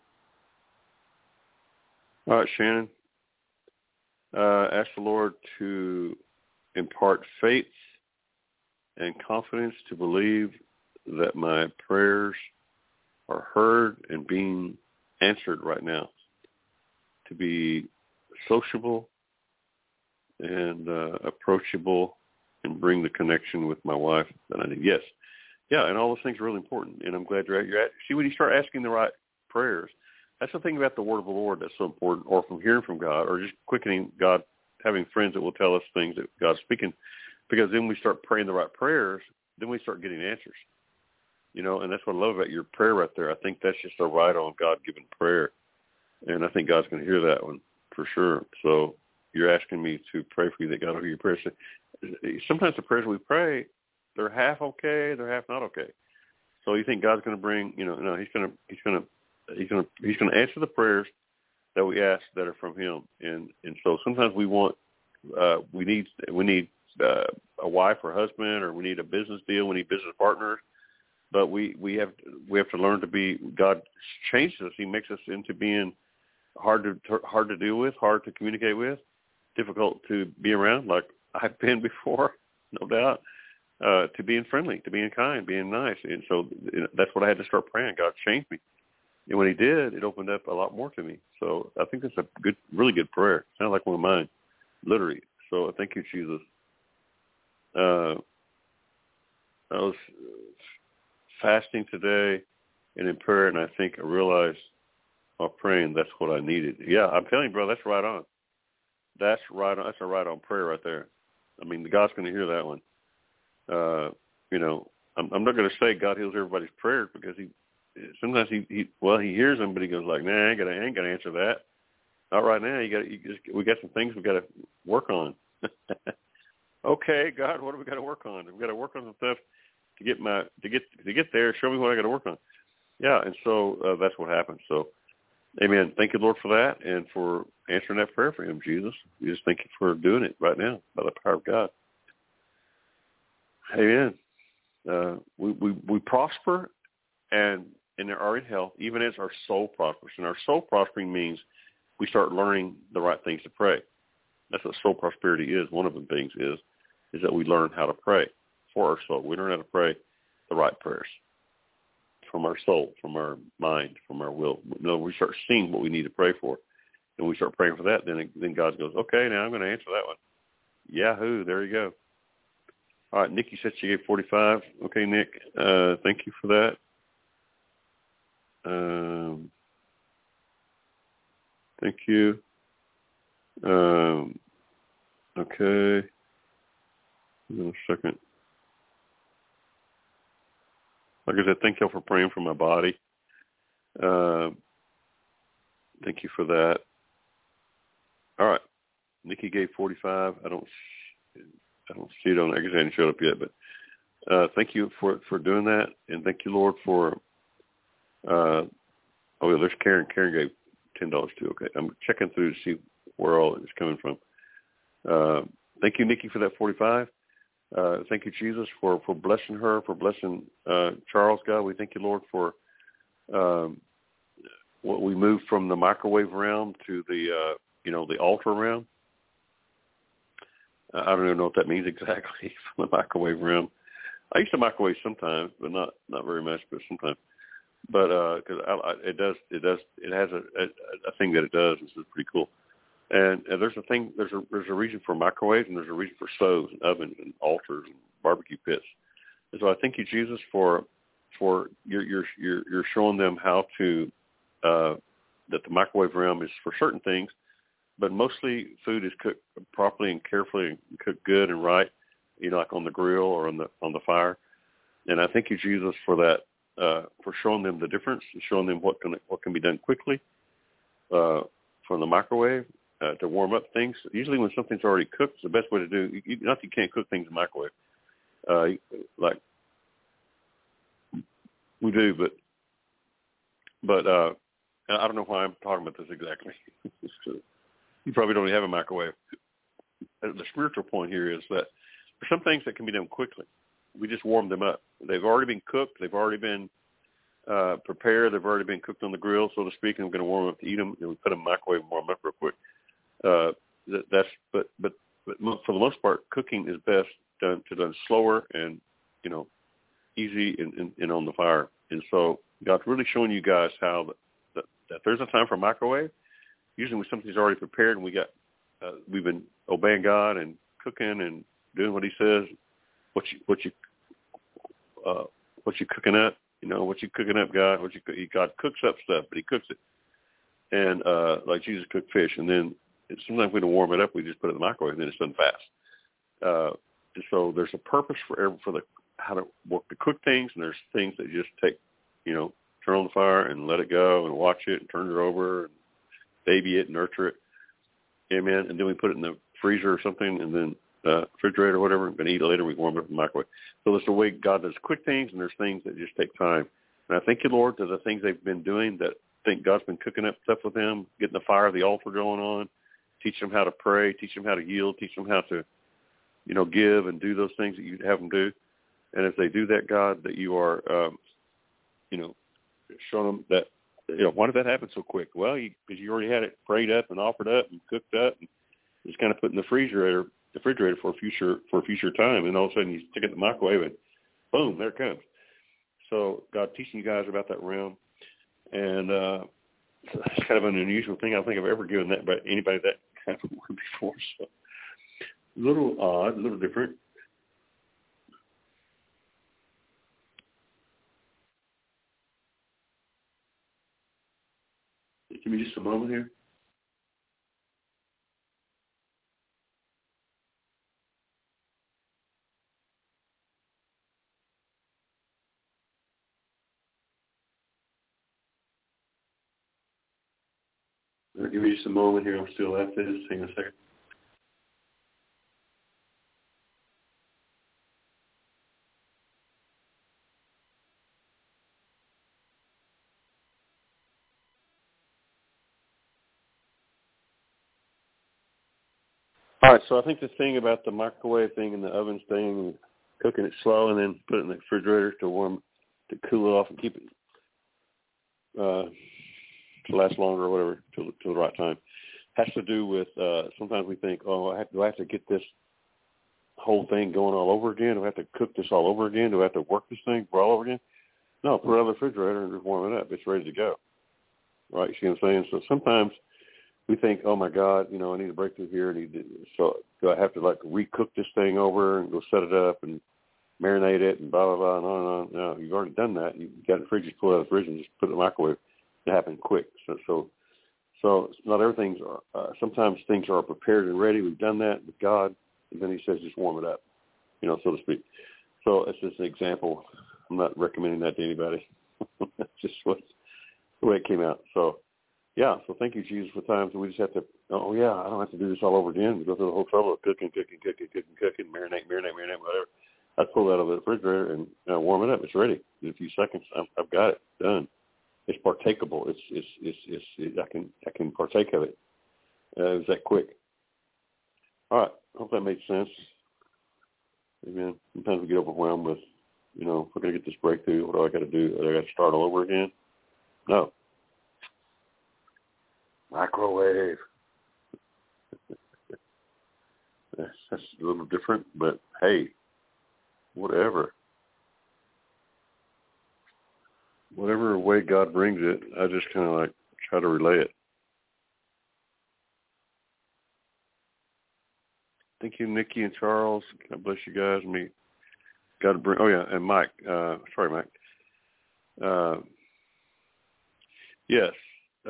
[SPEAKER 3] All right, Shannon. Ask the Lord to impart faith and confidence to believe that my prayers are heard and being answered right now. To be sociable and approachable and bring the connection with my wife that I need. Yes. Yeah, and all those things are really important. And I'm glad you're at. See, when you start asking the right prayers, that's the thing about the word of the Lord that's so important, or from hearing from God, or just quickening God, having friends that will tell us things that God's speaking, because then we start praying the right prayers, then we start getting answers. And that's what I love about your prayer right there. I think that's just a right on God-given prayer. And I think God's going to hear that one for sure. So you're asking me to pray for you that God will hear your prayers. Sometimes the prayers we pray, they're half okay, they're half not okay. So you think God's going to bring, no, he's going to answer the prayers that we ask that are from him. And so sometimes we need a wife or husband, or we need a business deal, we need business partners. But we have to learn to be. God changes us. He makes us into being hard to deal with, hard to communicate with, difficult to be around, like I've been before, no doubt. To being friendly, to being kind, being nice, and so that's what I had to start praying. God changed me, and when He did, it opened up a lot more to me. So I think that's a good, really good prayer. Sounds like one of mine, literally. So thank you, Jesus. fasting today and in prayer, and I realized while praying that's what I needed. Yeah, I'm telling you, bro, that's right on. That's right on. That's a right on prayer right there. I mean, God's going to hear that one. I'm not going to say God heals everybody's prayers, because sometimes he hears them, but he goes like, nah, I ain't going to answer that. Not right now. We got some things we got to work on. Okay, God, what do we got to work on? We've got to work on some stuff to get there. Show me what I got to work on. Yeah, and so that's what happened. So, amen. Thank you, Lord, for that and for answering that prayer for him, Jesus. We just thank you for doing it right now by the power of God. Amen. We prosper and are in health, even as our soul prospers. And our soul prospering means we start learning the right things to pray. That's what soul prosperity is. One of the things is that we learn how to pray for our soul. We learn how to pray the right prayers from our soul, from our mind, from our will. We start seeing what we need to pray for, and we start praying for that. Then God goes, okay, now I'm going to answer that one. Yahoo! There you go. All right, Nikki said she gave 45. Okay, Nick, thank you for that. Thank you. Okay. Hold on a second. Like I said, thank y'all for praying for my body. Thank you for that. All right. Nikki gave 45. I don't see it on. I guess I hadn't showed up yet, but thank you for doing that, and thank you, Lord, for. There's Karen. Karen gave $10 too. Okay, I'm checking through to see where all it's coming from. Thank you, Nikki, for that 45. Thank you, Jesus, for blessing her, for blessing Charles. God, we thank you, Lord, for what we moved from the microwave realm to the altar realm. I don't even know what that means exactly, from the microwave realm. I used to microwave sometimes, but not very much, but sometimes. But because it has a thing that it does, which is pretty cool. And there's a thing, there's a reason for microwaves, and there's a reason for stoves and ovens and altars and barbecue pits. And so I thank you, Jesus, for you're showing them how to that the microwave realm is for certain things, but mostly food is cooked properly and carefully and cooked good and right, like on the grill or on the fire. And I thank you, Jesus, for that, for showing them the difference and showing them what can be done quickly from the microwave. To warm up things. Usually when something's already cooked, it's the best way to do. Not that you can't cook things in the microwave, like we do, but I don't know why I'm talking about this exactly. You probably don't even have a microwave. The spiritual point here is that for some things that can be done quickly, we just warm them up. They've already been cooked. They've already been prepared. They've already been cooked on the grill, so to speak, and we're going to warm them up to eat them, and we put them in the microwave and warm them up real quick. But for the most part, cooking is best done slower and easy and on the fire. And so God's really showing you guys how that there's a time for a microwave. Usually when something's already prepared and we've been obeying God and cooking and doing what He says. What you cooking up? What you cooking up, God? God cooks up stuff, but He cooks it. And like Jesus cooked fish, and then sometimes we don't warm it up. We just put it in the microwave, and then it's done fast. And so there's a purpose for how to work to cook things, and there's things that you just take, turn on the fire and let it go and watch it and turn it over and baby it and nurture it. Amen. And then we put it in the freezer or something, and then refrigerator or whatever. We're going to eat it later. We warm it up in the microwave. So that's the way God does quick things, and there's things that just take time. And I thank you, Lord, that the things they've been doing, that I think God's been cooking up stuff with them, getting the fire of the altar going on, teach them how to pray, teach them how to yield, teach them how to, give and do those things that you have them do. And if they do that, God, that you are, showing them that, why did that happen so quick? Well, because you already had it prayed up and offered up and cooked up, and just kind of put in the refrigerator for a future time, and all of a sudden you stick it in the microwave and boom, there it comes. So God teaching you guys about that realm, and it's kind of an unusual thing. I don't think I've ever given that by anybody that kind of word before. So a little odd, a little different. Give me just a moment here. Give me just a moment here. I'm still at this. Hang on a second. All right, so I think the thing about the microwave thing and the oven thing, cooking it slow and then put it in the refrigerator to cool it off and keep it to last longer or whatever till the right time, has to do with sometimes we think, do I have to get this whole thing going all over again? Do I have to cook this all over again? Do I have to work this thing all over again? No, put it in the refrigerator and just warm it up. It's ready to go. Right? You see what I'm saying? So sometimes we think, oh my God, I need a breakthrough here. So do I have to recook this thing over and go set it up and marinate it and blah, blah, blah, and on and on? No, you've already done that. You got it in the fridge, you pull it out of the fridge and just put it in the microwave. It happened quick. So not everything's, sometimes things are prepared and ready. We've done that with God, and then he says just warm it up, so to speak. So it's just an example. I'm not recommending that to anybody. That's just the way it came out. So, yeah, so thank you, Jesus, for times we just have to, I don't have to do this all over again. We go through the whole trouble of cooking, marinate, whatever. I pull that out of the refrigerator and warm it up. It's ready. In a few seconds, I've got it done. It's partakeable. I can partake of it. It's that quick. All right. Hope that made sense. Amen. Sometimes we get overwhelmed with, if we're going to get this breakthrough, what do I got to do? Do I got to start all over again? No. Microwave. That's a little different, but hey, whatever way God brings it, I just kind of try to relay it. Thank you, Nikki and Charles. God bless you guys. Got to bring. Oh yeah, and Mike. Sorry, Mike. Yes.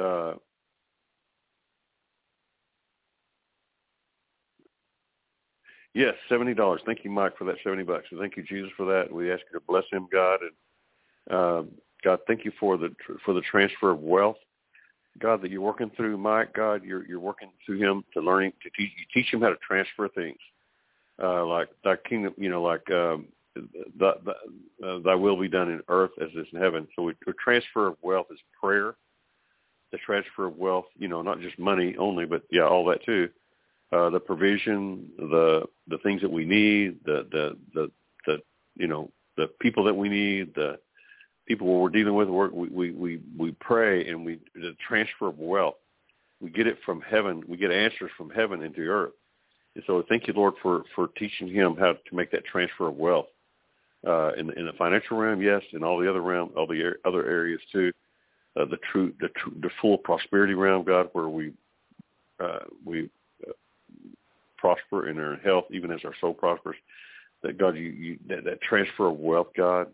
[SPEAKER 3] Yes, $70. Thank you, Mike, for that $70. And thank you, Jesus, for that. We ask you to bless him, God, and God, thank you for the transfer of wealth, God, that you're working through Mike. God, you're working through him to learning to teach him how to transfer things, like thy kingdom, thy will be done in earth as it is in heaven. So the transfer of wealth is prayer. The transfer of wealth, not just money only, but all that too. The provision, the things that we need, the people that we need, the people we're dealing with, we pray, and the transfer of wealth, we get it from heaven. We get answers from heaven into earth. And so thank you, Lord, for teaching him how to make that transfer of wealth in the financial realm, yes, and all the other realm, all the other areas too. The full prosperity realm, God, where we prosper in our health, even as our soul prospers. That God, that transfer of wealth, God,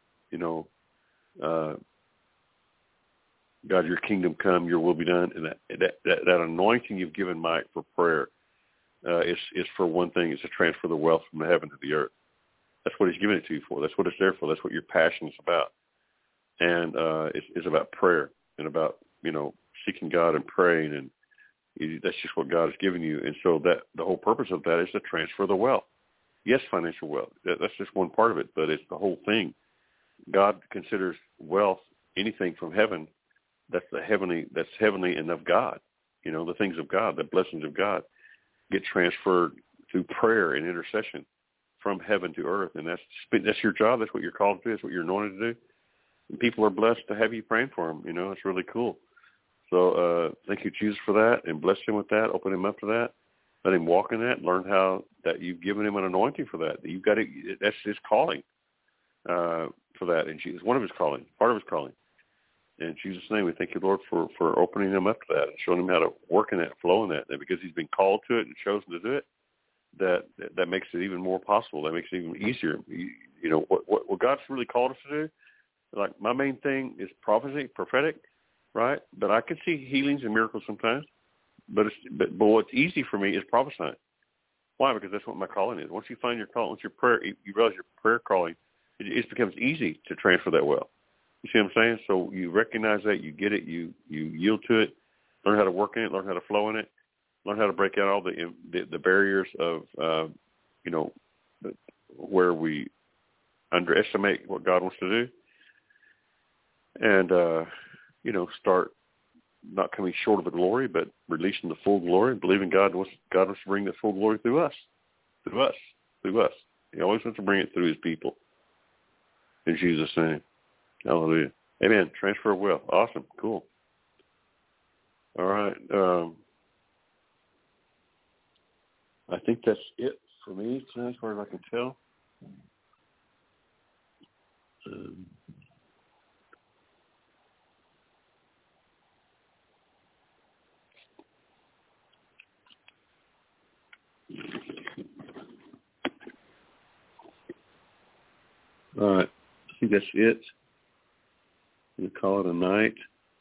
[SPEAKER 3] God, your kingdom come, your will be done, and that anointing you've given Mike for prayer is for one thing, is to transfer the wealth from the heaven to the earth. That's what he's given it to you for. That's what it's there for. That's what your passion is about. And it's about prayer and about, seeking God and praying, and that's just what God has given you. And so that the whole purpose of that is to transfer the wealth. Yes, financial wealth. That's just one part of it, but it's the whole thing. God considers wealth anything from heaven that's heavenly and of God. The things of God, the blessings of God get transferred through prayer and intercession from heaven to earth. And that's your job. That's what you're called to do. That's what you're anointed to do. And people are blessed to have you praying for them. It's really cool. So thank you, Jesus, for that, and bless him with that. Open him up to that. Let him walk in that. Learn how that you've given him an anointing for that. You've got it. That's his calling for that in Jesus. One of his calling, part of his calling. In Jesus' name, we thank you, Lord, for opening him up to that and showing him how to work in that, flow in that. And because he's been called to it and chosen to do it, that makes it even more possible. That makes it even easier. What God's really called us to do. Like my main thing is prophecy, prophetic. right? But I can see healings and miracles sometimes. But what's easy for me is prophesying. Why? Because that's what my calling is. Once you find your call, once your prayer, you realize your prayer calling, it becomes easy to transfer that well. You see what I'm saying? So you recognize that, you get it, you yield to it, learn how to work in it, learn how to flow in it, learn how to break out all the barriers of, where we underestimate what God wants to do, and start not coming short of the glory, but releasing the full glory, believing God wants to bring the full glory through us. He always wants to bring it through his people. In Jesus' name. Hallelujah. Amen. Transfer well. Awesome. Cool. All right. I think that's it for me tonight, as far as I can tell. All right. I think that's it. I'm going to call it a night.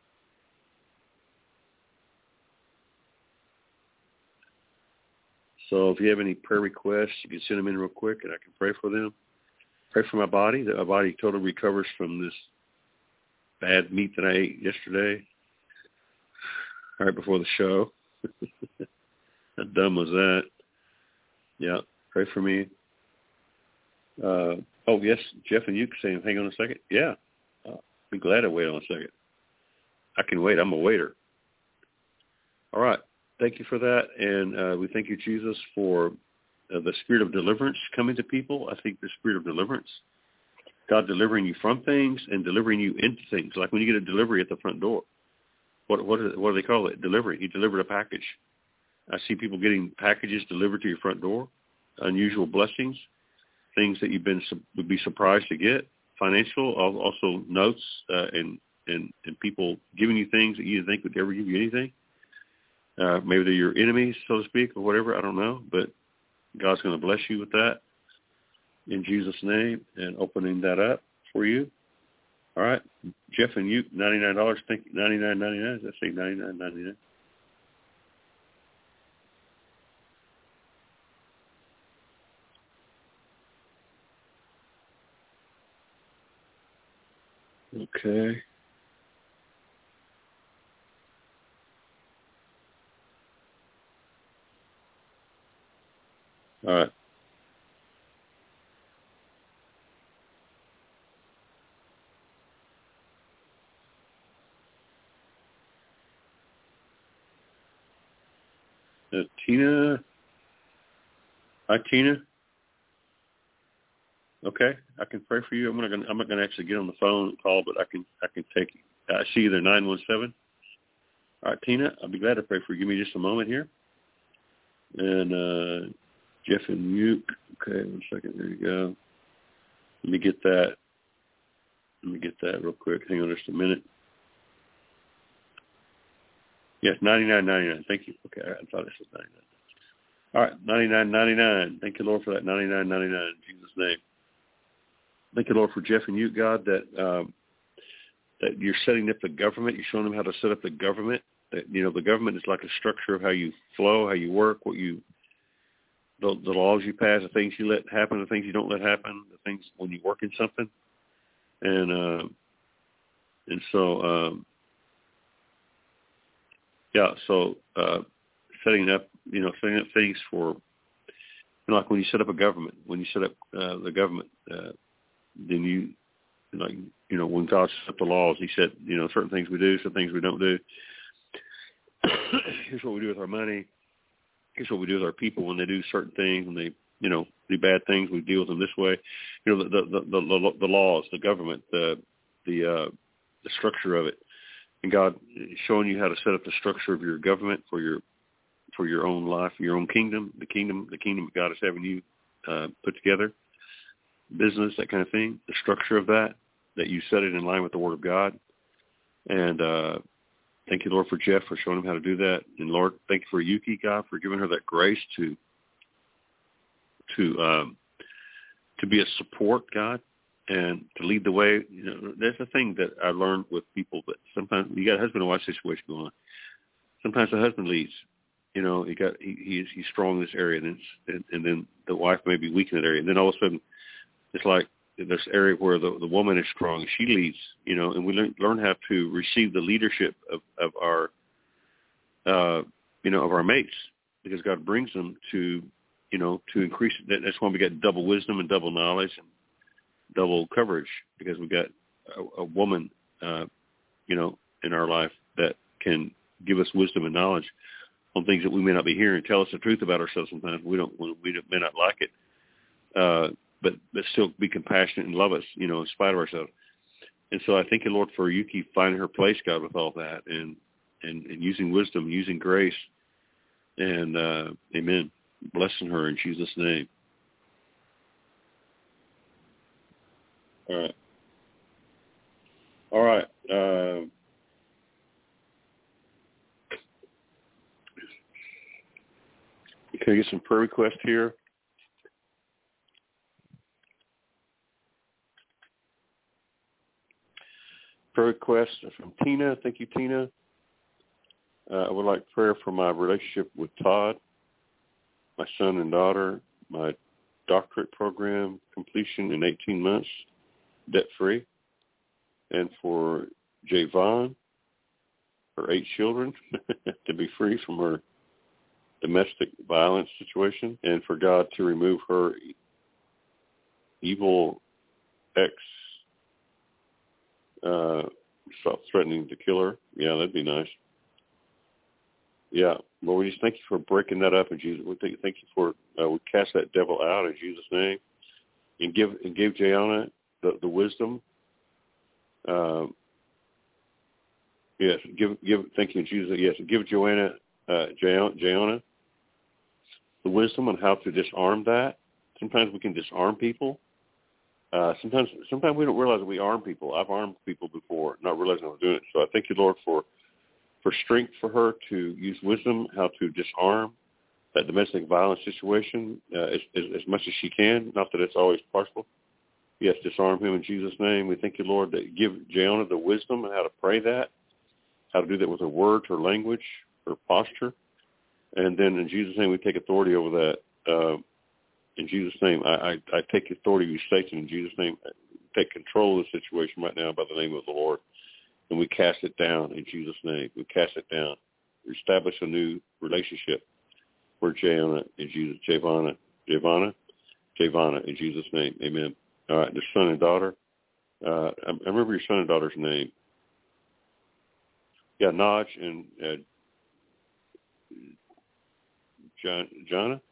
[SPEAKER 3] So if you have any prayer requests, you can send them in real quick, and I can pray for them. Pray for my body, that my body totally recovers from this bad meat that I ate yesterday, right before the show. How dumb was that? Yeah, pray for me. Oh, yes, Jeff and you saying, hang on a second. Yeah, I'll be glad to wait on a second. I can wait. I'm a waiter. All right. Thank you for that. And we thank you, Jesus, for the spirit of deliverance coming to people. I think the spirit of deliverance, God delivering you from things and delivering you into things. Like when you get a delivery at the front door. What do they call it? Delivery. He delivered a package. I see people getting packages delivered to your front door, unusual blessings, things that would be surprised to get, financial, also notes, and people giving you things that you didn't think would ever give you anything. Maybe they're your enemies, so to speak, or whatever. I don't know, but God's going to bless you with that in Jesus' name and opening that up for you. All right, Jeff and you, $99. Thank you. $99.99. Let's say $99.99. Okay. All right. Tina. Hi, Tina. Okay, I can pray for you. I'm not gonna actually get on the phone and call, but I can take. I see you there, 917. All right, Tina, I'll be glad to pray for you. Give me just a moment here. And Jeff and Uke. Okay, 1 second. There you go. Let me get that real quick. Hang on just a minute. Yes, $99.99. Thank you. Okay, I thought it said 99. All right, $99.99. Thank you, Lord, for that $99.99 in Jesus' name. Thank you, Lord, for Jeff and you, God, that you're setting up the government. You're showing them how to set up the government. That, the government is like a structure of how you flow, how you work, the laws you pass, the things you let happen, the things you don't let happen, the things when you work in something, and so setting up things for, like when you set up a government, the government, then when God set up the laws, he said, certain things we do, some things we don't do. Here's what we do with our money. Here's what we do with our people when they do certain things, when they, do bad things, we deal with them this way. The laws, the government, the structure of it. And God is showing you how to set up the structure of your government for your own life, your own kingdom, the kingdom God is having you put together, business, that kind of thing, the structure of that you set it in line with the Word of God. And thank you, Lord, for Jeff, for showing him how to do that. And, Lord, thank you for Yuki, God, for giving her that grace to be a support, God, and to lead the way. You know, that's the thing that I learned with people. That sometimes you got a husband and wife situation going on. Sometimes the husband leads. You know, he's strong in this area, and then the wife may be weak in that area, and then all of a sudden it's like this area where the woman is strong and she leads. You know, and we learn how to receive the leadership of our of our mates, because God brings them to increase. That's why we got double wisdom and double knowledge and double coverage, because we got a woman, in our life that can give us wisdom and knowledge on things that we may not be hearing, tell us the truth about ourselves. Sometimes we may not like it, but still be compassionate and love us, in spite of ourselves. And so I thank you, Lord, for Yuki finding her place, God, with all that, and using wisdom, using grace, and amen. Blessing her in Jesus' name. All right. Can I get some prayer requests here? Prayer requests from Tina. Thank you, Tina. I would like prayer for my relationship with Todd, my son and daughter, my doctorate program completion in 18 months, debt-free, and for Javon, her 8 children, to be free from her domestic violence situation, and for God to remove her evil ex, stop threatening to kill her. Yeah, that'd be nice. Yeah, Lord, we just thank you for breaking that up in Jesus. We thank you for we cast that devil out in Jesus' name, and give Jayana the wisdom. Yes, thank you in Jesus. Yes, give Jayana the wisdom on how to disarm that. Sometimes we can disarm people. Sometimes we don't realize that we arm people. I've armed people before, not realizing I was doing it. So I thank you, Lord, for strength for her to use wisdom, how to disarm that domestic violence situation as much as she can. Not that it's always possible. Yes, disarm him in Jesus' name. We thank you, Lord, that give Jayana the wisdom on how to pray that, how to do that with her words, her language, her posture. And then in Jesus' name, we take authority over that. In Jesus' name, I take authority over Satan. In Jesus' name, take control of the situation right now by the name of the Lord. And we cast it down in Jesus' name. We cast it down. We establish a new relationship for Javana in Jesus. Javana in Jesus' name. Amen. All right, the son and daughter. I remember your son and daughter's name. Yeah, Naj and Jana.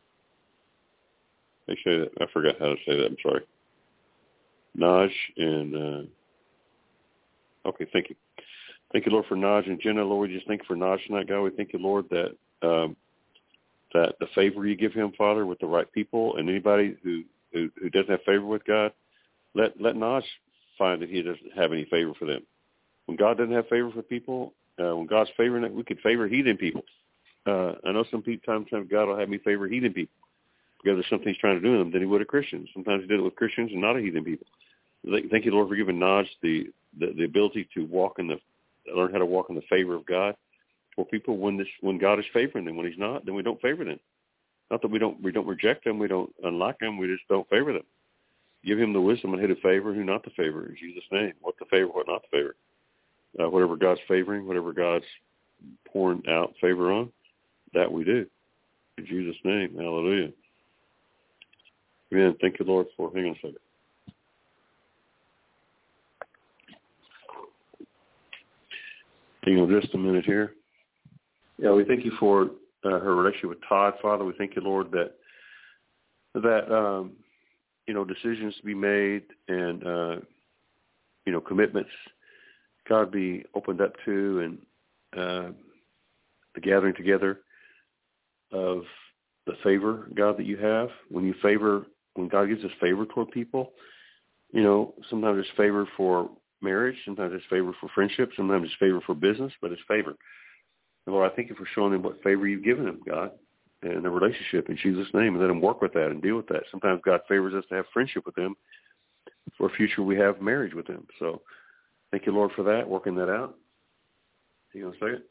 [SPEAKER 3] I forgot how to say that. I'm sorry. Naj and okay, thank you. Thank you, Lord, for Naj and Jenna. Lord, we just thank you for Naj tonight, God. We thank you, Lord, that that the favor you give him, Father, with the right people, and anybody who doesn't have favor with God, let Naj find that he doesn't have any favor for them. When God doesn't have favor for people, when God's favoring it, we could favor heathen people. I know sometimes God will have me favor heathen people because there's something he's trying to do to them than he would a Christian. Sometimes he did it with Christians and not a heathen people. Thank you, Lord, for giving Naj the ability to learn how to walk in the favor of God for people when God is favoring them. When he's not, then we don't favor them. Not that we don't reject them, we don't unlike them, we just don't favor them. Give him the wisdom on who to favor and who not to favor in Jesus' name. What to favor, what not to favor. Whatever God's favoring, whatever God's pouring out favor on, that we do. In Jesus' name, hallelujah. Amen. Thank you, Lord, for, hang on a second. Hang on just a minute here. Yeah, we thank you for her relationship with Todd, Father. We thank you, Lord, that decisions to be made and commitments, God, be opened up to, and the gathering together of the favor, God, that you have. When God gives us favor toward people, sometimes it's favor for marriage, sometimes it's favor for friendship, sometimes it's favor for business, but it's favor. And Lord, I thank you for showing them what favor you've given them, God, and the relationship in Jesus' name, and let them work with that and deal with that. Sometimes God favors us to have friendship with them for a future we have marriage with him. So thank you, Lord, for that, working that out. Hang on a second.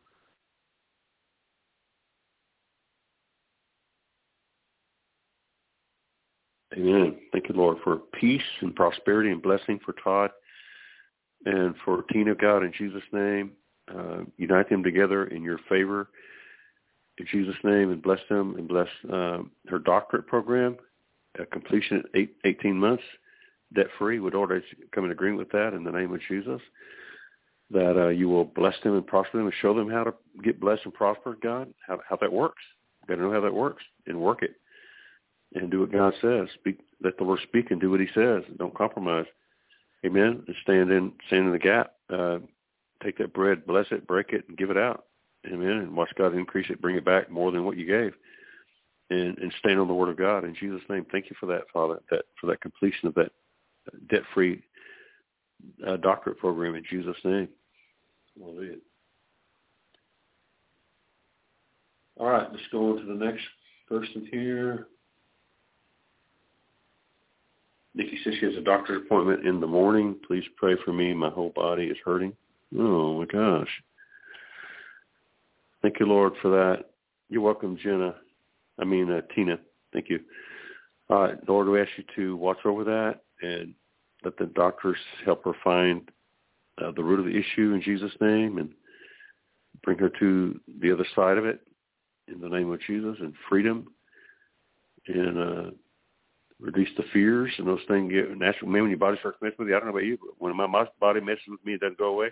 [SPEAKER 3] Amen. Thank you, Lord, for peace and prosperity and blessing for Todd and for Tina, God, in Jesus' name. Unite them together in your favor, in Jesus' name, and bless them and bless her doctorate program, completion at 18 months, debt-free. Would Lord, I come in agreement with that in the name of Jesus, that you will bless them and prosper them and show them how to get blessed and prosper, God, how that works. Got to know how that works and work it. And do what God says. Let the Lord speak and do what he says. Don't compromise. Amen. And stand in the gap. Take that bread, bless it, break it, and give it out. Amen. And watch God increase it, bring it back more than what you gave. And stand on the word of God. In Jesus' name, thank you for that, Father, for that completion of that debt-free doctorate program in Jesus' name. Hallelujah. All right, let's go on to the next person here. Nikki says she has a doctor's appointment in the morning. Please pray for me. My whole body is hurting. Oh, my gosh. Thank you, Lord, for that. You're welcome, Tina. Thank you. All right, Lord, we ask you to watch over that and let the doctors help her find the root of the issue in Jesus' name and bring her to the other side of it in the name of Jesus and freedom and reduce the fears and those things. Naturally, man, when your body starts messing with you, I don't know about you, but when my body messes with me, it doesn't go away.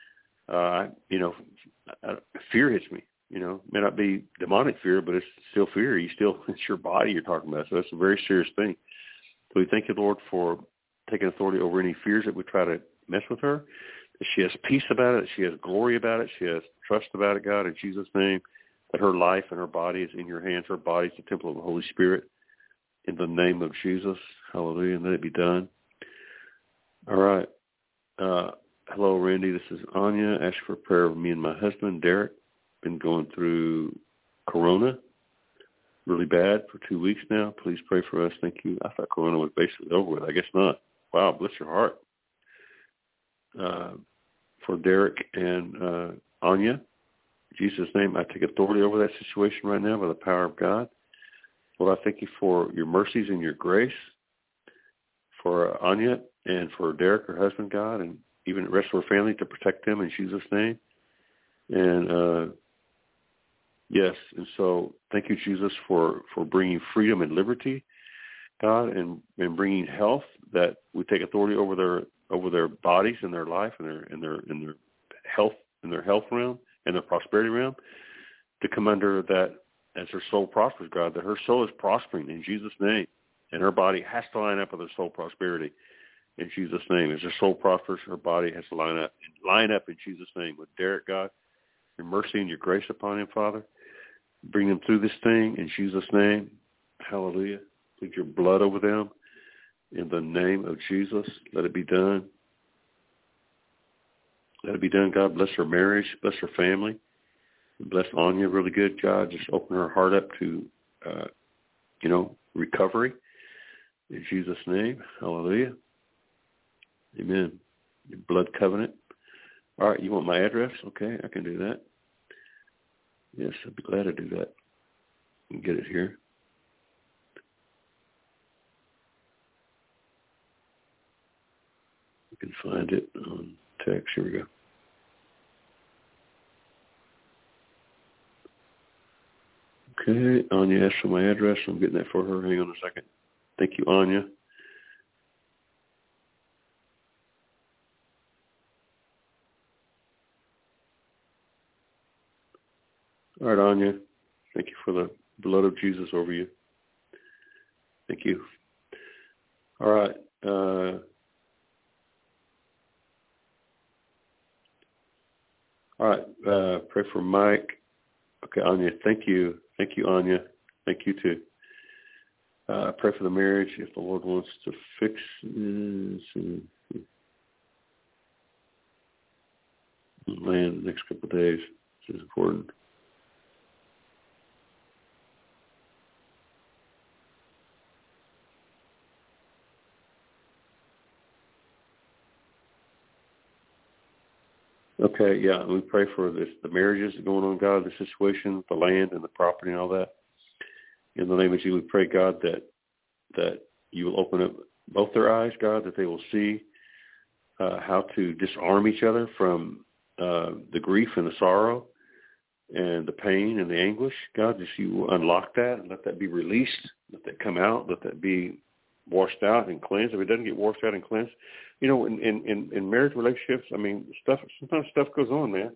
[SPEAKER 3] Fear hits me. It may not be demonic fear, but it's still fear. It's your body you're talking about. So that's a very serious thing. So we thank you, Lord, for taking authority over any fears that would try to mess with her. That she has peace about it. That she has glory about it. She has trust about it, God, in Jesus' name. That her life and her body is in your hands. Her body is the temple of the Holy Spirit. In the name of Jesus, hallelujah, and let it be done. All right. Hello, Randy. This is Anya. Ask for prayer of me and my husband, Derek. Been going through corona really bad for 2 weeks now. Please pray for us. Thank you. I thought corona was basically over with. I guess not. Wow, bless your heart. For Derek and Anya, in Jesus' name, I take authority over that situation right now by the power of God. Lord, I thank you for your mercies and your grace for Anya and for Derek, her husband, God, and even the rest of her family to protect them in Jesus' name. And, yes, and so thank you, Jesus, for bringing freedom and liberty, God, and bringing health, that we take authority over their bodies and their life and their health realm and their prosperity realm to come under that. As her soul prospers, God, that her soul is prospering in Jesus' name, and her body has to line up with her soul prosperity in Jesus' name. As her soul prospers, her body has to line up in Jesus' name. With Derek, God, your mercy and your grace upon him, Father. Bring them through this thing in Jesus' name. Hallelujah. Plead your blood over them in the name of Jesus. Let it be done. Let it be done, God. Bless her marriage. Bless her family. Bless Anya really good, God. Just open her heart up to, recovery. In Jesus' name. Hallelujah. Amen. Your blood covenant. All right, you want my address? Okay, I can do that. Yes, I'd be glad to do that. And get it here. You can find it on text. Here we go. Okay, Anya asked for my address. I'm getting that for her. Hang on a second. Thank you, Anya. All right, Anya. Thank you for the blood of Jesus over you. Thank you. All right. Pray for Mike. Okay, Anya. Thank you. Thank you, Anya. Thank you, too. Pray for the marriage if the Lord wants to fix this. Land the next couple of days. This is important. Okay, yeah, we pray for the marriages going on, God, the situation, the land and the property and all that. In the name of Jesus, we pray, God, that you will open up both their eyes, God, that they will see how to disarm each other from the grief and the sorrow and the pain and the anguish. God, that you will unlock that and let that be released, let that come out, let that be washed out and cleansed. If it doesn't get washed out and cleansed, you know, in marriage relationships, I mean, sometimes stuff goes on, man.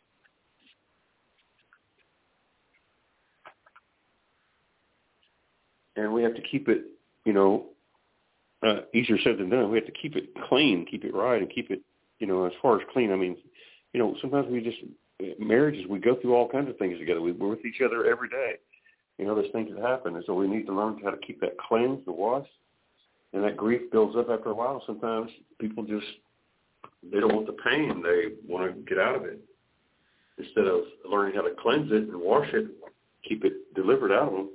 [SPEAKER 3] And we have to keep it, you know, easier said than done. We have to keep it clean, keep it right, and keep it, you know, as far as clean. I mean, you know, sometimes marriages, we go through all kinds of things together. We're with each other every day. You know, there's things that happen. And so we need to learn how to keep that cleansed and washed. And that grief builds up after a while. Sometimes people they don't want the pain. They want to get out of it. Instead of learning how to cleanse it and wash it, keep it delivered out of them,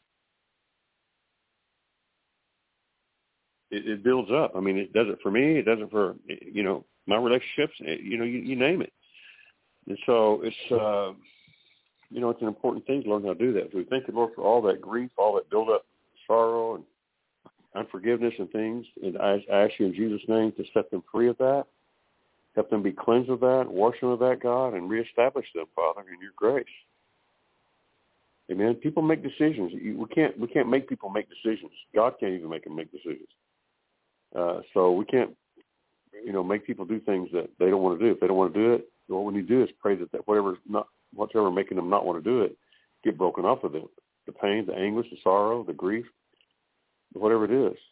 [SPEAKER 3] it builds up. I mean, it does it for me. It does it for, you know, my relationships. You know, you name it. And so it's, you know, it's an important thing to learn how to do that. So we thank the Lord for all that grief, all that build-up sorrow and unforgiveness and things. And I ask you in Jesus' name to set them free of that, help them be cleansed of that, wash them of that, God, and reestablish them, Father, in your grace. Amen. People make decisions. We can't make people make decisions. God can't even make them make decisions. So we can't, you know, make people do things that they don't want to do. If they don't want to do it, what we need to do is pray that whatever making them not want to do it, get broken off of them. The pain, the anguish, the sorrow, the grief, whatever it is.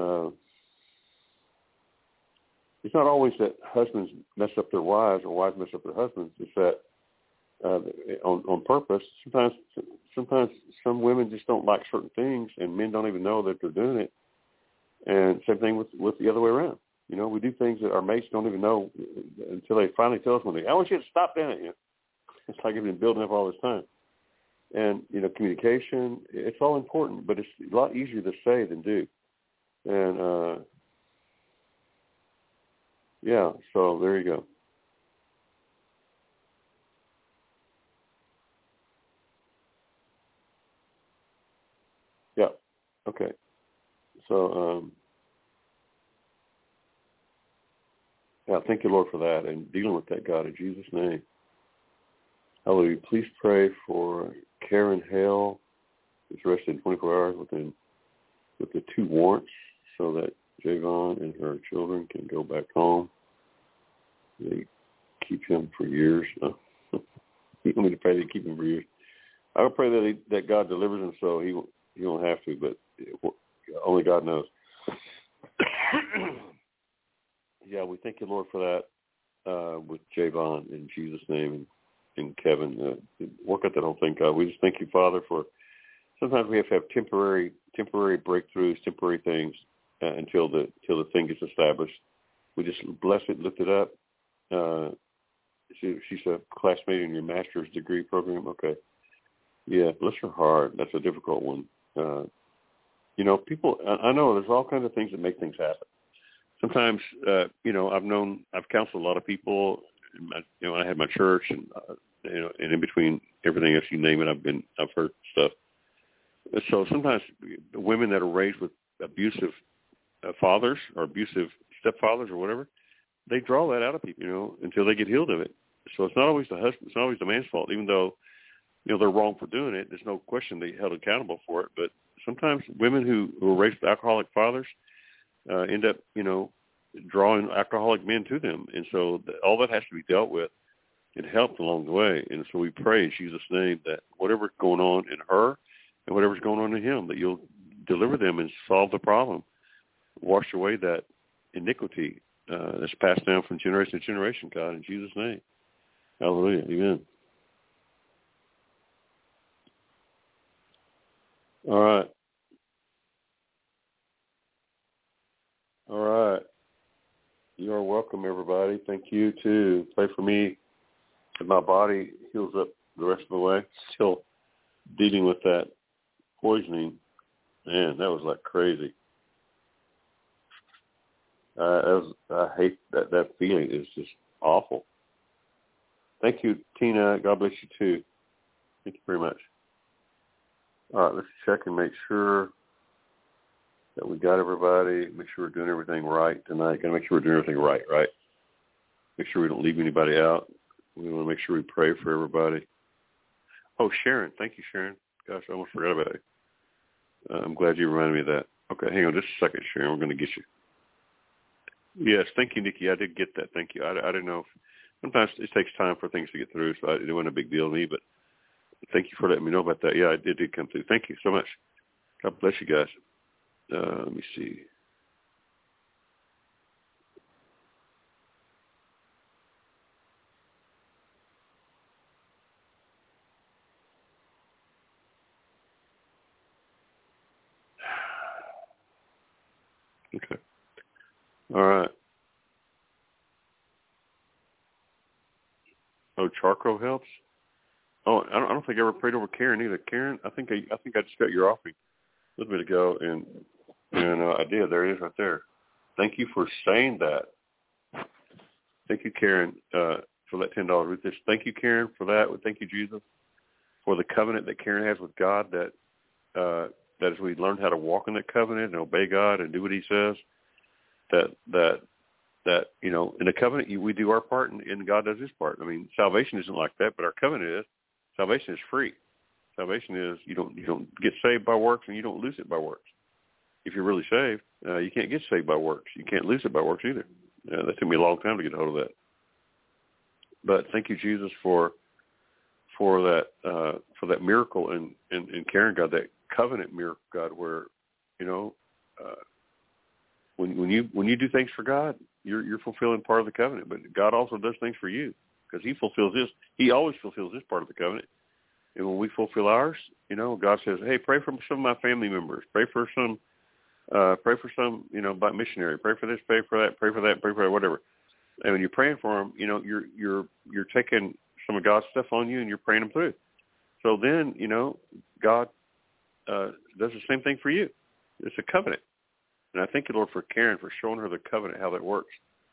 [SPEAKER 3] It's not always that husbands mess up their wives or wives mess up their husbands. It's that on purpose. Sometimes some women just don't like certain things, and men don't even know that they're doing it. And same thing with the other way around. You know, we do things that our mates don't even know until they finally tell us one day, I want you to stop doing it. You know? It's like it's been building up all this time. And, you know, communication, it's all important, but it's a lot easier to say than do. And, yeah, so there you go. Yeah, okay. So, yeah, thank you, Lord, for that and dealing with that, God, in Jesus' name. Hallelujah. Please pray for Karen Hale, who's arrested in 24 hours with the 2 warrants so that Javon and her children can go back home. They keep him for years. You want me to pray they keep him for years? I would pray that God delivers him so he won't have to, but only God knows. Yeah, we thank you, Lord, for that with Javon in Jesus' name and Kevin. Work out that whole thing, God. We just thank you, Father, for sometimes we have to have temporary breakthroughs, temporary things until the thing gets established. We just bless it, lift it up. She's a classmate in your master's degree program. Okay. Yeah, bless her heart. That's a difficult one. You know, people, I know there's all kinds of things that make things happen. Sometimes, you know, I've counseled a lot of people. You know, I had my church, and you know, and in between everything else you name it, I've heard stuff. So sometimes women that are raised with abusive fathers or abusive stepfathers or whatever, they draw that out of people, you know, until they get healed of it. So it's not always the husband, it's not always the man's fault, even though, you know, they're wrong for doing it. There's no question they're held accountable for it. But sometimes women who are raised with alcoholic fathers end up, you know, drawing alcoholic men to them. And so all that has to be dealt with and helped along the way. And so we pray in Jesus' name that whatever's going on in her and whatever's going on in him, that you'll deliver them and solve the problem, wash away that iniquity that's passed down from generation to generation, God, in Jesus' name. Hallelujah. Amen. All right. All right. You are welcome, everybody. Thank you, too. Pray for me that my body heals up the rest of the way. Still dealing with that poisoning. Man, that was like crazy. I hate that feeling. It's just awful. Thank you, Tina. God bless you, too. Thank you very much. All right, let's check and make sure that we got everybody. Make sure we're doing everything right tonight. Got to make sure we're doing everything right? Make sure we don't leave anybody out. We want to make sure we pray for everybody. Oh, Sharon. Thank you, Sharon. Gosh, I almost forgot about it. I'm glad you reminded me of that. Okay, hang on just a second, Sharon. We're going to get you. Yes, thank you, Nikki. I did get that. Thank you. I didn't know. Sometimes it takes time for things to get through, so it wasn't a big deal to me, but thank you for letting me know about that. Yeah, it did come through. Thank you so much. God bless you guys. Let me see. Okay. All right. Oh, charcoal helps? Oh, I don't think I ever prayed over Karen either. Karen, I think I just got your offering a little bit ago, and I did. There it is right there. Thank you for saying that. Thank you, Karen, for that $10 with this. Thank you, Karen, for that. Thank you, Jesus, for the covenant that Karen has with God, that as we learn how to walk in that covenant and obey God and do what he says, that you know, in the covenant we do our part and God does his part. I mean, salvation isn't like that, but our covenant is. Salvation is free. Salvation is you don't get saved by works and you don't lose it by works. If you're really saved, you can't get saved by works. You can't lose it by works either. That took me a long time to get a hold of that. But thank you, Jesus, for that miracle in Karen, God, that covenant miracle, God, where you know when you do things for God, you're fulfilling part of the covenant. But God also does things for you because he fulfills this. He always fulfills this part of the covenant. And when we fulfill ours, you know, God says, "Hey, pray for some of my family members. Pray for some, you know, by missionary. Pray for this. Pray for that. Pray for that. Pray for that. Whatever." And when you're praying for them, you know, you're taking some of God's stuff on you and you're praying them through. So then, you know, God does the same thing for you. It's a covenant. And I thank you, Lord, for Karen, for showing her the covenant, how that works.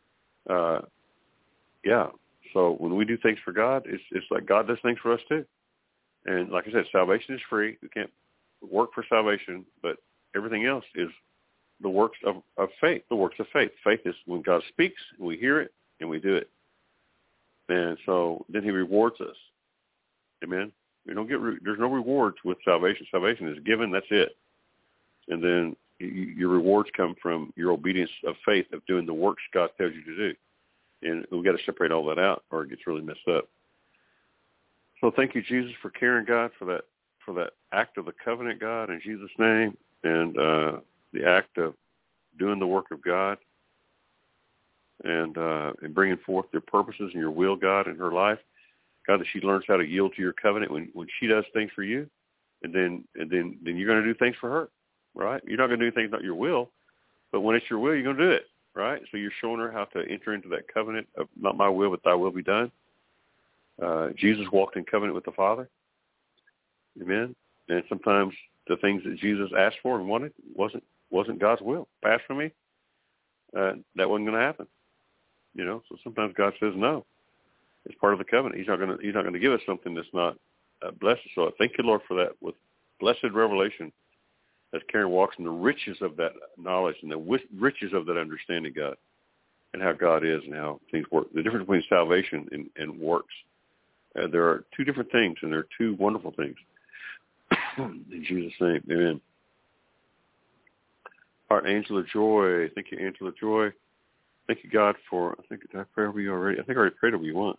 [SPEAKER 3] Yeah. So when we do things for God, it's like God does things for us too. And like I said, salvation is free. We can't work for salvation, but everything else is the works of faith, the works of faith. Faith is when God speaks, we hear it, and we do it. And so then he rewards us. Amen? We don't there's no rewards with salvation. Salvation is given, that's it. And then your rewards come from your obedience of faith of doing the works God tells you to do. And we've got to separate all that out or it gets really messed up. So thank you, Jesus, for Karen, God, for that act of the covenant, God, in Jesus' name, and the act of doing the work of God and bringing forth their purposes and your will, God, in her life. God, that she learns how to yield to your covenant when she does things for you, and then you're going to do things for her, right? You're not going to do things not your will, but when it's your will, you're going to do it, right? So you're showing her how to enter into that covenant of not my will, but thy will be done. Jesus walked in covenant with the Father. Amen. And sometimes the things that Jesus asked for and wanted wasn't God's will. Pass from me. That wasn't going to happen. You know, so sometimes God says no. It's part of the covenant. He's not going to give us something that's not blessed. So I thank you, Lord, for that with blessed revelation as Karen walks in the riches of that knowledge and the riches of that understanding, God, and how God is and how things work. The difference between salvation and works. There are two different things, and they're two wonderful things. In Jesus' name, amen. All right, Angela Joy. Thank you, Angela Joy. Thank you, God, for, did I pray over you already? I think I already prayed over you once.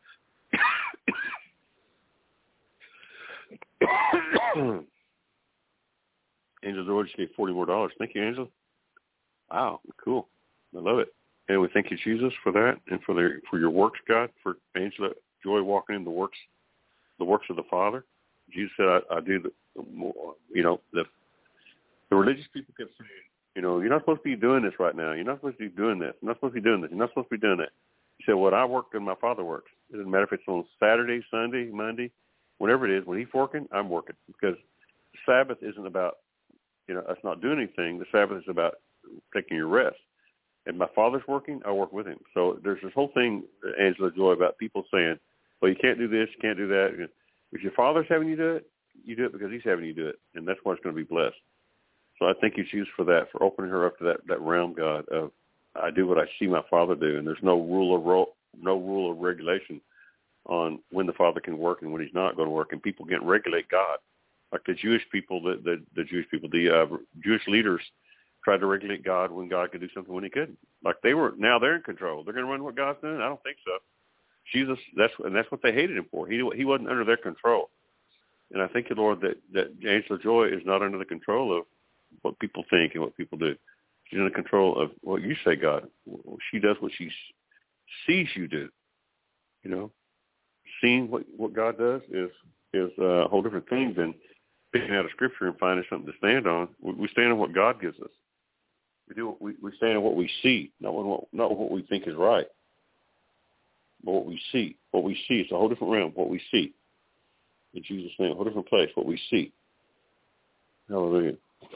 [SPEAKER 3] Angela Joy just gave $40 more. Thank you, Angela. Wow, cool. I love it. And we thank you, Jesus, for that and for your works, God, for Angela Joy walking in the works of the Father. Jesus said, I do the religious people kept saying, you know, you're not supposed to be doing this right now. You're not supposed to be doing this. You're not supposed to be doing this. You're not supposed to be doing that. He said, well, I work and my Father works. It doesn't matter if it's on Saturday, Sunday, Monday, whatever it is. When he's working, I'm working. Because the Sabbath isn't about, you know, us not doing anything. The Sabbath is about taking your rest. And my Father's working, I work with him. So there's this whole thing, Angela Joy, about people saying, well, you can't do this, you can't do that. If your Father's having you do it because He's having you do it, and that's why it's going to be blessed. So I thank you, Jesus, for that, for opening her up to that realm, God, of I do what I see my Father do, and there's no rule or regulation on when the Father can work and when He's not going to work, and people can't regulate God. Like the Jewish people, the Jewish leaders tried to regulate God when God could do something when He couldn't. Like now they're in control. They're going to run what God's doing? I don't think so. Jesus, that's what they hated Him for. He wasn't under their control. And I thank you, Lord, that Angel of Joy is not under the control of what people think and what people do. She's in the control of what you say, God. She does what she sees you do. You know, seeing what God does is a whole different thing than picking out a scripture and finding something to stand on. We stand on what God gives us. We stand on what we see, not what we think is right, but what we see. What we see is a whole different realm. What we see, in Jesus' name, a whole different place. What we see. Hallelujah.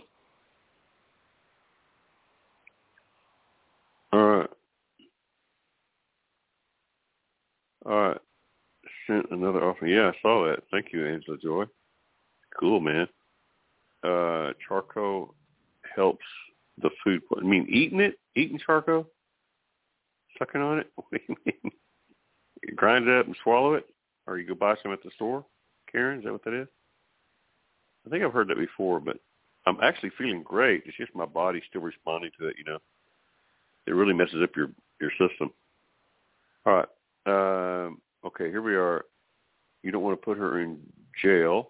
[SPEAKER 3] All right. Sent another offering. Yeah, I saw that. Thank you, Angela Joy. Cool, man. Charcoal helps the food. I mean, eating charcoal, sucking on it. What do you mean? You grind it up and swallow it, or you go buy some at the store. Karen, is that what that is? I think I've heard that before, but I'm actually feeling great. It's just my body's still responding to it. You know, it really messes up your system. All right. Okay, here we are. You don't want to put her in jail.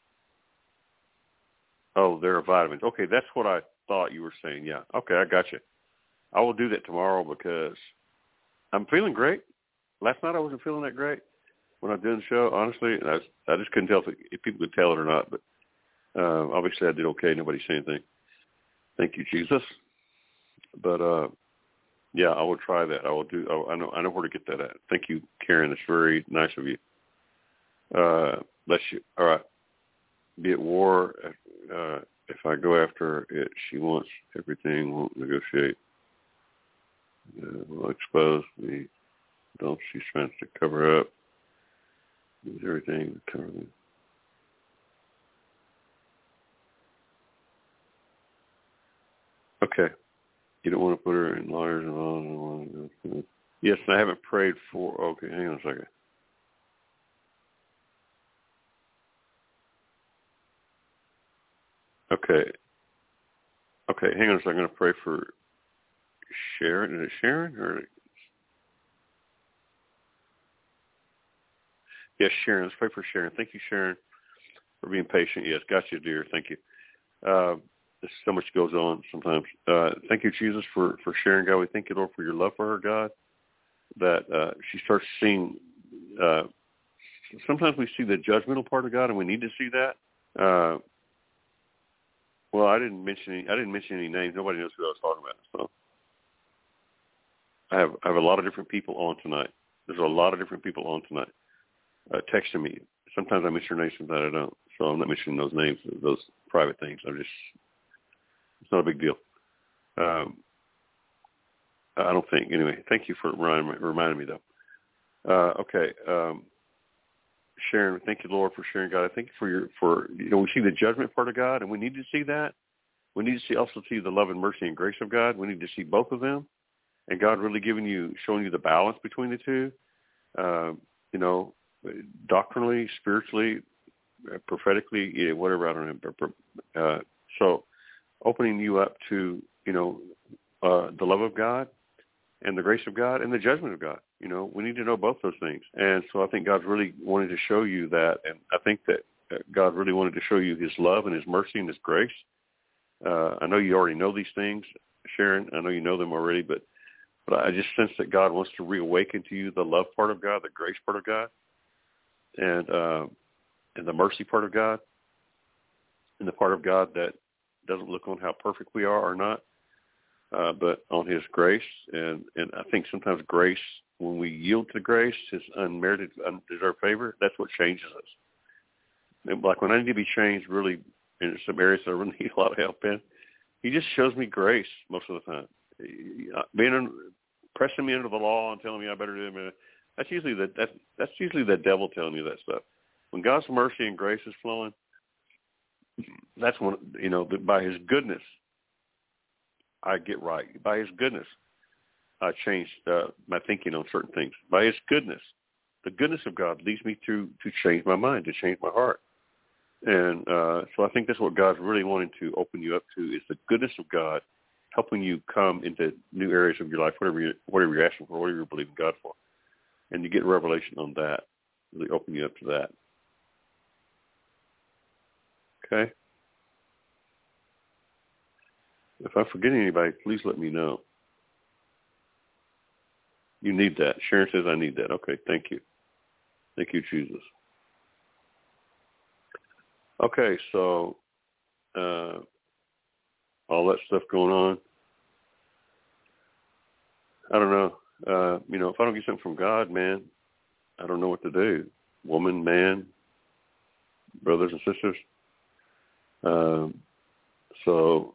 [SPEAKER 3] Oh, there are vitamins. Okay, that's what I thought you were saying. Yeah. Okay, I got you. I will do that tomorrow because I'm feeling great. Last night I wasn't feeling that great when I was doing the show. Honestly, I just couldn't tell if people could tell it or not. But obviously I did okay. Nobody said anything. Thank you, Jesus. But yeah, I will try that. I will do. I know where to get that at. Thank you, Karen. That's very nice of you. Bless you. All right. Be at war. If I go after it, she wants everything. Won't negotiate. Will expose me. Don't. She's trying to cover up. Use everything to cover me. Okay. You don't want to put her in lawyers and all. Yes, I haven't prayed for. Okay, hang on a second. Okay, hang on a second. I'm going to pray for Sharon. Is it Sharon or? Yes, Sharon. Let's pray for Sharon. Thank you, Sharon, for being patient. Yes, got you, dear. Thank you. There's so much goes on sometimes. Thank you, Jesus, for sharing, God. We thank you, Lord, for your love for her, God, that she starts seeing. Sometimes we see the judgmental part of God, and we need to see that. Well, I didn't mention any names. Nobody knows who I was talking about. So I have a lot of different people on tonight. There's a lot of different people on tonight texting me. Sometimes I mention names, sometimes I don't. So I'm not mentioning those names, those private things. It's not a big deal. I don't think. Anyway, thank you for reminding me, though. Okay. Sharon, thank you, Lord, for sharing, God. I thank you for we see the judgment part of God, and we need to see that. We need to also see the love and mercy and grace of God. We need to see both of them, and God really showing you the balance between the two. Doctrinally, spiritually, prophetically, whatever, I don't know. So opening you up to, the love of God and the grace of God and the judgment of God. We need to know both those things. And so I think God's really wanted to show you that. And I think that God really wanted to show you his love and his mercy and his grace. I know you already know these things, Sharon. I know you know them already, but I just sense that God wants to reawaken to you the love part of God, the grace part of God, and the mercy part of God, and the part of God that doesn't look on how perfect we are or not, but on his grace. And I think sometimes grace, when we yield to grace, his unmerited, undeserved favor, that's what changes us. And like when I need to be changed really in some areas that I really need a lot of help in, he just shows me grace most of the time. Pressing me under the law and telling me I better do it, That's usually the devil telling you that stuff. When God's mercy and grace is flowing, that's when, by his goodness, I get right. By his goodness, I change my thinking on certain things. By his goodness, the goodness of God leads me to change my mind, to change my heart. And so I think that's what God's really wanting to open you up to, is the goodness of God helping you come into new areas of your life, whatever you're asking for, whatever you're believing God for. And you get revelation on that, really open you up to that. Okay? If I forget anybody, please let me know. You need that. Sharon says, I need that. Okay, thank you. Thank you, Jesus. Okay, so all that stuff going on. I don't know. If I don't get something from God, man, I don't know what to do. Woman, man, brothers and sisters. So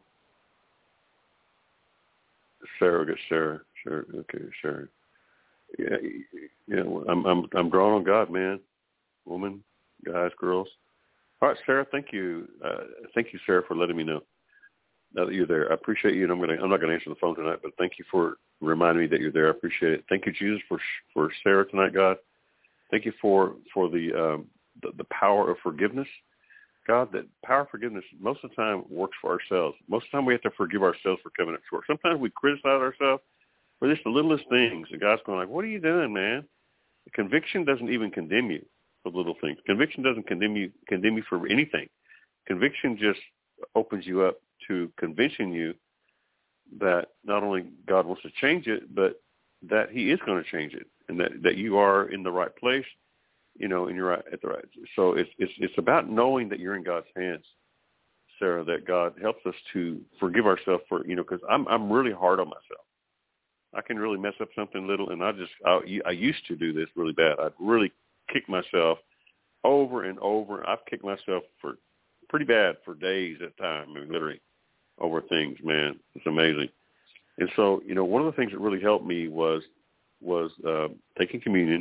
[SPEAKER 3] Sarah gets Sarah. Okay, Sarah. Yeah, I'm drawing on God, man. Woman, guys, girls. All right, Sarah. Thank you. Thank you, Sarah, for letting me know that you're there. I appreciate you, and I'm not going to answer the phone tonight, but thank you for reminding me that you're there. I appreciate it. Thank you, Jesus, for Sarah tonight, God. Thank you for the power of forgiveness, God. That power of forgiveness most of the time works for ourselves. Most of the time we have to forgive ourselves for coming up short. Sometimes we criticize ourselves for just the littlest things. And God's going like, "What are you doing, man?" The conviction doesn't even condemn you for little things. Conviction doesn't condemn you for anything. Conviction just opens you up to convincing you that not only God wants to change it, but that he is going to change it, and that you are in the right place, and you're right at the right. So it's about knowing that you're in God's hands, Sarah, that God helps us to forgive ourselves for, because I'm really hard on myself. I can really mess up something little, and I used to do this really bad. I'd really kick myself over and over. I've kicked myself for pretty bad for days at a time, literally, over things, man. It's amazing. And so, one of the things that really helped me was taking communion,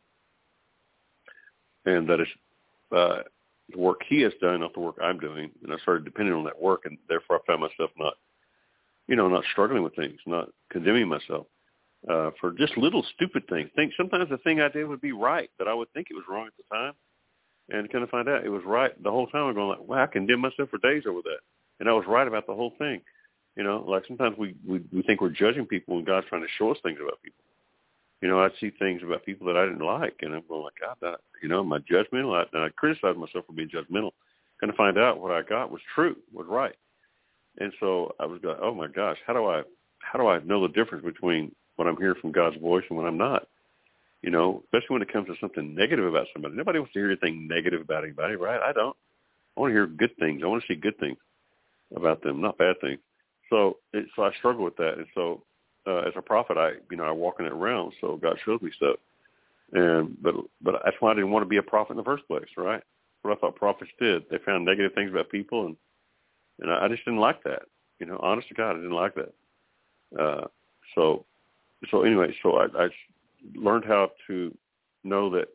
[SPEAKER 3] and that is the work he has done, not the work I'm doing. And I started depending on that work, and therefore I found myself not struggling with things, not condemning myself for just little stupid things. Sometimes the thing I did would be right, but I would think it was wrong at the time, and kind of find out it was right the whole time. I'm going like, wow, I condemned myself for days over that, and I was right about the whole thing. Like sometimes we think we're judging people when God's trying to show us things about people. I'd see things about people that I didn't like, and I'm going like, God, am I judgmental? And I criticize myself for being judgmental. Kind of find out what I got was true, was right. And so I was going, oh my gosh, how do I know the difference between when I'm hearing from God's voice and when I'm not? Especially when it comes to something negative about somebody. Nobody wants to hear anything negative about anybody, right? I don't. I want to hear good things. I want to see good things about them, not bad things. So I struggle with that. And so as a prophet, I walk in that realm. So God shows me stuff. But that's why I didn't want to be a prophet in the first place, right? What I thought prophets did. They found negative things about people, and I just didn't like that. Honest to God, I didn't like that. So anyway, I learned how to know that,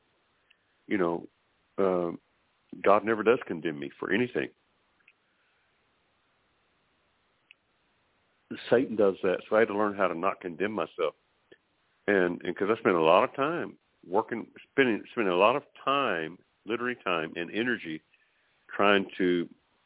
[SPEAKER 3] God never does condemn me for anything. Satan does that, so I had to learn how to not condemn myself, and because I spent a lot of time spending a lot of time, literally time and energy, trying to,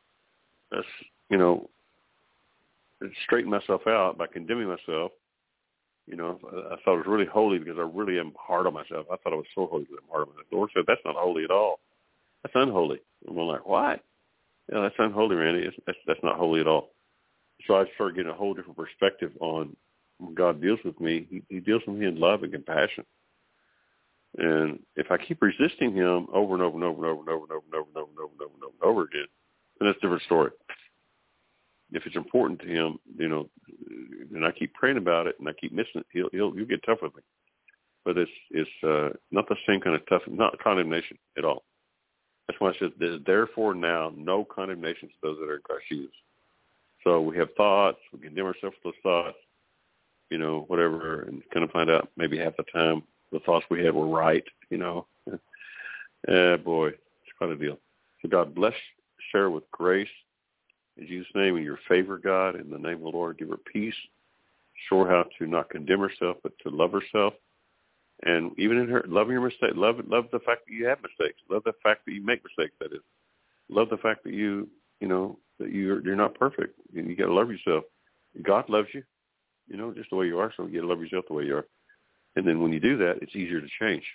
[SPEAKER 3] straighten myself out by condemning myself. I thought it was really holy because I really am hard on myself. I thought I was so holy because I'm hard on myself. The Lord said, that's not holy at all. That's unholy. And I'm like, what? Yeah, that's unholy, Randy. That's not holy at all. So I started getting a whole different perspective on when God deals with me. He deals with me in love and compassion. And if I keep resisting him over and over and over and over and over and over and over and over and over and over and over and over again, then that's a different story. If it's important to him, and I keep praying about it and I keep missing it, he'll get tough with me. But it's not the same kind of tough, not condemnation at all. That's why I said, therefore now, no condemnation to those that are in Christ Jesus. So we have thoughts, we condemn ourselves for those thoughts, whatever, and kind of find out maybe half the time the thoughts we had were right, you know. Boy, it's quite a deal. So God bless Sarah with grace. In Jesus' name, in your favor, God, in the name of the Lord, give her peace. Show her how to not condemn herself, but to love herself. And even in her, loving your mistake, love the fact that you have mistakes. Love the fact that you make mistakes, that is. Love the fact that you know, that you're not perfect. You got to love yourself. God loves you, you know, just the way you are, so you got to love yourself the way you are. And then when you do that, it's easier to change.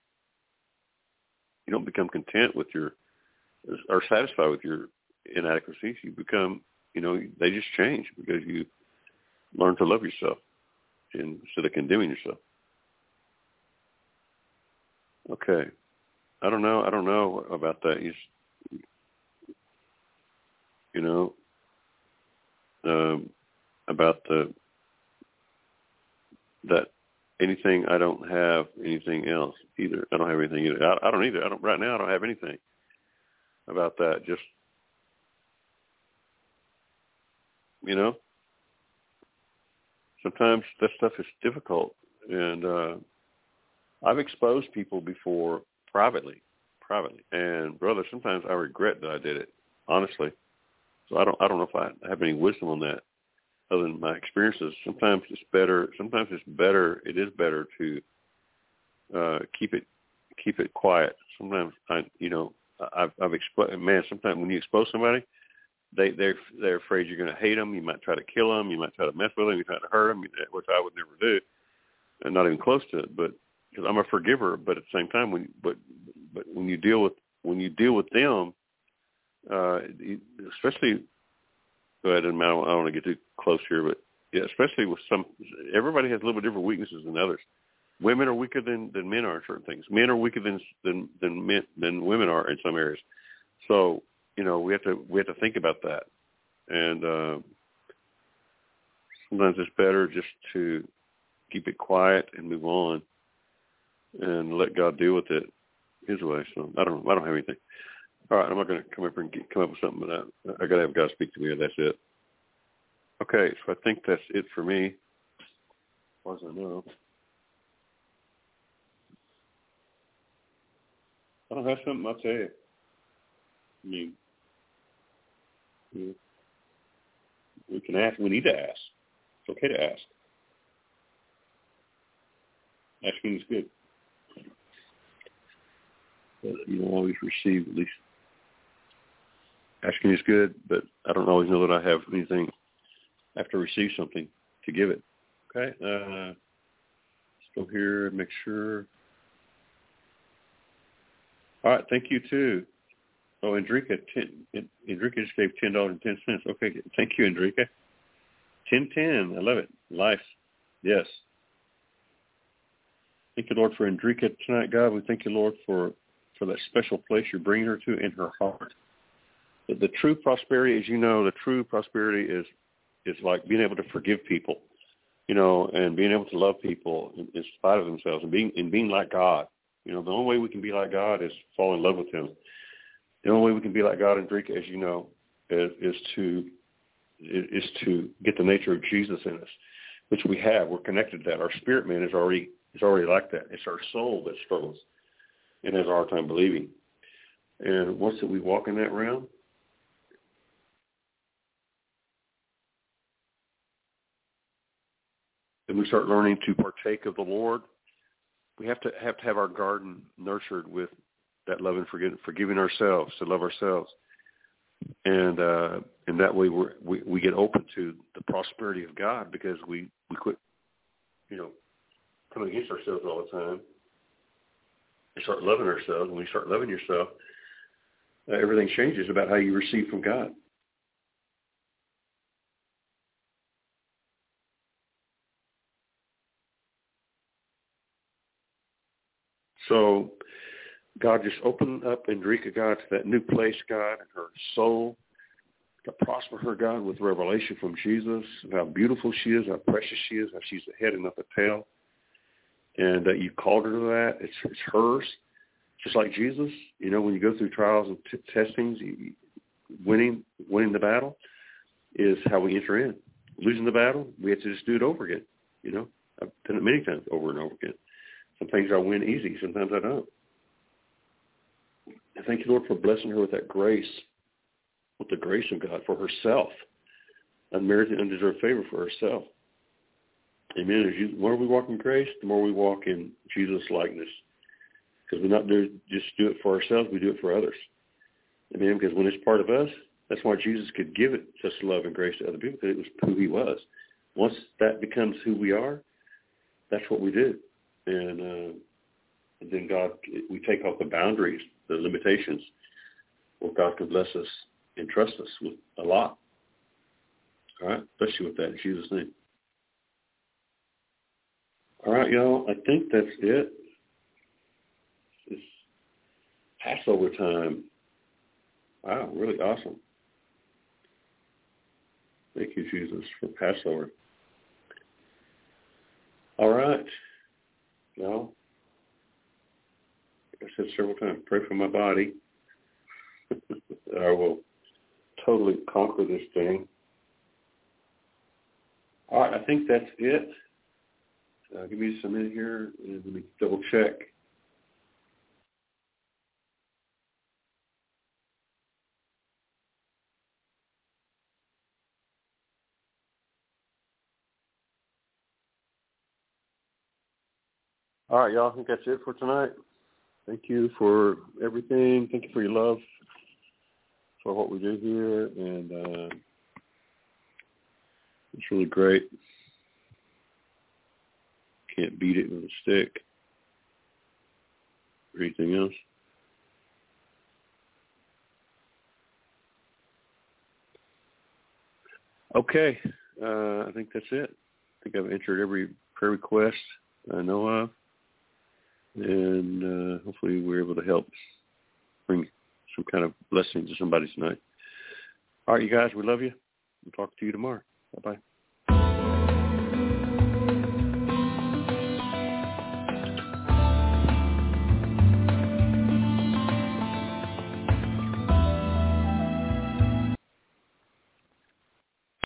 [SPEAKER 3] You don't become content with or satisfied with your inadequacies. You become, you know, they just change because you learn to love yourself instead of condemning yourself. Okay. I don't know about that. You know, about that anything. I don't have anything else either. I don't have anything either. I don't either. Right now. I don't have anything about that. Just, you know, sometimes that stuff is difficult, and I've exposed people before privately, and brother, sometimes I regret that I did it, honestly. So I don't know if I have any wisdom on that, other than my experiences. Sometimes it is better to keep it quiet. Sometimes I've exposed. Man, sometimes when you expose somebody, they're afraid you're going to hate them. You might try to kill them. You might try to mess with them. You try to hurt them, which I would never do, and not even close to it. But because I'm a forgiver, but at the same time, when you deal with them, especially, I don't want to get too close here, but yeah, especially with everybody has a little bit different weaknesses than others. Women are weaker than men are in certain things. Men are weaker than women are in some areas. So, you know, we have to think about that. And sometimes it's better just to keep it quiet and move on and let God deal with it His way. So I don't have anything. All right, I'm not going to come up with something, but I got to have God speak to me, and that's it. Okay, so I think that's it for me, as far as I know. I don't have something, I'll tell you. I mean, we can ask. We need to ask. It's okay to ask. Asking is good. But you don't always receive, at least. Asking is good, but I don't always know that I have anything after I receive something to give it. Okay? Let's go here and make sure. All right, thank you, too. Oh, Enrica just gave $10.10. Okay, thank you, Enrica. 10:10, I love it. Life, yes. Thank you, Lord, for Enrica tonight, God. We thank you, Lord, for that special place you're bringing her to in her heart. The true prosperity, as you know, the true prosperity is like being able to forgive people, you know, and being able to love people in spite of themselves and being like God. You know, the only way we can be like God is fall in love with Him. The only way we can be like God, Enrica, as you know, is to get the nature of Jesus in us, which we have. We're connected to that. Our spirit man is already like that. It's our soul that struggles and has a hard time believing. And once that we walk in that realm, then we start learning to partake of the Lord. We have to have our garden nurtured with that love and forgiving ourselves, to love ourselves, and that way we get open to the prosperity of God, because we quit, you know, coming against ourselves all the time. We start loving ourselves. When we start loving yourself, everything changes about how you receive from God. So God, just open up Enrica, God, to that new place, God, in her soul, to prosper her, God, with revelation from Jesus, how beautiful she is, how precious she is, how she's the head and not the tail, and that you called her to that. It's hers, just like Jesus. You know, when you go through trials and testings, winning the battle is how we enter in. Losing the battle, we have to just do it over again. You know, I've done it many times over and over again. Some things I win easy. Sometimes I don't. I thank you, Lord, for blessing her with that grace, with the grace of God for herself, unmerited, undeserved favor for herself. Amen. The more we walk in grace, the more we walk in Jesus' likeness. Because we're not just do it for ourselves, we do it for others. Amen. Because when it's part of us, that's why Jesus could give it such love and grace to other people, because it was who he was. Once that becomes who we are, that's what we do. And then God, we take off the boundaries, the limitations, where God can bless us and trust us with a lot. All right? Bless you with that in Jesus' name. All right, y'all. I think that's it. It's Passover time. Wow, really awesome. Thank you, Jesus, for Passover. All right. Now, like I said several times, pray for my body. I will totally conquer this thing. All right, I think that's it. Give me just a minute here, and let me double check. All right, y'all. I think that's it for tonight. Thank you for everything. Thank you for your love for what we do here, and it's really great. Can't beat it with a stick or anything else. Okay, I think that's it. I think I've answered every prayer request I know of, and hopefully we're able to help bring some kind of blessing to somebody tonight. All right, you guys, we love you. We'll talk to you tomorrow. Bye-bye.